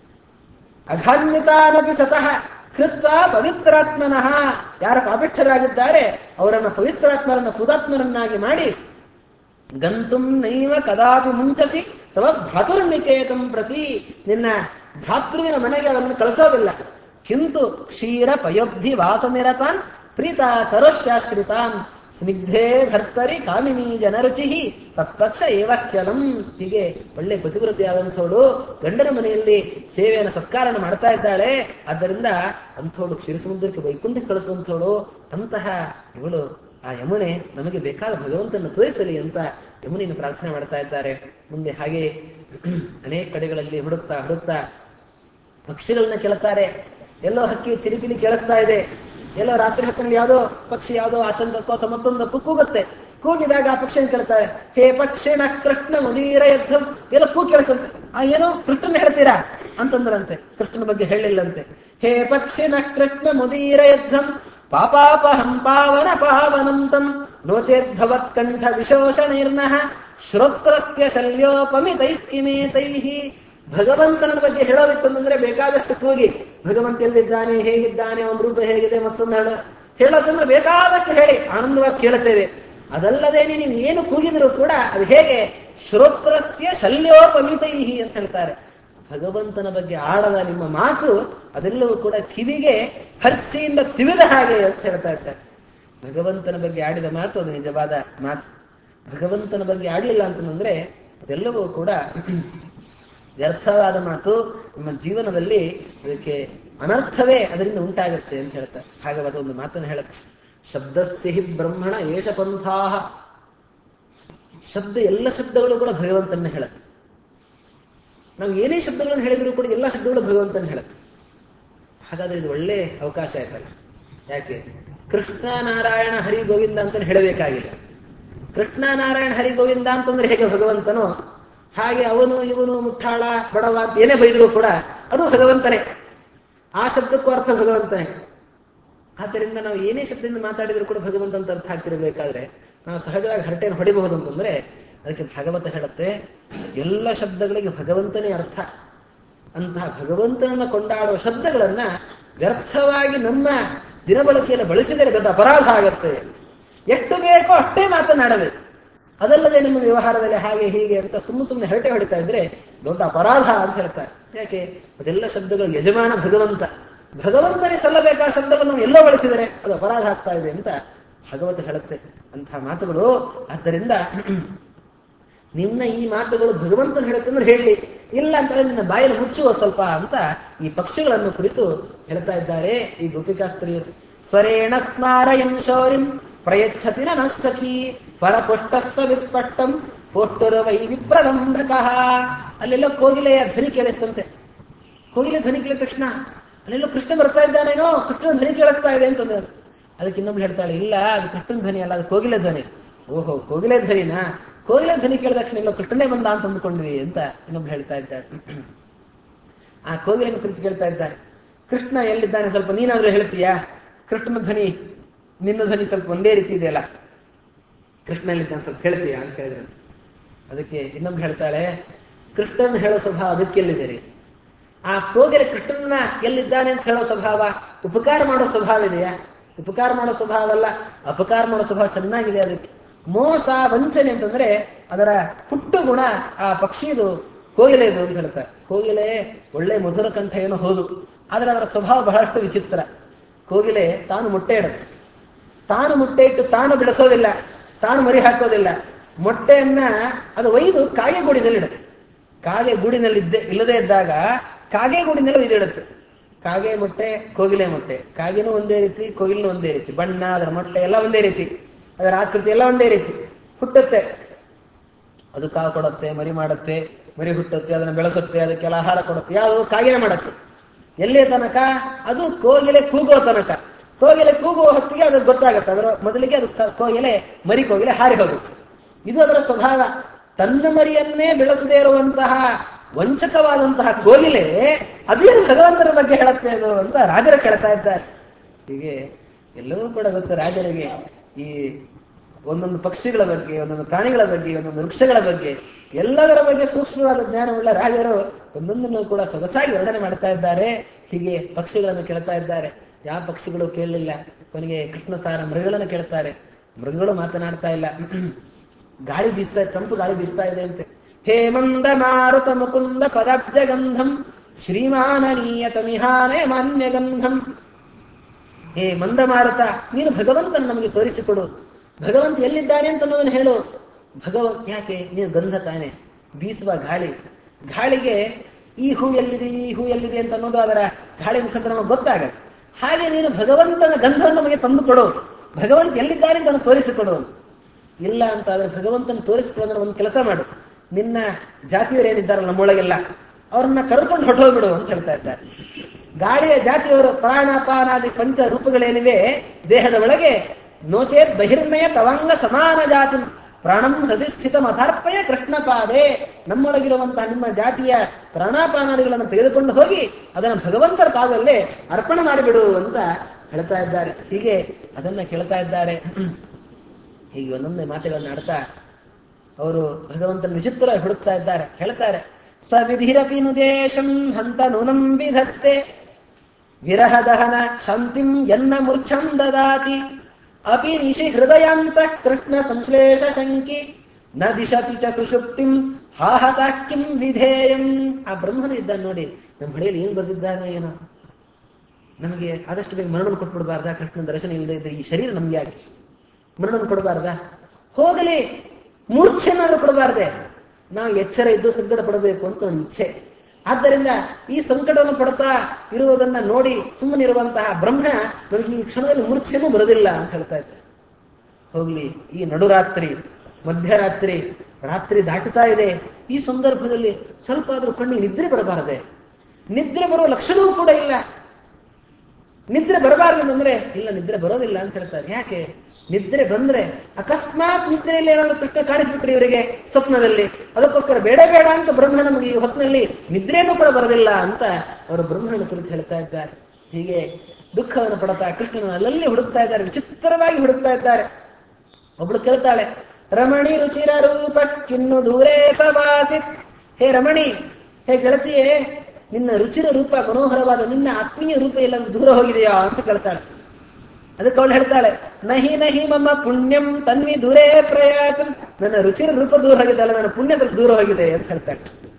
[SPEAKER 1] ಅಘಾನ್ವಿತಾನಪಿ ಸತಃ ಕೃತ್ವ ಪವಿತ್ರಾತ್ಮನಃ, ಯಾರ ಪಾಪಿಷ್ಠರಾಗಿದ್ದಾರೆ ಅವರನ್ನು ಪವಿತ್ರಾತ್ಮರನ್ನ ಪುದಾತ್ಮರನ್ನಾಗಿ ಮಾಡಿ ಗಂತುಂ ನೈವ ಕದಾಪಿ ಮುಂಚಸಿ ತವ ಭ್ರಾತೃನಿಕೇತಂ ಪ್ರತಿ, ನಿನ್ನ ಭ್ರಾತೃವಿನ ಮನೆಗೆ ಅವರನ್ನು ಕಳಿಸೋದಿಲ್ಲ. ಕಿಂತು ಕ್ಷೀರ ಪಯೋಬ್ಧಿ ವಾಸನಿರತಾನ್ ಪ್ರೀತ ಕರೋಶ್ಯಾಶ್ರಿತಾನ್ ಸ್ನಿಗ್ಧೇ ಭರ್ತರಿ ಕಾಮಿನಿ ಜನರುಚಿ ತತ್ಪಕ್ಷ ಏವಾಕ್ಯಲಂ. ಹೀಗೆ ಒಳ್ಳೆ ಪ್ರತಿವೃತ್ತಿಯಾದಂಥವಳು ಗಂಡನ ಮನೆಯಲ್ಲಿ ಸೇವೆಯನ್ನು ಸತ್ಕಾರನ ಮಾಡ್ತಾ ಇದ್ದಾಳೆ. ಆದ್ದರಿಂದ ಅಂಥವಳು ಕ್ಷೀರಸಮುದ್ರಕ್ಕೆ ವೈಕುಂಠಕ್ಕೆ ಕಳಿಸುವಂಥವಳು. ಅಂತಹ ಇವಳು ಆ ಯಮುನೆ ನಮಗೆ ಬೇಕಾದ ಭಗವಂತನ ತೋರಿಸಲಿ ಅಂತ ಯಮುನೆಯನ್ನು ಪ್ರಾರ್ಥನೆ ಮಾಡ್ತಾ ಇದ್ದಾರೆ. ಮುಂದೆ ಹಾಗೆ ಅನೇಕ ಕಡೆಗಳಲ್ಲಿ ಹುಡುಕ್ತಾ ಹುಡುಕ್ತಾ ಪಕ್ಷಿಗಳನ್ನ ಕೇಳ್ತಾರೆ. ಎಲ್ಲೋ ಹಕ್ಕಿ ಚಿಲಿಪಿಲಿ ಕೇಳಿಸ್ತಾ ಇದೆ, ಎಲ್ಲೋ ರಾತ್ರಿ ಹೊತ್ತಿನಲ್ಲಿ ಯಾವುದೋ ಪಕ್ಷಿ ಯಾವುದೋ ಆತಂಕಕ್ಕೋ ಅಥವಾ ಮತ್ತೊಂದಕ್ಕೂ ಕೂಗುತ್ತೆ. ಕೂಗಿದಾಗ ಆ ಪಕ್ಷಿಯನ್ನು ಕೇಳ್ತಾರೆ, ಹೇ ಪಕ್ಷಿಣ ಕೃಷ್ಣ ಮುದೀರ ಯುದ್ಧಂ, ಎಲ್ಲ ಕೂ ಕೇಳಿಸಂತೆ. ಆ ಏನೋ ಕೃಷ್ಣನ್ ಹೇಳ್ತೀರಾ ಅಂತಂದ್ರಂತೆ, ಕೃಷ್ಣನ ಬಗ್ಗೆ ಹೇಳಿಲ್ಲಂತೆ. ಹೇ ಪಕ್ಷಿಣ ಕೃಷ್ಣ ಮುದೀರ ಯುದ್ಧಂ ಪಾಪಾಪಹಂ ಪಾವನ ಪಾವನಂತಂ ನೋಚೇದ್ಭವತ್ ಕಂಠ ವಿಶೋಷಣೀರ್ನಃ ಶ್ರೋತ್ರಸ್ಯ ಶಲ್ಯೋಪಮಿತೈಃ ಕಿಮೇತೈಃ. ಭಗವಂತನ ಬಗ್ಗೆ ಹೇಳೋದಿತ್ತಂದ್ರೆ ಬೇಕಾದಷ್ಟು ಕೂಗಿ ಭಗವಂತ ಎಲ್ಲಿದ್ದಾನೆ, ಹೇಗಿದ್ದಾನೆ, ಅವನ ರೂಪ ಹೇಗಿದೆ, ಮತ್ತೊಂದು ಹೇಳ ಹೇಳೋದಂದ್ರೆ ಬೇಕಾದಷ್ಟು ಹೇಳಿ ಆನಂದವಾಗಿ ಕೇಳುತ್ತೇವೆ. ಅದಲ್ಲದೆ ನೀವು ಏನು ಕೂಗಿದ್ರು ಕೂಡ ಅದು ಹೇಗೆ ಶ್ರೋತ್ರಸ್ಯ ಶಲ್ಯೋಪಮಿತೈಹಿ ಅಂತ ಹೇಳ್ತಾರೆ. ಭಗವಂತನ ಬಗ್ಗೆ ಆಡದ ನಿಮ್ಮ ಮಾತು ಅದೆಲ್ಲವೂ ಕೂಡ ಕಿವಿಗೆ ಹರ್ಚಿಯಿಂದ ತಿವಿದ ಹಾಗೆ ಅಂತ ಹೇಳ್ತಾ ಇರ್ತಾರೆ. ಭಗವಂತನ ಬಗ್ಗೆ ಆಡಿದ ಮಾತು ಅದು ನಿಜವಾದ ಮಾತು. ಭಗವಂತನ ಬಗ್ಗೆ ಆಡಲಿಲ್ಲ ಅಂತಂದ್ರೆ ಅದೆಲ್ಲವೂ ಕೂಡ ವ್ಯರ್ಥವಾದ ಮಾತು. ನಿಮ್ಮ ಜೀವನದಲ್ಲಿ ಅದಕ್ಕೆ ಅನರ್ಥವೇ ಅದರಿಂದ ಉಂಟಾಗುತ್ತೆ ಅಂತ ಹೇಳ್ತಾರೆ. ಭಾಗವತ ಒಂದು ಮಾತನ್ನು ಹೇಳುತ್ತೆ, ಶಬ್ದಸ್ಯ ಹಿ ಬ್ರಹ್ಮಣ ಏಷ ಪಂಥಾಹ. ಶಬ್ದ, ಎಲ್ಲ ಶಬ್ದಗಳು ಕೂಡ ಭಗವಂತನ ಹೇಳುತ್ತೆ. ನಾವು ಏನೇ ಶಬ್ದಗಳನ್ನು ಹೇಳಿದ್ರು ಕೂಡ ಎಲ್ಲ ಶಬ್ದಗಳು ಭಗವಂತನ ಹೇಳುತ್ತೆ. ಹಾಗಾದ್ರೆ ಇದು ಒಳ್ಳೆ ಅವಕಾಶ ಆಯ್ತಲ್ಲ. ಯಾಕೆ ಕೃಷ್ಣ ನಾರಾಯಣ ಹರಿ ಗೋವಿಂದ ಅಂತ ಹೇಳಬೇಕಾಗಿಲ್ಲ. ಕೃಷ್ಣ ನಾರಾಯಣ ಹರಿ ಗೋವಿಂದ ಅಂತಂದ್ರೆ ಹೇಗೆ ಭಗವಂತನೋ ಹಾಗೆ ಅವನು ಇವನು ಮುಟ್ಟಾಳ ಬಡವ ಅಂತ ಏನೇ ಬೈದ್ರು ಕೂಡ ಅದು ಭಗವಂತನೇ. ಆ ಶಬ್ದಕ್ಕೂ ಅರ್ಥ ಭಗವಂತನೇ. ಆದ್ದರಿಂದ ನಾವು ಏನೇ ಶಬ್ದದಿಂದ ಮಾತಾಡಿದ್ರು ಕೂಡ ಭಗವಂತ ಅಂತ ಅರ್ಥ ಆಗ್ತಿರಬೇಕಾದ್ರೆ ನಾವು ಸಹಜವಾಗಿ ಹರಟೆಯನ್ನು ಹೊಡಿಬಹುದು ಅಂತಂದ್ರೆ ಅದಕ್ಕೆ ಭಾಗವತ ಹೇಳುತ್ತೆ ಎಲ್ಲ ಶಬ್ದಗಳಿಗೆ ಭಗವಂತನೇ ಅರ್ಥ. ಅಂತಹ ಭಗವಂತನನ್ನ ಕೊಂಡಾಡುವ ಶಬ್ದಗಳನ್ನ ವ್ಯರ್ಥವಾಗಿ ನಮ್ಮ ದಿನಬಳಕೆಯನ್ನು ಬಳಸಿದರೆ ದೊಡ್ಡ ಅಪರಾಧ ಆಗತ್ತೆ. ಎಷ್ಟು ಬೇಕೋ ಅಷ್ಟೇ ಮಾತನಾಡಬೇಕು. ಅದಲ್ಲದೆ ನಿಮ್ಮ ವ್ಯವಹಾರದಲ್ಲಿ ಹಾಗೆ ಹೀಗೆ ಅಂತ ಸುಮ್ಮನೆ ಸುಮ್ಮನೆ ಹರಟೆ ಹೊಡಿತಾ ಇದ್ರೆ ದೊಡ್ಡ ಅಪರಾಧ ಅಂತ ಹೇಳ್ತಾರೆ. ಯಾಕೆ ಅದೆಲ್ಲ ಶಬ್ದಗಳು ಯಜಮಾನ ಭಗವಂತ. ಭಗವಂತನೇ ಸಲ್ಲಬೇಕಾದ ಶಬ್ದಗಳನ್ನು ನಾವು ಎಲ್ಲೋ ಬಳಸಿದರೆ ಅದು ಅಪರಾಧ ಆಗ್ತಾ ಇದೆ ಅಂತ ಭಾಗವತ ಹೇಳುತ್ತೆ. ಅಂತಹ ಮಾತುಗಳು. ಆದ್ದರಿಂದ ನಿನ್ನ ಈ ಮಾತುಗಳು ಭಗವಂತನ ಹೇಳುತ್ತಂದ್ರೆ ಹೇಳಿ, ಇಲ್ಲ ಅಂತಂದ್ರೆ ನಿನ್ನ ಬಾಯಲ್ಲಿ ಮುಚ್ಚುವ ಸ್ವಲ್ಪ ಅಂತ ಈ ಪಕ್ಷಿಗಳನ್ನು ಕುರಿತು ಹೇಳ್ತಾ ಇದ್ದಾರೆ ಈ ಗೋಪಿಕಾಸ್ತ್ರೀಯರು. ಸ್ವರೇಣ ಸ್ಮಾರಯನ್ ಶೌರಿಂ ಪ್ರಯಚ್ಛತಿ ನ ಸಖಿ ಪರಪುಷ್ಟಸ್ಸ ವಿಸ್ಪಷ್ಟಂ ಪೋಷ್ಟುರ ವೈ ವಿಪ್ರದಂಧಕಃ. ಅಲ್ಲೆಲ್ಲೋ ಕೋಗಿಲೆಯ ಧ್ವನಿ ಕೇಳಿಸ್ತಂತೆ. ಕೋಗಿಲೆ ಧ್ವನಿ ಕೇಳಿದ ತಕ್ಷಣ ಅಲ್ಲೆಲ್ಲೋ ಕೃಷ್ಣ ಬರ್ತಾ ಇದ್ದಾನೇನೋ, ಕೃಷ್ಣನ ಧ್ವನಿ ಕೇಳಿಸ್ತಾ ಇದೆ ಅಂತಂದ್ರೆ ಅದಕ್ಕೆ ಇನ್ನೊಬ್ಳು ಹೇಳ್ತಾಳೆ, ಇಲ್ಲ ಅದು ಕೃಷ್ಣನ ಧ್ವನಿ ಅಲ್ಲ, ಅದು ಕೋಗಿಲೆ ಧ್ವನಿ. ಓಹೋ, ಕೋಗಿಲೆ ಧ್ವನಿನಾ? ಕೋಗಿಲೆ ಧ್ವನಿ ಕೇಳಿದ ತಕ್ಷಣ ಎಲ್ಲೋ ಕೃಷ್ಣನೇ ಬಂದ ಅಂತ ಅಂದ್ಕೊಂಡ್ವಿ ಅಂತ ಇನ್ನೊಬ್ಳು ಹೇಳ್ತಾ ಇದ್ದಾಳೆ. ಆ ಕೋಗಿಲೆಯನ್ನು ಕುರಿತು ಕೇಳ್ತಾ ಇದ್ದಾರೆ, ಕೃಷ್ಣ ಎಲ್ಲಿದ್ದಾನೆ ಸ್ವಲ್ಪ ನೀನಾದ್ರೂ ಹೇಳ್ತೀಯಾ? ಕೃಷ್ಣನ ಧ್ವನಿ ನಿನ್ನ ಧ್ವನಿ ಸ್ವಲ್ಪ ಒಂದೇ ರೀತಿ ಇದೆಯಲ್ಲ, ಕೃಷ್ಣ ಎಲ್ಲಿದ್ದಾನೆ ಸ್ವಲ್ಪ ಹೇಳ್ತೀಯಾ ಅಂತ ಕೇಳಿದ್ರೆ ಅದಕ್ಕೆ ಇನ್ನೊಬ್ಳು ಹೇಳ್ತಾಳೆ, ಕೃಷ್ಣನ್ ಹೇಳೋ ಸ್ವಭಾವ ಅದಕ್ಕೆ ಎಲ್ಲಿದೆ? ಆ ಕೋಗಿಲೆ ಕೃಷ್ಣನ ಎಲ್ಲಿದ್ದಾನೆ ಅಂತ ಹೇಳೋ ಸ್ವಭಾವ, ಉಪಕಾರ ಮಾಡೋ ಸ್ವಭಾವ ಇದೆಯಾ? ಉಪಕಾರ ಮಾಡೋ ಸ್ವಭಾವ ಅಲ್ಲ, ಅಪಕಾರ ಮಾಡೋ ಸ್ವಭಾವ ಚೆನ್ನಾಗಿದೆ. ಅದಕ್ಕೆ ಮೋಸ ವಂಚನೆ ಅಂತಂದ್ರೆ ಅದರ ಹುಟ್ಟು ಗುಣ ಆ ಪಕ್ಷಿದು ಕೋಗಿಲೆ ಇದು ಅಂತ ಹೇಳ್ತಾರೆ. ಕೋಗಿಲೆ ಒಳ್ಳೆ ಮಧುರ ಕಂಠ ಏನೋ ಹೌದು, ಆದ್ರೆ ಅದರ ಸ್ವಭಾವ ಬಹಳಷ್ಟು ವಿಚಿತ್ರ. ಕೋಗಿಲೆ ತಾನು ಮೊಟ್ಟೆ ಇಡುತ್ತೆ, ತಾನು ಮೊಟ್ಟೆ ಇಟ್ಟು ತಾನು ಬಿಡಿಸೋದಿಲ್ಲ, ತಾನು ಮರಿ ಹಾಕೋದಿಲ್ಲ. ಮೊಟ್ಟೆಯನ್ನ ಅದು ಒಯ್ದು ಕಾಗೆ ಗೂಡಿನಲ್ಲಿ ಇಡುತ್ತೆ. ಕಾಗೆ ಗೂಡಿನಲ್ಲಿ ಇದ್ದೆ ಇಲ್ಲದೆ ಇದ್ದಾಗ ಕಾಗೆ ಗೂಡಿನಲ್ಲಿ ಇದಿಡುತ್ತೆ. ಕಾಗೆ ಮೊಟ್ಟೆ, ಕೋಗಿಲೆ ಮೊಟ್ಟೆ. ಕಾಗೆನೂ ಒಂದೇ ರೀತಿ, ಕೋಗಿಲೆನೂ ಒಂದೇ ರೀತಿ, ಬಣ್ಣ, ಅದರ ಮೊಟ್ಟೆ ಎಲ್ಲ ಒಂದೇ ರೀತಿ, ಅದರ ಆಕೃತಿ ಎಲ್ಲ ಒಂದೇ ರೀತಿ. ಹುಟ್ಟುತ್ತೆ, ಅದು ಕಾವು ಕೊಡುತ್ತೆ, ಮರಿ ಮಾಡುತ್ತೆ, ಮರಿ ಹುಟ್ಟುತ್ತೆ, ಅದನ್ನು ಬೆಳೆಸುತ್ತೆ, ಅದಕ್ಕೆಲ್ಲ ಆಹಾರ ಕೊಡುತ್ತೆ. ಯಾವುದು? ಕಾಗೆನೇ ಮಾಡುತ್ತೆ. ಎಲ್ಲೇ ತನಕ? ಅದು ಕೋಗಿಲೆ ಕೂಗುವ ತನಕ. ಕೋಗಿಲೆ ಕೂಗುವ ಹೊತ್ತಿಗೆ ಅದು ಗೊತ್ತಾಗುತ್ತೆ, ಅದರ ಮೊದಲಿಗೆ ಅದು ಕೋಗಿಲೆ ಮರಿ ಕೋಗಿಲೆ ಹಾರಿ ಹೋಗುತ್ತೆ. ಇದು ಅದರ ಸ್ವಭಾವ. ತನ್ನ ಮರಿಯನ್ನೇ ಬೆಳೆಸದೇ ಇರುವಂತಹ ವಂಚಕವಾದಂತಹ ಕೋಗಿಲೆ ಅದೇನು ಭಗವಂತನ ಬಗ್ಗೆ ಹೇಳುತ್ತೆ ಅದು ಅಂತ ರಾಜರು ಕೇಳ್ತಾ ಇದ್ದಾರೆ. ಹೀಗೆ ಎಲ್ಲವೂ ಕೂಡ ಗೊತ್ತು ರಾಜರಿಗೆ. ಈ ಒಂದೊಂದು ಪಕ್ಷಿಗಳ ಬಗ್ಗೆ, ಒಂದೊಂದು ಪ್ರಾಣಿಗಳ ಬಗ್ಗೆ, ಒಂದೊಂದು ವೃಕ್ಷಗಳ ಬಗ್ಗೆ, ಎಲ್ಲದರ ಬಗ್ಗೆ ಸೂಕ್ಷ್ಮವಾದ ಜ್ಞಾನವುಳ್ಳ ರಾಜರು ಒಂದೊಂದನ್ನು ಕೂಡ ಸೊಗಸಾಗಿ ವರ್ಣನೆ ಮಾಡ್ತಾ ಇದ್ದಾರೆ. ಹೀಗೆ ಪಕ್ಷಿಗಳನ್ನು ಕೇಳ್ತಾ ಇದ್ದಾರೆ. ಯಾವ ಪಕ್ಷಿಗಳು ಕೇಳಲಿಲ್ಲ. ಕೊನೆಗೆ ಕೃಷ್ಣ ಸಾರ ಮೃಗಗಳನ್ನು ಕೇಳ್ತಾರೆ. ಮೃಗಗಳು ಮಾತನಾಡ್ತಾ ಇಲ್ಲ. ಗಾಳಿ ಬೀಸ್ತಾ ಇದೆ, ತಂಪು ಗಾಳಿ ಬೀಸ್ತಾ ಇದೆ ಅಂತೆ. ಹೇ ಮಂದ ಮಾರುತ ಮುಕುಂದ ಪದಾಬ್ಜ ಗಂಧಂ ಶ್ರೀಮಾನನೀಯತ ಮಿಹಾನೇ ಮಾನ್ಯ ಗಂಧಂ. ಹೇ ಮಂದ ಮಾರುತ, ನೀನು ಭಗವಂತನ ನಮಗೆ ತೋರಿಸಿಕೊಡು. ಭಗವಂತ ಎಲ್ಲಿದ್ದಾನೆ ಅಂತ ಅನ್ನೋದನ್ನು ಹೇಳು. ಭಗವಂತ ಯಾಕೆ? ನೀನು ಗಂಧ ತಾನೆ, ಬೀಸುವ ಗಾಳಿ. ಗಾಳಿಗೆ ಈ ಹೂ ಎಲ್ಲಿದೆ, ಈ ಹೂ ಎಲ್ಲಿದೆ ಅಂತ ಅನ್ನೋದು ಅದರ ಗಾಳಿ ಮುಖಾಂತರ ನಮಗೆ ಗೊತ್ತಾಗತ್ತೆ. ಹಾಗೆ ನೀನು ಭಗವಂತನ ಗಂಧವನ್ನು ನಮಗೆ ತಂದುಕೊಡು. ಭಗವಂತ ಎಲ್ಲಿದ್ದಾನೆ ಅಂತ ನಾನು ತೋರಿಸಿಕೊಡು. ಇಲ್ಲ ಅಂತ ಆದ್ರೆ ಭಗವಂತನ ತೋರಿಸಿಕೊಳ್ಳೋದ್ರೆ ಒಂದು ಕೆಲಸ ಮಾಡು. ನಿನ್ನ ಜಾತಿಯವರು ಏನಿದ್ದಾರಲ್ಲ ನಮ್ಮೊಳಗೆಲ್ಲ, ಅವ್ರನ್ನ ಕರೆದುಕೊಂಡು ಹೊರಟೋಗ್ಬಿಡು ಅಂತ ಹೇಳ್ತಾ ಇದ್ದಾರೆ. ಗಾಳಿಯ ಜಾತಿಯವರು ಪ್ರಾಣಾಪಾನಾದಿ ಪಂಚ ರೂಪಗಳೇನಿವೆ ದೇಹದ ಒಳಗೆ, ನೋಚೇತ್ ಬಹಿರ್ಮಯ ತವಂಗ ಸಮಾನ ಜಾತಿ ಪ್ರಾಣಂ ಹೃದಯಸ್ಥಿತ ಮಥಾರ್ಪಯ ಕೃಷ್ಣಪಾದೆ. ನಮ್ಮೊಳಗಿರುವಂತಹ ನಿಮ್ಮ ಜಾತಿಯ ಪ್ರಾಣಾಪಾನಾದಿಗಳನ್ನು ತೆಗೆದುಕೊಂಡು ಹೋಗಿ ಅದನ್ನು ಭಗವಂತರ ಪಾದಲ್ಲೇ ಅರ್ಪಣೆ ಮಾಡಿಬಿಡು ಅಂತ ಹೇಳ್ತಾ ಇದ್ದಾರೆ. ಹೀಗೆ ಅದನ್ನ ಕೇಳ್ತಾ ಇದ್ದಾರೆ. ಹೀಗೆ ಒಂದೊಂದೇ ಮಾತುಗಳನ್ನು ಆಡ್ತಾ ಅವರು ಭಗವಂತನ ವಿಚಿತ್ರವಾಗಿ ಹುಡುಕ್ತಾ ಇದ್ದಾರೆ. ಹೇಳ್ತಾರೆ, ಸವಿಧಿರಪಿ ನುದೇಶಂ ಹಂತ ನೂನಂ ವಿಧತ್ತೆ ವಿರಹ ದಹನ ಶಾಂತಿಂ ಎನ್ನ ಮೂರ್ಛಂ ದದಾತಿ ಅಪಿ ನಿಶಿ ಹೃದಯಾಂತ ಕೃಷ್ಣ ಸಂಶ್ಲೇಷ ಶಂಕಿ ನ ದಿಶತಿ ಚ ಸುಷುಪ್ತಿಂ ಹಾಹತಾಕಿಂ ವಿಧೇಯಂ. ಆ ಬ್ರಹ್ಮನು ಇದ್ದಾನೆ ನೋಡಿ, ನಮ್ಮ ಹಳೆಯಲ್ಲಿ ಏನ್ ಬಂದಿದ್ದಾನೋ ಏನೋ. ನಮಗೆ ಆದಷ್ಟು ಬೇಗ ಮರಣವನ್ನು ಕೊಟ್ಬಿಡ್ಬಾರ್ದಾ? ಕೃಷ್ಣನ ದರ್ಶನ ಇಲ್ಲದೆ ಇದ್ದರೆ ಈ ಶರೀರ ನಮ್ಗೆ ಯಾಕೆ? ಮರಣವನ್ನು ಕೊಡಬಾರ್ದಾ? ಹೋಗಲಿ, ಮೂರ್ಛೆನಾದ್ರೂ ಕೊಡಬಾರ್ದೆ. ನಾವು ಎಚ್ಚರ ಇದ್ದು ಸಂಕಟ ಪಡಬೇಕು ಅಂತ ಒಂದು ಇಚ್ಛೆ. ಆದ್ದರಿಂದ ಈ ಸಂಕಟವನ್ನು ಪಡ್ತಾ ಇರುವುದನ್ನ ನೋಡಿ ಸುಮ್ಮನಿರುವಂತಹ ಬ್ರಹ್ಮ ನಮಗೆ ಈ ಕ್ಷಣದಲ್ಲಿ ಮೂರ್ಛೆನೂ ಬರೋದಿಲ್ಲ ಅಂತ ಹೇಳ್ತಾ ಇದ್ದಾರೆ. ಹೋಗ್ಲಿ, ಈ ನಡುರಾತ್ರಿ, ಮಧ್ಯರಾತ್ರಿ, ರಾತ್ರಿ ದಾಟುತ್ತಾ ಇದೆ. ಈ ಸಂದರ್ಭದಲ್ಲಿ ಸ್ವಲ್ಪ ಆದ್ರೂ ಕಣ್ಣಿಗೆ ನಿದ್ರೆ ಬರಬಾರದೆ? ನಿದ್ರೆ ಬರುವ ಲಕ್ಷಣವೂ ಕೂಡ ಇಲ್ಲ. ನಿದ್ರೆ ಬರಬಾರದಂದ್ರೆ ಇಲ್ಲ, ನಿದ್ರೆ ಬರೋದಿಲ್ಲ ಅಂತ ಹೇಳ್ತಾರೆ. ಯಾಕೆ? ನಿದ್ರೆ ಬಂದ್ರೆ ಅಕಸ್ಮಾತ್ ನಿದ್ರೆಯಲ್ಲಿ ಏನಾದ್ರು ಕೃಷ್ಣ ಕಾಣಿಸ್ಬಿಟ್ರಿ ಇವರಿಗೆ ಸ್ವಪ್ನದಲ್ಲಿ, ಅದಕ್ಕೋಸ್ಕರ ಬೇಡ ಬೇಡ ಅಂತ ಬ್ರಹ್ಮ ನಮಗೆ ಈ ಹೊತ್ತಿನಲ್ಲಿ ನಿದ್ರೆನೂ ಕೂಡ ಬರೋದಿಲ್ಲ ಅಂತ ಅವರು ಬ್ರಹ್ಮನ ಕುರಿತು ಹೇಳ್ತಾ ಇದ್ದಾರೆ. ಹೀಗೆ ದುಃಖವನ್ನು ಪಡ್ತಾ ಕೃಷ್ಣನ ಅಲ್ಲಲ್ಲಿ ಹುಡುಕ್ತಾ ಇದ್ದಾರೆ, ವಿಚಿತ್ರವಾಗಿ ಹುಡುಕ್ತಾ ಇದ್ದಾರೆ. ಒಬ್ಳು ಕೇಳ್ತಾಳೆ, ರಮಣಿ ರುಚಿರ ರೂಪ ಕಿನ್ನು ದೂರೇ ಸವಾಸಿತ್. ಹೇ ರಮಣಿ, ಹೇ ಗೆಳತಿಯೇ, ನಿನ್ನ ರುಚಿರ ರೂಪ, ಮನೋಹರವಾದ ನಿನ್ನ ಆತ್ಮೀಯ ರೂಪ ಎಲ್ಲ ದೂರ ಹೋಗಿದೆಯಾ ಅಂತ ಕೇಳ್ತಾಳೆ. ಅದಕ್ಕೆ ಅವಳು ಹೇಳ್ತಾಳೆ, ನಹಿ ನಹಿ ಮಮ್ಮ ಪುಣ್ಯಂ ತನ್ವಿ ದೂರೇ ಪ್ರಯಾತ. ನನ್ನ ರುಚಿರ ರೂಪ ದೂರ ಹೋಗಿದ್ದಲ್ಲ, ನನ್ನ ಪುಣ್ಯ ಸ್ವಲ್ಪ ದೂರ ಹೋಗಿದೆ ಅಂತ ಹೇಳ್ತಾಳೆ.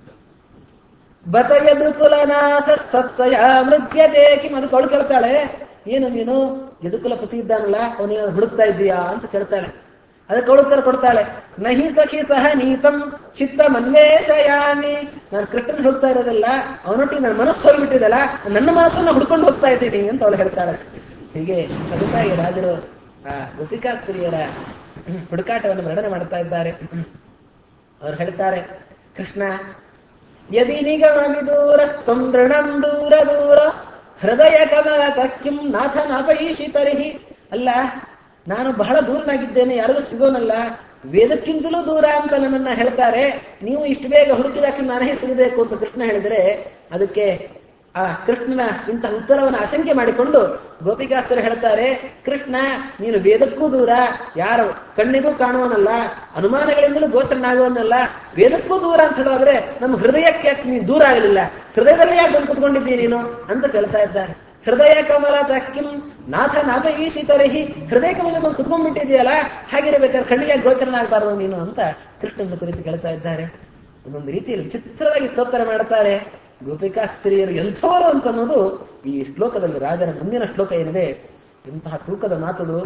[SPEAKER 1] ಬತ ಯದುಕುಲನಾಥ ಸತ್ವಯ ಮೃಗ್ಯತೆ ಕಿಂ. ಅದಕ್ಕೆ ಅವಳು ಕೇಳ್ತಾಳೆ, ಏನು ನೀನು ಯದುಕುಲ ಪತಿ ಇದ್ದಾನಲ್ಲ ಅವನ ಹುಡುಕ್ತಾ ಇದ್ದೀಯಾ ಅಂತ ಕೇಳ್ತಾಳೆ. ಅದಕ್ಕೆ ಅವಳು ಉತ್ತರ ಕೊಡ್ತಾಳೆ, ನಹಿ ಸಖಿ ಸಹ ನೀತಂ ಚಿತ್ತ ಮನ್ವೇಷಯಾಮಿ. ನಾನು ಕೃಷ್ಣನ್ ಹುಡುಕ್ತಾ ಇರೋದಿಲ್ಲ, ಅವನೊಟ್ಟಿಗೆ ನನ್ನ ಮನಸ್ಸು ಹೋಗ್ಬಿಟ್ಟಿದಲ್ಲ, ನನ್ನ ಮನಸ್ಸನ್ನ ಹುಡ್ಕೊಂಡು ಹೋಗ್ತಾ ಇದ್ದೀನಿ ಅಂತ ಅವಳು ಹೇಳ್ತಾಳೆ. ಹೀಗೆ ಸದುಕಾಗಿ ರಾಜರು ಆ ಗೋಪಿಕಾ ಸ್ತ್ರೀಯರ ಹುಡುಕಾಟವನ್ನು ವರ್ಣನೆ ಮಾಡ್ತಾ ಇದ್ದಾರೆ. ಅವ್ರು ಹೇಳ್ತಾರೆ, ಕೃಷ್ಣ ಯದಿ ನಿಗಮ ವಿದೂರಸ್ತಂ ದೃಢಂ ದೂರ ದೂರ ಹೃದಯ ಕಮಲ ತಕ್ಕಿಂ ನಾಥ ನಾಪೈಷಿ ತರ್ಹಿ. ಅಲ್ಲ, ನಾನು ಬಹಳ ದೂರನಾಗಿದ್ದೇನೆ, ಯಾರಿಗೂ ಸಿಗೋನಲ್ಲ, ವೇದಕ್ಕಿಂತಲೂ ದೂರ ಅಂತ ನನ್ನನ್ನ ಹೇಳ್ತಾರೆ. ನೀವು ಇಷ್ಟು ಬೇಗ ಹುಡುಕಿದಾಕಿ ನಾನೇ ಸಿಗಬೇಕು ಅಂತ ಕೃಷ್ಣ ಹೇಳಿದರೆ ಅದಕ್ಕೆ ಆ ಕೃಷ್ಣನ ಇಂತಹ ಉತ್ತರವನ್ನು ಆಶಂಕೆ ಮಾಡಿಕೊಂಡು ಗೋಪಿಕಾಸ್ತ್ರ ಹೇಳ್ತಾರೆ, ಕೃಷ್ಣ ನೀನು ವೇದಕ್ಕೂ ದೂರ, ಯಾರು ಕಣ್ಣಿಗೂ ಕಾಣುವನಲ್ಲ, ಅನುಮಾನಗಳಿಂದಲೂ ಗೋಚರನಾಗುವನಲ್ಲ, ವೇದಕ್ಕೂ ದೂರ ಅಂತ ಹೇಳೋದ್ರೆ ನಮ್ಮ ಹೃದಯಕ್ಕೆ ಯಾಕೆ ನೀನು ದೂರ ಆಗಲಿಲ್ಲ? ಹೃದಯದಲ್ಲಿ ಯಾಕೆ ಬಂದು ಕುತ್ಕೊಂಡಿದ್ದೀನಿ ನೀನು ಅಂತ ಕೇಳ್ತಾ ಇದ್ದಾರೆ. ಹೃದಯ ಕಮಲ ತಕ್ಕಿಂ ನಾಥ ನಾಥ ಈಶಿತರಹಿ. ಹೃದಯ ಕಮಲ ಬಂದು ಕುತ್ಕೊಂಡ್ಬಿಟ್ಟಿದೆಯಲ್ಲ, ಹಾಗಿರಬೇಕಾದ್ರೆ ಕಣ್ಣಿಗೆ ಗೋಚರನಾಗಬಾರದು ನೀನು ಅಂತ ಕೃಷ್ಣನ ಕುರಿತು ಕೇಳ್ತಾ ಇದ್ದಾರೆ. ಒಂದೊಂದು ರೀತಿಯಲ್ಲಿ ವಿಚಿತ್ರವಾಗಿ ಸ್ತೋತ್ರ ಮಾಡ್ತಾರೆ ಗೋಪಿಕಾ ಸ್ತ್ರೀಯರು. ಎಂಥವರು ಅಂತ ಅನ್ನೋದು ಈ ಶ್ಲೋಕದಲ್ಲಿ, ರಾಜರ ಮುಂದಿನ ಶ್ಲೋಕ ಏನಿದೆ, ಇಂತಹ ತೂಕದ ಮಾತದು.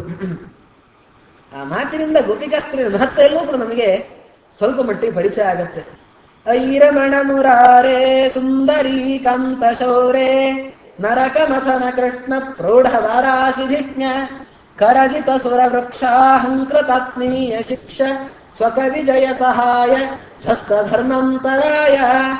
[SPEAKER 1] ಆ ಮಾತಿನಿಂದ ಗೋಪಿಕಾ ಸ್ತ್ರೀಯರ ಮಹತ್ವ ಎಲ್ಲವೂ ಕೂಡ ನಮಗೆ ಸ್ವಲ್ಪ ಮಟ್ಟಿಗೆ ಪರಿಚಯ ಆಗತ್ತೆ. ಐರಮಣ ಮುರಾರೇ ಸುಂದರಿ ಕಾಂತ ಶೌರೇ ನರಕ ಮಥನ ಕೃಷ್ಣ ಪ್ರೌಢ ವಾರಾಶಿಧಿಜ್ಞ ಕರಗಿತ ಸುರ ವೃಕ್ಷಾಹಂಕೃತಾತ್ಮೀಯ ಶಿಕ್ಷ ಸ್ವಕವಿಜಯ ಸಹಾಯ ಧಸ್ತ ಧರ್ಮಾಂತರಾಯ.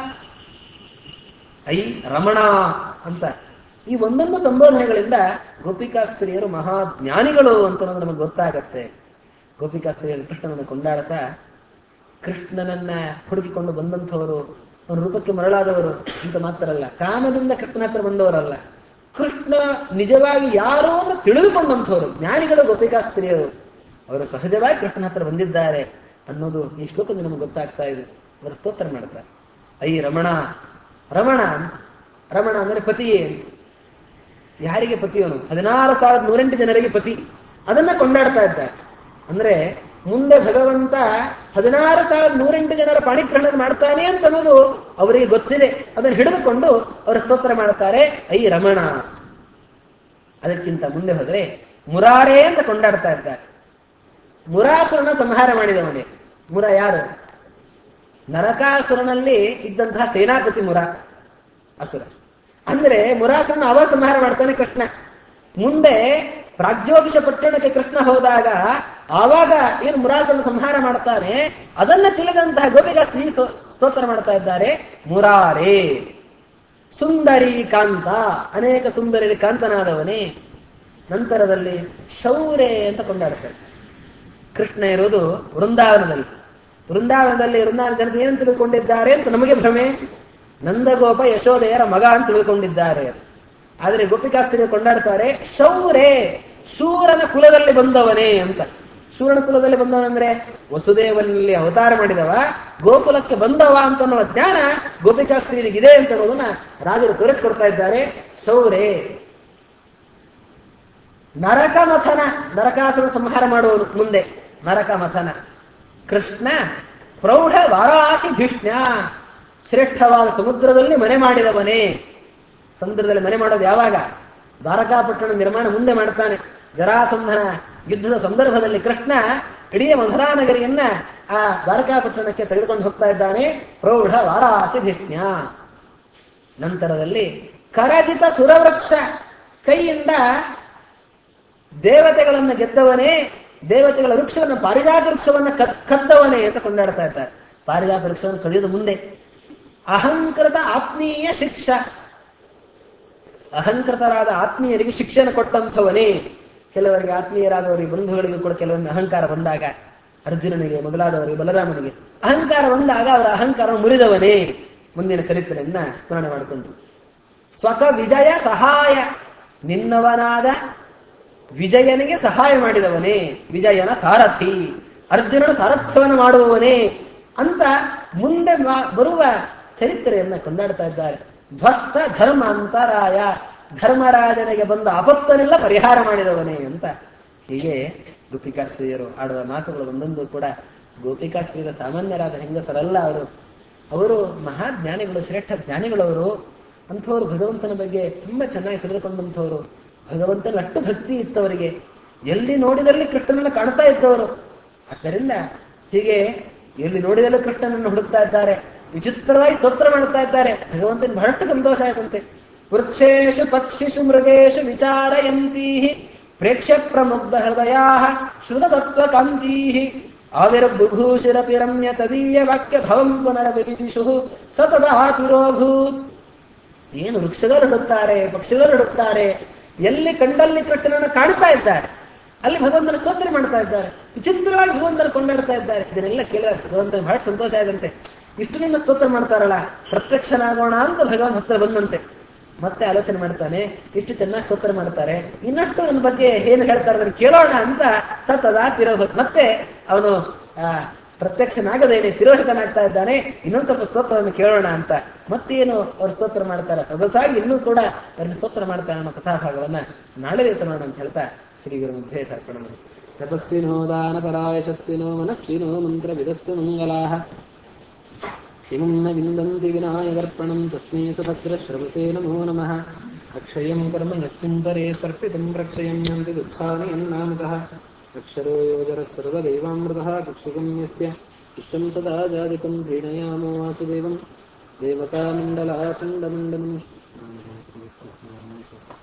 [SPEAKER 1] ಐ ರಮಣ ಅಂತ ಈ ಒಂದೊಂದು ಸಂಬೋಧನೆಗಳಿಂದ ಗೋಪಿಕಾ ಸ್ತ್ರೀಯರು ಮಹಾಜ್ಞಾನಿಗಳು ಅಂತ ನಮಗೆ ಗೊತ್ತಾಗತ್ತೆ. ಗೋಪಿಕಾ ಸ್ತ್ರೀಯರು ಕೃಷ್ಣನನ್ನು ಕೊಂಡಾಡ್ತಾ, ಕೃಷ್ಣನನ್ನ ಹುಡುಕಿಕೊಂಡು ಬಂದಂಥವರು, ಅವನ ರೂಪಕ್ಕೆ ಮರಳಾದವರು ಅಂತ ಮಾತ್ರಲ್ಲ, ಕಾಮದಿಂದ ಕೃಷ್ಣನ ಹತ್ರ ಬಂದವರಲ್ಲ, ಕೃಷ್ಣ ನಿಜವಾಗಿ ಯಾರು ಅಂತ ತಿಳಿದುಕೊಂಡಂಥವ್ರು ಜ್ಞಾನಿಗಳು ಗೋಪಿಕಾಸ್ತ್ರೀಯರು. ಅವರು ಸಹಜವಾಗಿ ಕೃಷ್ಣನ ಹತ್ರ ಬಂದಿದ್ದಾರೆ ಅನ್ನೋದು ಈ ಶ್ಲೋಕದಿಂದ ನಮಗೆ ಗೊತ್ತಾಗ್ತಾ ಇದೆ. ಅವರು ಸ್ತೋತ್ರ ಮಾಡ್ತಾರೆ, ಐ ರಮಣ, ರಮಣ ಅಂತ. ರಮಣ ಅಂದ್ರೆ ಪತಿಯೇ ಅಂತ. ಯಾರಿಗೆ ಪತಿಯವನು? ಹದಿನಾರು ಸಾವಿರದ ನೂರೆಂಟು ಜನರಿಗೆ ಪತಿ. ಅದನ್ನ ಕೊಂಡಾಡ್ತಾ ಇದ್ದಾರೆ. ಅಂದ್ರೆ ಮುಂದೆ ಭಗವಂತ ಹದಿನಾರು ಸಾವಿರದ ನೂರೆಂಟು ಜನರ ಪಾಣಿಗ್ರಹಣ ಮಾಡ್ತಾನೆ ಅಂತ ಅನ್ನೋದು ಅವರಿಗೆ ಗೊತ್ತಿದೆ. ಅದನ್ನು ಹಿಡಿದುಕೊಂಡು ಅವರು ಸ್ತೋತ್ರ ಮಾಡ್ತಾರೆ, ಐ ರಮಣ. ಅದಕ್ಕಿಂತ ಮುಂದೆ ಹೋದರೆ ಮುರಾರೇ ಅಂತ ಕೊಂಡಾಡ್ತಾ ಇದ್ದಾರೆ. ಮುರಾಸುರನ ಸಂಹಾರ ಮಾಡಿದವನೇ. ಮುರ ಯಾರು? ನರಕಾಸುರನಲ್ಲಿ ಇದ್ದಂತಹ ಸೇನಾಪತಿ ಮುರ ಅಸುರ. ಅಂದ್ರೆ ಮುರಾಸುರನ ಅವ ಸಂಹಾರ ಮಾಡ್ತಾನೆ ಕೃಷ್ಣ. ಮುಂದೆ ಪ್ರಾಗ್ಜ್ಯೋತಿಷ ಪಟ್ಟಣಕ್ಕೆ ಕೃಷ್ಣ ಹೋದಾಗ ಆವಾಗ ಏನು ಮುರಾಸುರನ ಸಂಹಾರ ಮಾಡ್ತಾನೆ, ಅದನ್ನ ತಿಳಿದಂತಹ ಗೋಪಿಕಾ ಶ್ರೀ ಸ್ತೋತ್ರ ಮಾಡ್ತಾ ಇದ್ದಾರೆ, ಮುರಾರೇ. ಸುಂದರಿ ಕಾಂತ, ಅನೇಕ ಸುಂದರಿ ಕಾಂತನಾದವನೇ. ನಂತರದಲ್ಲಿ ಶೌರ್ಯ ಅಂತ ಕೊಂಡಾಡ್ತಾರೆ. ಕೃಷ್ಣ ಇರೋದು ವೃಂದಾವನದಲ್ಲಿ. ವೃಂದಾವನದಲ್ಲಿ ವೃಂದಾವನ ಜನತೆ ಏನು ತಿಳಿದುಕೊಂಡಿದ್ದಾರೆ ಅಂತ ನಮಗೆ ಭ್ರಮೆ. ನಂದಗೋಪ ಯಶೋದೆಯರ ಮಗ ಅಂತ ತಿಳಿದುಕೊಂಡಿದ್ದಾರೆ. ಆದರೆ ಗೋಪಿಕಾಸ್ತ್ರೀಯ ಕೊಂಡಾಡ್ತಾರೆ, ಶೌರ್ಯ, ಶೂರನ ಕುಲದಲ್ಲಿ ಬಂದವನೇ ಅಂತ. ಶೂರನ ಕುಲದಲ್ಲಿ ಬಂದವನಂದ್ರೆ ವಸುದೇವನಲ್ಲಿ ಅವತಾರ ಮಾಡಿದವ, ಗೋಕುಲಕ್ಕೆ ಬಂದವ ಅಂತ ಅನ್ನೋ ಜ್ಞಾನ ಗೋಪಿಕಾಸ್ತ್ರೀಯರಿಗಿದೆ ಅಂತ ಅನ್ನೋದನ್ನ ರಾಜರು ತೋರಿಸ್ಕೊಡ್ತಾ ಇದ್ದಾರೆ. ಶೌರ್ಯ. ನರಕ ಮಥನ, ನರಕಾಸುರ ಸಂಹಾರ ಮಾಡುವನು ಮುಂದೆ. ನರಕ ಮಥನ. ಕೃಷ್ಣ ಪ್ರೌಢ ವಾರಾಶಿ ಧಿಷ್ಣ್ಯ, ಶ್ರೇಷ್ಠವಾದ ಸಮುದ್ರದಲ್ಲಿ ಮನೆ ಮಾಡಿದವನೇ. ಸಮುದ್ರದಲ್ಲಿ ಮನೆ ಮಾಡೋದು ಯಾವಾಗ? ದ್ವಾರಕಾಪಟ್ಟಣ ನಿರ್ಮಾಣ ಮುಂದೆ ಮಾಡ್ತಾನೆ. ಜರಾಸಂಧನ ಯುದ್ಧದ ಸಂದರ್ಭದಲ್ಲಿ ಕೃಷ್ಣ ಇಡೀ ಮಧುರಾ ನಗರಿಯನ್ನ ಆ ದ್ವಾರಕಾಪಟ್ಟಣಕ್ಕೆ ತೆಗೆದುಕೊಂಡು ಹೋಗ್ತಾ ಇದ್ದಾನೆ. ಪ್ರೌಢ ವಾರಾಶಿ ಧಿಷ್ಣ್ಯ. ನಂತರದಲ್ಲಿ ಕರಜಿತ ಸುರವೃಕ್ಷ, ಕೈಯಿಂದ ದೇವತೆಗಳನ್ನು ಗೆದ್ದವನೇ, ದೇವತೆಗಳ ವೃಕ್ಷವನ್ನು, ಪಾರಿಜಾತ ವೃಕ್ಷವನ್ನು ಕದ್ದವನೇ ಅಂತ ಕೊಂಡಾಡ್ತಾ ಇದ್ದಾರೆ. ಪಾರಿಜಾತ ವೃಕ್ಷವನ್ನು ಕದಿಯೋದು ಮುಂದೆ. ಅಹಂಕೃತ ಆತ್ಮೀಯ ಶಿಕ್ಷ, ಅಹಂಕೃತರಾದ ಆತ್ಮೀಯರಿಗೆ ಶಿಕ್ಷೆಯನ್ನು ಕೊಟ್ಟಂಥವನೇ. ಕೆಲವರಿಗೆ ಆತ್ಮೀಯರಾದವರಿಗೆ, ಬಂಧುಗಳಿಗೂ ಕೂಡ ಕೆಲವೊಂದು ಅಹಂಕಾರ ಬಂದಾಗ, ಅರ್ಜುನನಿಗೆ ಮೊದಲಾದವರಿಗೆ, ಬಲರಾಮನಿಗೆ ಅಹಂಕಾರ ಬಂದಾಗ ಅವರ ಅಹಂಕಾರ ಮುರಿದವನೇ. ಮುಂದಿನ ಚರಿತ್ರೆಯನ್ನ ಸ್ಮರಣೆ ಮಾಡಿಕೊಂಡು ಸ್ವಕ ವಿಜಯ ಸಹಾಯ, ನಿನ್ನವನಾದ ವಿಜಯನಿಗೆ ಸಹಾಯ ಮಾಡಿದವನೇ. ವಿಜಯನ ಸಾರಥಿ, ಅರ್ಜುನನ ಸಾರಥ್ಯವನ್ನು ಮಾಡುವವನೇ ಅಂತ ಮುಂದೆ ಬರುವ ಚರಿತ್ರೆಯನ್ನ ಕೊಂಡಾಡ್ತಾ ಇದ್ದಾರೆ. ಧ್ವಸ್ತ ಧರ್ಮ ಅಂತರಾಯ, ಧರ್ಮರಾಜನಿಗೆ ಬಂದ ಆಪತ್ತನೆಲ್ಲ ಪರಿಹಾರ ಮಾಡಿದವನೇ ಅಂತ. ಹೀಗೆ ಗೋಪಿಕಾಸ್ತ್ರೀಯರು ಆಡುವ ಮಾತುಗಳು ಒಂದೊಂದು ಕೂಡ ಗೋಪಿಕಾಸ್ತ್ರೀಯರ ಸಾಮಾನ್ಯರಾದ ಹೆಂಗಸರಲ್ಲ ಅವರು. ಅವರು ಮಹಾಜ್ಞಾನಿಗಳು, ಶ್ರೇಷ್ಠ ಜ್ಞಾನಿಗಳವರು. ಅಂಥವರು ಭಗವಂತನ ಬಗ್ಗೆ ತುಂಬಾ ಚೆನ್ನಾಗಿ ತಿಳಿದುಕೊಂಡಂಥವರು. ಭಗವಂತನ ಅಟ್ಟು ಭಕ್ತಿ ಇತ್ತವರಿಗೆ. ಎಲ್ಲಿ ನೋಡಿದಲ್ಲಿ ಕೃಷ್ಣನನ್ನು ಕಾಣ್ತಾ ಇದ್ದವರು. ಆದ್ದರಿಂದ ಹೀಗೆ ಎಲ್ಲಿ ನೋಡಿದಲ್ಲೂ ಕೃಷ್ಣನನ್ನು ಹುಡುಕ್ತಾ ಇದ್ದಾರೆ. ವಿಚಿತ್ರವಾಗಿ ಸ್ತೋತ್ರ ಮಾಡ್ತಾ ಇದ್ದಾರೆ. ಭಗವಂತನ ಬಹಳಷ್ಟು ಸಂತೋಷ ಆಯ್ತಂತೆ. ವೃಕ್ಷೇಶು ಪಕ್ಷಿಷು ಮೃಗೇಶು ವಿಚಾರಯಂತೀ ಪ್ರೇಕ್ಷ್ಯ ಪ್ರಮುಗ್ಧ ಹೃದಯಾ ಶ್ರುತತತ್ವ ಕಾಂತೀ ಆವಿರ್ಬುಭೂಷಿರಪಿ ರಮ್ಯ ತದೀಯ ವಾಕ್ಯ ಭವಂ ಪುನರವಿದಿಷು ಸತದಾ ತಿರೋಭೂತ್. ಏನು ವೃಕ್ಷಗಳು ಹುಡುಕ್ತಾರೆ, ಪಕ್ಷಿಗಳು ಹುಡುಕ್ತಾರೆ. ಎಲ್ಲಿ ಕಂಡಲ್ಲಿ ಕೃಷ್ಣನನ್ನು ಕಾಣ್ತಾ ಇದ್ದಾರೆ, ಅಲ್ಲಿ ಭಗವಂತನ ಸ್ತೋತ್ರ ಮಾಡ್ತಾ ಇದ್ದಾರೆ. ವಿಚಿತ್ರವಾಗಿ ಭಗವಂತನ ಕೊಂಡಾಡ್ತಾ ಇದ್ದಾರೆ. ಇದನ್ನೆಲ್ಲ ಕೇಳಿದ ಭಗವಂತನ ಬಹಳ ಸಂತೋಷ ಆದಂತೆ. ಇಷ್ಟು ನಿನ್ನ ಸ್ತೋತ್ರ ಮಾಡ್ತಾರಲ್ಲ, ಪ್ರತ್ಯಕ್ಷನಾಗೋಣ ಅಂತ ಭಗವಂತ ಹತ್ರ ಬಂದಂತೆ. ಮತ್ತೆ ಆಲೋಚನೆ ಮಾಡ್ತಾನೆ, ಇಷ್ಟು ಚೆನ್ನಾಗಿ ಸ್ತೋತ್ರ ಮಾಡ್ತಾರೆ, ಇನ್ನಷ್ಟು ನನ್ನ ಬಗ್ಗೆ ಏನು ಹೇಳ್ತಾರೆ ಅದನ್ನು ಕೇಳೋಣ ಅಂತ ಸತದಾ ತಿರೋಹಿತ. ಮತ್ತೆ ಅವನು ಆ ಪ್ರತ್ಯಕ್ಷನಾಗದೇನೆ ತಿರೋಹಿತನಾಗ್ತಾ ಇದ್ದಾನೆ. ಇನ್ನೊಂದು ಸ್ವಲ್ಪ ಸ್ತೋತ್ರವನ್ನು ಕೇಳೋಣ ಅಂತ ಮತ್ತೇನು ಅವ್ರು ಸ್ತೋತ್ರ ಮಾಡ್ತಾರೆ, ಸೊಗಸಾಗಿ ಇನ್ನೂ ಕೂಡ ಅವ್ರನ್ನ ಸ್ತೋತ್ರ ಮಾಡ್ತಾನೆ ಅನ್ನೋ ಕಥಾಭಾಗವನ್ನ ನಾಳೆ ದಿವಸ ಮಾಡೋಣ ಅಂತ ಹೇಳ್ತಾ ಶ್ರೀ ಗುರು ಮಧ್ಯೆ ಸರ್ಪಣ. ತಪಸ್ವಿನೋ ದಾನ ಪರಾಯಶಸ್ವಿನೋ ಮನಸ್ವಿನೋ ಮಂತ್ರ ವಿದಸ್ಸು ಮಂಗಲಾಹ ಶಿವಂ ನ ವಿಂದಂತಿ ವಿನಾಯಕರ್ಪಣಂ ತಸ್ಮೈ ಸುಭದ್ರ ಶ್ರವಸೇ ನಮೋ ನಮಃ. ಅಕ್ಷಯಂ ಕರ್ಮ ಯಸ್ಮಿನ್ ಪರೇ ಸರ್ಪಿತಂ ಪ್ರಕ್ಷಯಂ ಯಂತಿ ದುಃಖಾನಿ ಯನ್ನಾಮತಃ. ಅಕ್ಷರೋ ಯೋಜರ ಸರ್ವದೇವಾಮೃತಃ ಕಕ್ಷಿಕಂ ಯಸ್ಯ ಇಷ್ಟಂ ಸದಾ ಜಾದಿಕಂ ಪ್ರೀಣಯಾಮೋ ವಾಸುದೇವಂ ದೇವತಾಮಂಡಲಾಖಂಡಮಂಡಲಂ.